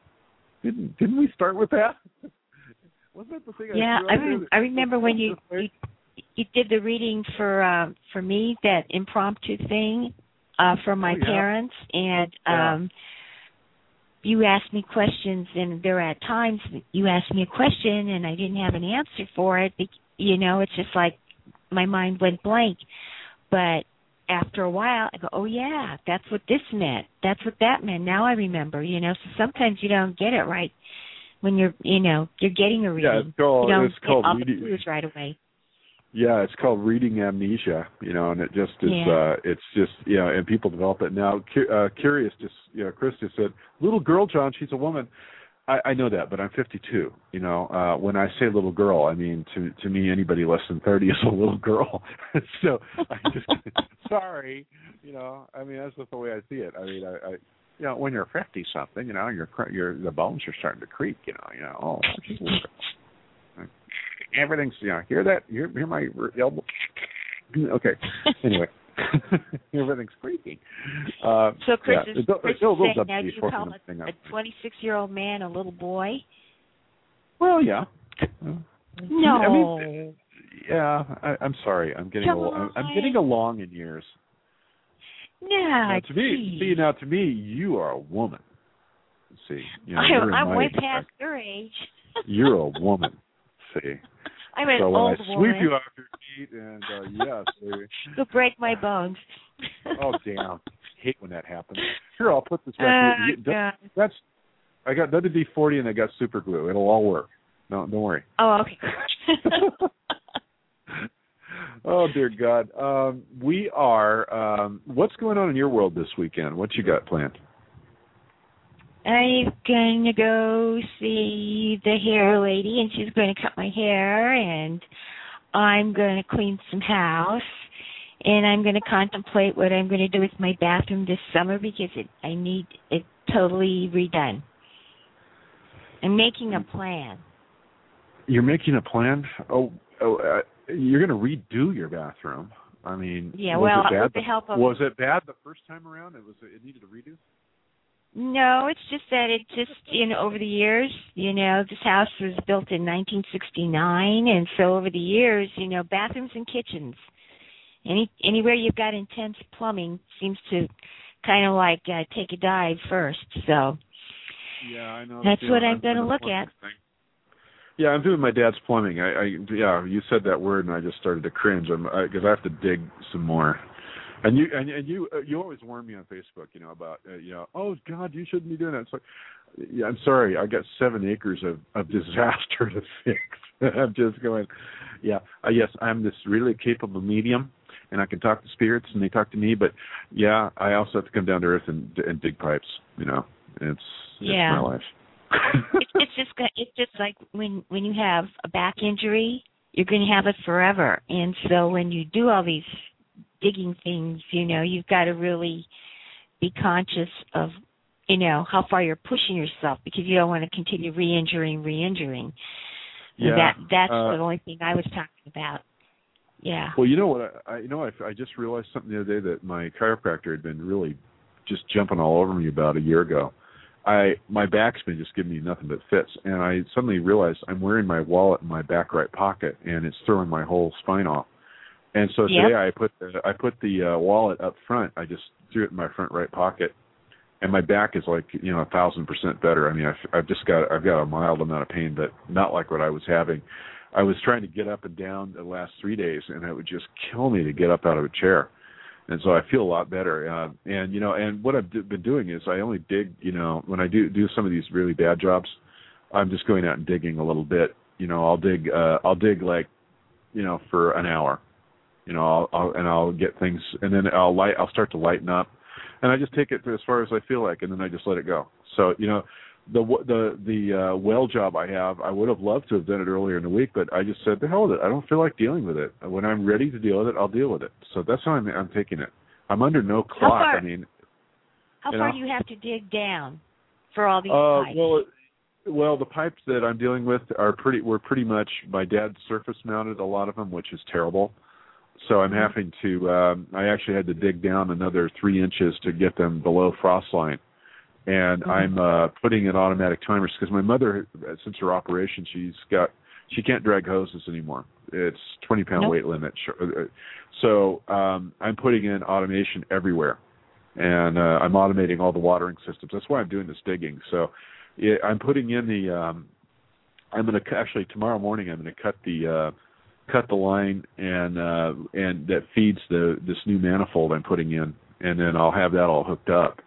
Didn't we start with that? Wasn't that the thing? Yeah, I remember when you did the reading for me, that impromptu thing for my parents, and you asked me questions, and there are times you asked me a question, and I didn't have an answer for it. It's just like my mind went blank, but after a while, I go, oh, yeah, that's what this meant. That's what that meant. Now I remember, So sometimes you don't get it right when you're getting a reading. Yeah, it's called all reading. the clues right away. Yeah, it's called reading amnesia, and it just is, it's just, and people develop it. Now, Curious Chris just said, little girl, John, she's a woman. I know that, but I'm 52. When I say little girl, I mean to me anybody less than 30 is a little girl. So I just sorry, I mean that's just the way I see it. I mean, I when you're 50 something, the bones are starting to creak. Oh, she's a little girl. Everything's hear that? Hear my elbow? Okay. Anyway. Everything's creaking. So Chris is saying now you call a 26-year-old man a little boy? Well, yeah. No. I mean, I'm sorry. I'm getting I'm getting along in years. Yeah. To me, you are a woman. See, I'm way past your age. You're a woman. See. I'm an so old when I woman. sweep you off your feet and yes, baby. You'll break my bones. Oh damn! I hate when that happens. Here, I'll put this back. That's I got WD-40 and I got super glue. It'll all work. No, don't worry. Oh, okay. Oh, dear God. We are, what's going on in your world this weekend? What you got planned? I'm going to go see the hair lady, and she's going to cut my hair, and I'm going to clean some house, and I'm going to contemplate what I'm going to do with my bathroom this summer because I need it totally redone. I'm making a plan. You're making a plan? You're going to redo your bathroom. I mean, yeah. Well, with the help of was it bad the first time around? It needed a redo. No, it's just that over the years, this house was built in 1969, and so over the years, bathrooms and kitchens, anywhere you've got intense plumbing seems to kind of like take a dive first. So yeah, I know. That's what I'm going to look at. Yeah, I'm doing my dad's plumbing. You said that word, and I just started to cringe because I have to dig some more. And you always warn me on Facebook, about oh God, you shouldn't be doing that. It's like, yeah, I'm sorry, I got 7 acres of disaster to fix. I'm just going, yes, I'm this really capable medium, and I can talk to spirits, and they talk to me. But yeah, I also have to come down to earth and dig pipes. It's my life. It's just like when you have a back injury, you're going to have it forever. And so when you do all these digging things, you've got to really be conscious of, how far you're pushing yourself because you don't want to continue re-injuring. Yeah. That's the only thing I was talking about. Yeah. Well, you know what? I just realized something the other day that my chiropractor had been really just jumping all over me about a year ago. My back's been just giving me nothing but fits, and I suddenly realized I'm wearing my wallet in my back right pocket, and it's throwing my whole spine off. And so today I put the wallet up front. I just threw it in my front right pocket, and my back is like 1,000% better. I mean, I've got a mild amount of pain, but not like what I was having. I was trying to get up and down the last 3 days, and it would just kill me to get up out of a chair. And so I feel a lot better. And what I've been doing is I only dig, when I do some of these really bad jobs, I'm just going out and digging a little bit. I'll dig like, for an hour. I'll get things, and then I'll start to lighten up, and I just take it as far as I feel like, and then I just let it go. So the well job I have, I would have loved to have done it earlier in the week, but I just said, the hell with it. I don't feel like dealing with it. When I'm ready to deal with it, I'll deal with it. So that's how I'm taking it. I'm under no clock. How far do you have to dig down for all these pipes? Well, the pipes that I'm dealing with were pretty much my dad's surface mounted, a lot of them, which is terrible. So I'm having to, I actually had to dig down another 3 inches to get them below frost line. And I'm putting in automatic timers because my mother, since her operation, she can't drag hoses anymore. It's 20-pound weight limit. So I'm putting in automation everywhere, and I'm automating all the watering systems. That's why I'm doing this digging. So I'm putting in the. I'm going to actually tomorrow morning. I'm going to cut the line and that feeds this new manifold I'm putting in, and then I'll have that all hooked up.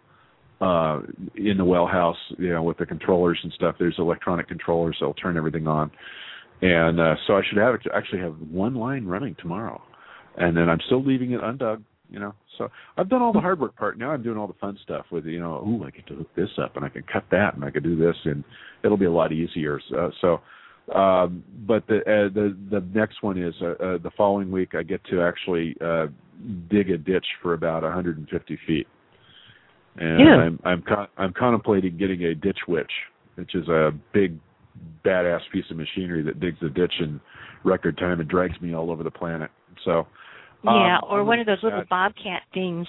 In the well house, with the controllers and stuff. There's electronic controllers that'll turn everything on. And so I should actually have one line running tomorrow. And then I'm still leaving it undug, So I've done all the hard work part. Now I'm doing all the fun stuff with, I get to hook this up, and I can cut that, and I can do this, and it'll be a lot easier. But the next one is the following week I get to actually dig a ditch for about 150 feet. And I'm contemplating getting a ditch witch, which is a big, badass piece of machinery that digs a ditch in record time and drags me all over the planet. So or one of those little bobcat things,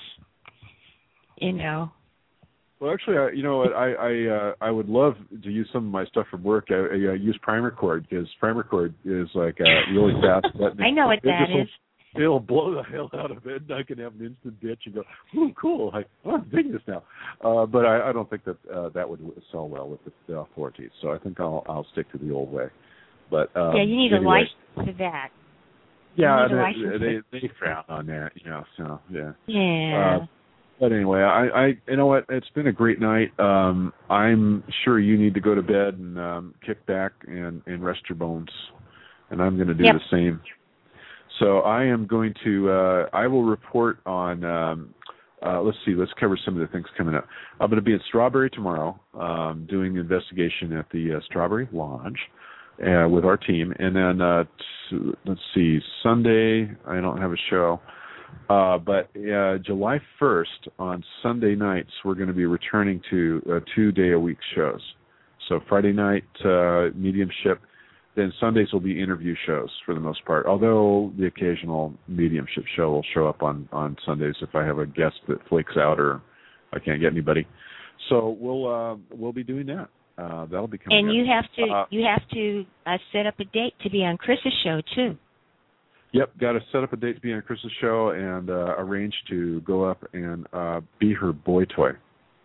Well, actually, I would love to use some of my stuff from work. I use Primer Cord because Primer Cord is like a really fast button. I know what that is. It'll blow the hell out of it, and I can have an instant ditch and go, ooh, cool, I'm digging this now. But I don't think that would sell well with the authorities, so I think I'll stick to the old way. But you need a license for that. Yeah, they frown on that, so, yeah. Yeah. But anyway, I you know what, it's been a great night. I'm sure you need to go to bed and kick back and rest your bones, and I'm going to do the same. So I am going to. I will report on. Let's see. Let's cover some of the things coming up. I'm going to be in Strawberry tomorrow, doing the investigation at the Strawberry Lodge with our team, and then let's see. Sunday, I don't have a show, but July 1st on Sunday nights we're going to be returning to 2-day-a-week shows. So Friday night mediumship. Then Sundays will be interview shows for the most part, although the occasional mediumship show will show up on Sundays if I have a guest that flakes out or I can't get anybody. So we'll be doing that. That'll be coming. And you have to set up a date to be on Chris's show too. Yep, got to set up a date to be on Chris's show and arrange to go up and be her boy toy.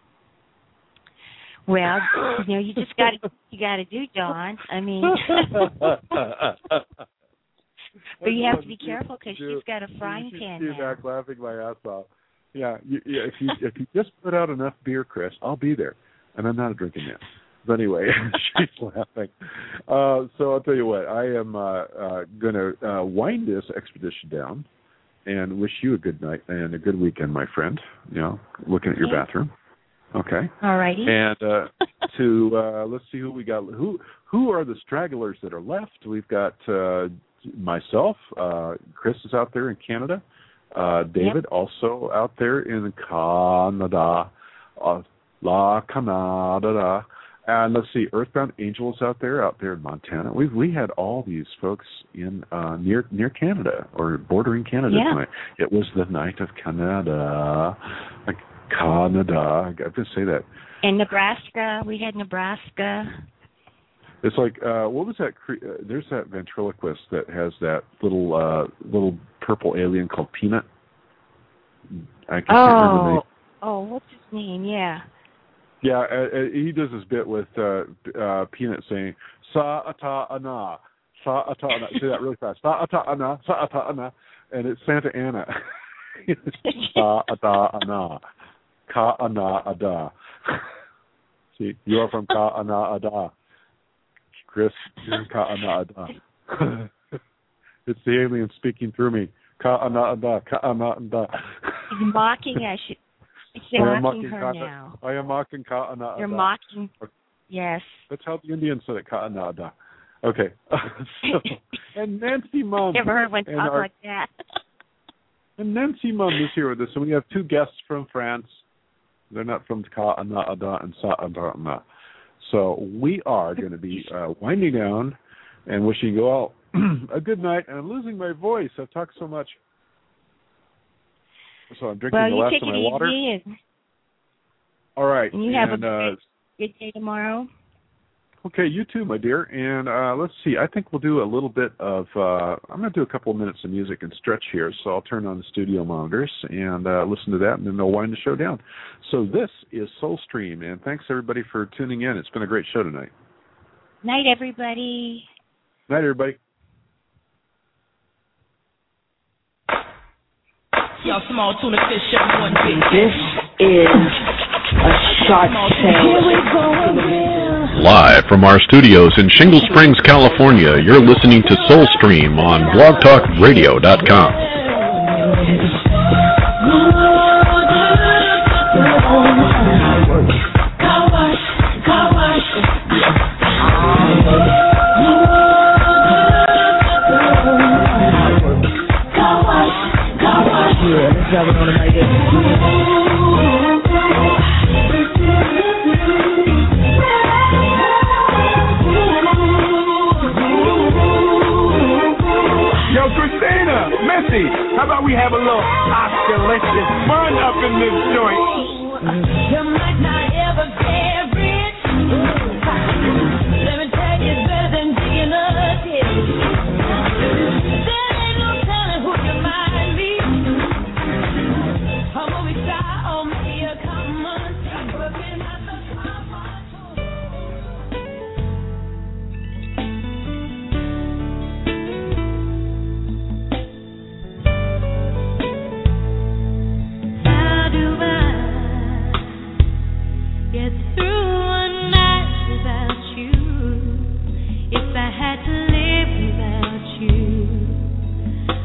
Well, you just got to do, Dawn. I mean, but you have to be careful because she's got a frying pan now. She's back laughing my ass off. Yeah, if you just put out enough beer, Chris, I'll be there, and I'm not a drinking man. But anyway, she's laughing. So I'll tell you what, I am going to wind this expedition down and wish you a good night and a good weekend, my friend. Looking at your bathroom. Okay. All righty. And let's see who we got. Who are the stragglers that are left? We've got myself. Chris is out there in Canada. David also out there in Canada. La Canada. And let's see, Earthbound Angel is out there in Montana. We had all these folks in near Canada or bordering Canada tonight. It was the night of Canada. Canada, I got to say that. And Nebraska, we had Nebraska. It's like what was that? There's that ventriloquist that has that little purple alien called Peanut. I can't remember the name. Oh, what's his name? Yeah. Yeah, he does this bit with Peanut saying "Sa-ata-ana, sa-ata-ana." Say that really fast. Sa-ata-ana, sa-ata-ana, and it's Santa Ana. Sa-ata-ana. Ka-ana-ada. See, you are from Ka-ana-ada. Chris, Ka-ana-ada. It's the alien speaking through me. Ka-ana-ada, Ka-ana-ada. He's mocking us. They're mocking her now. I am mocking Ka-ana-ada. They're mocking. Yes. That's how the Indians said it, Ka-ana-ada. Okay. And Nancy Mum. Never heard one talk like that. And Nancy Mum is here with us, and we have two guests from France. They're not from Ka-ana-ada and Sa-ata-ana. So we are going to be winding down and wishing you all a good night. And I'm losing my voice. I've talked so much. So I'm drinking the last of my water. All right. And you have a good day tomorrow. Okay, you too, my dear. And let's see. I think we'll do a little bit of, I'm going to do a couple of minutes of music and stretch here. So I'll turn on the studio monitors and listen to that, and then they'll wind the show down. So this is Soulstream, and thanks, everybody, for tuning in. It's been a great show tonight. Night, everybody. Night, everybody. Y'all small tuna fish show one big. This is a Shark Tank. Here we go again. Live from our studios in Shingle Springs, California, you're listening to Soulstream on blogtalkradio.com. Yo, Christina, Missy,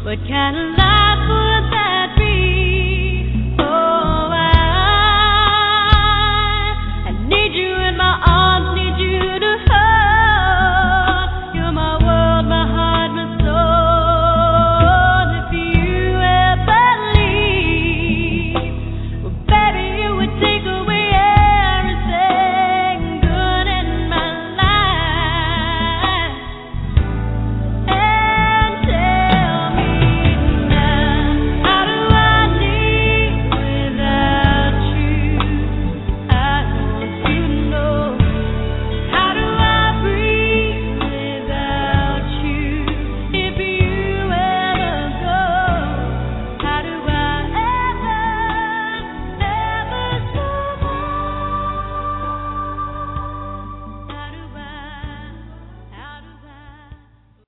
What kind of love?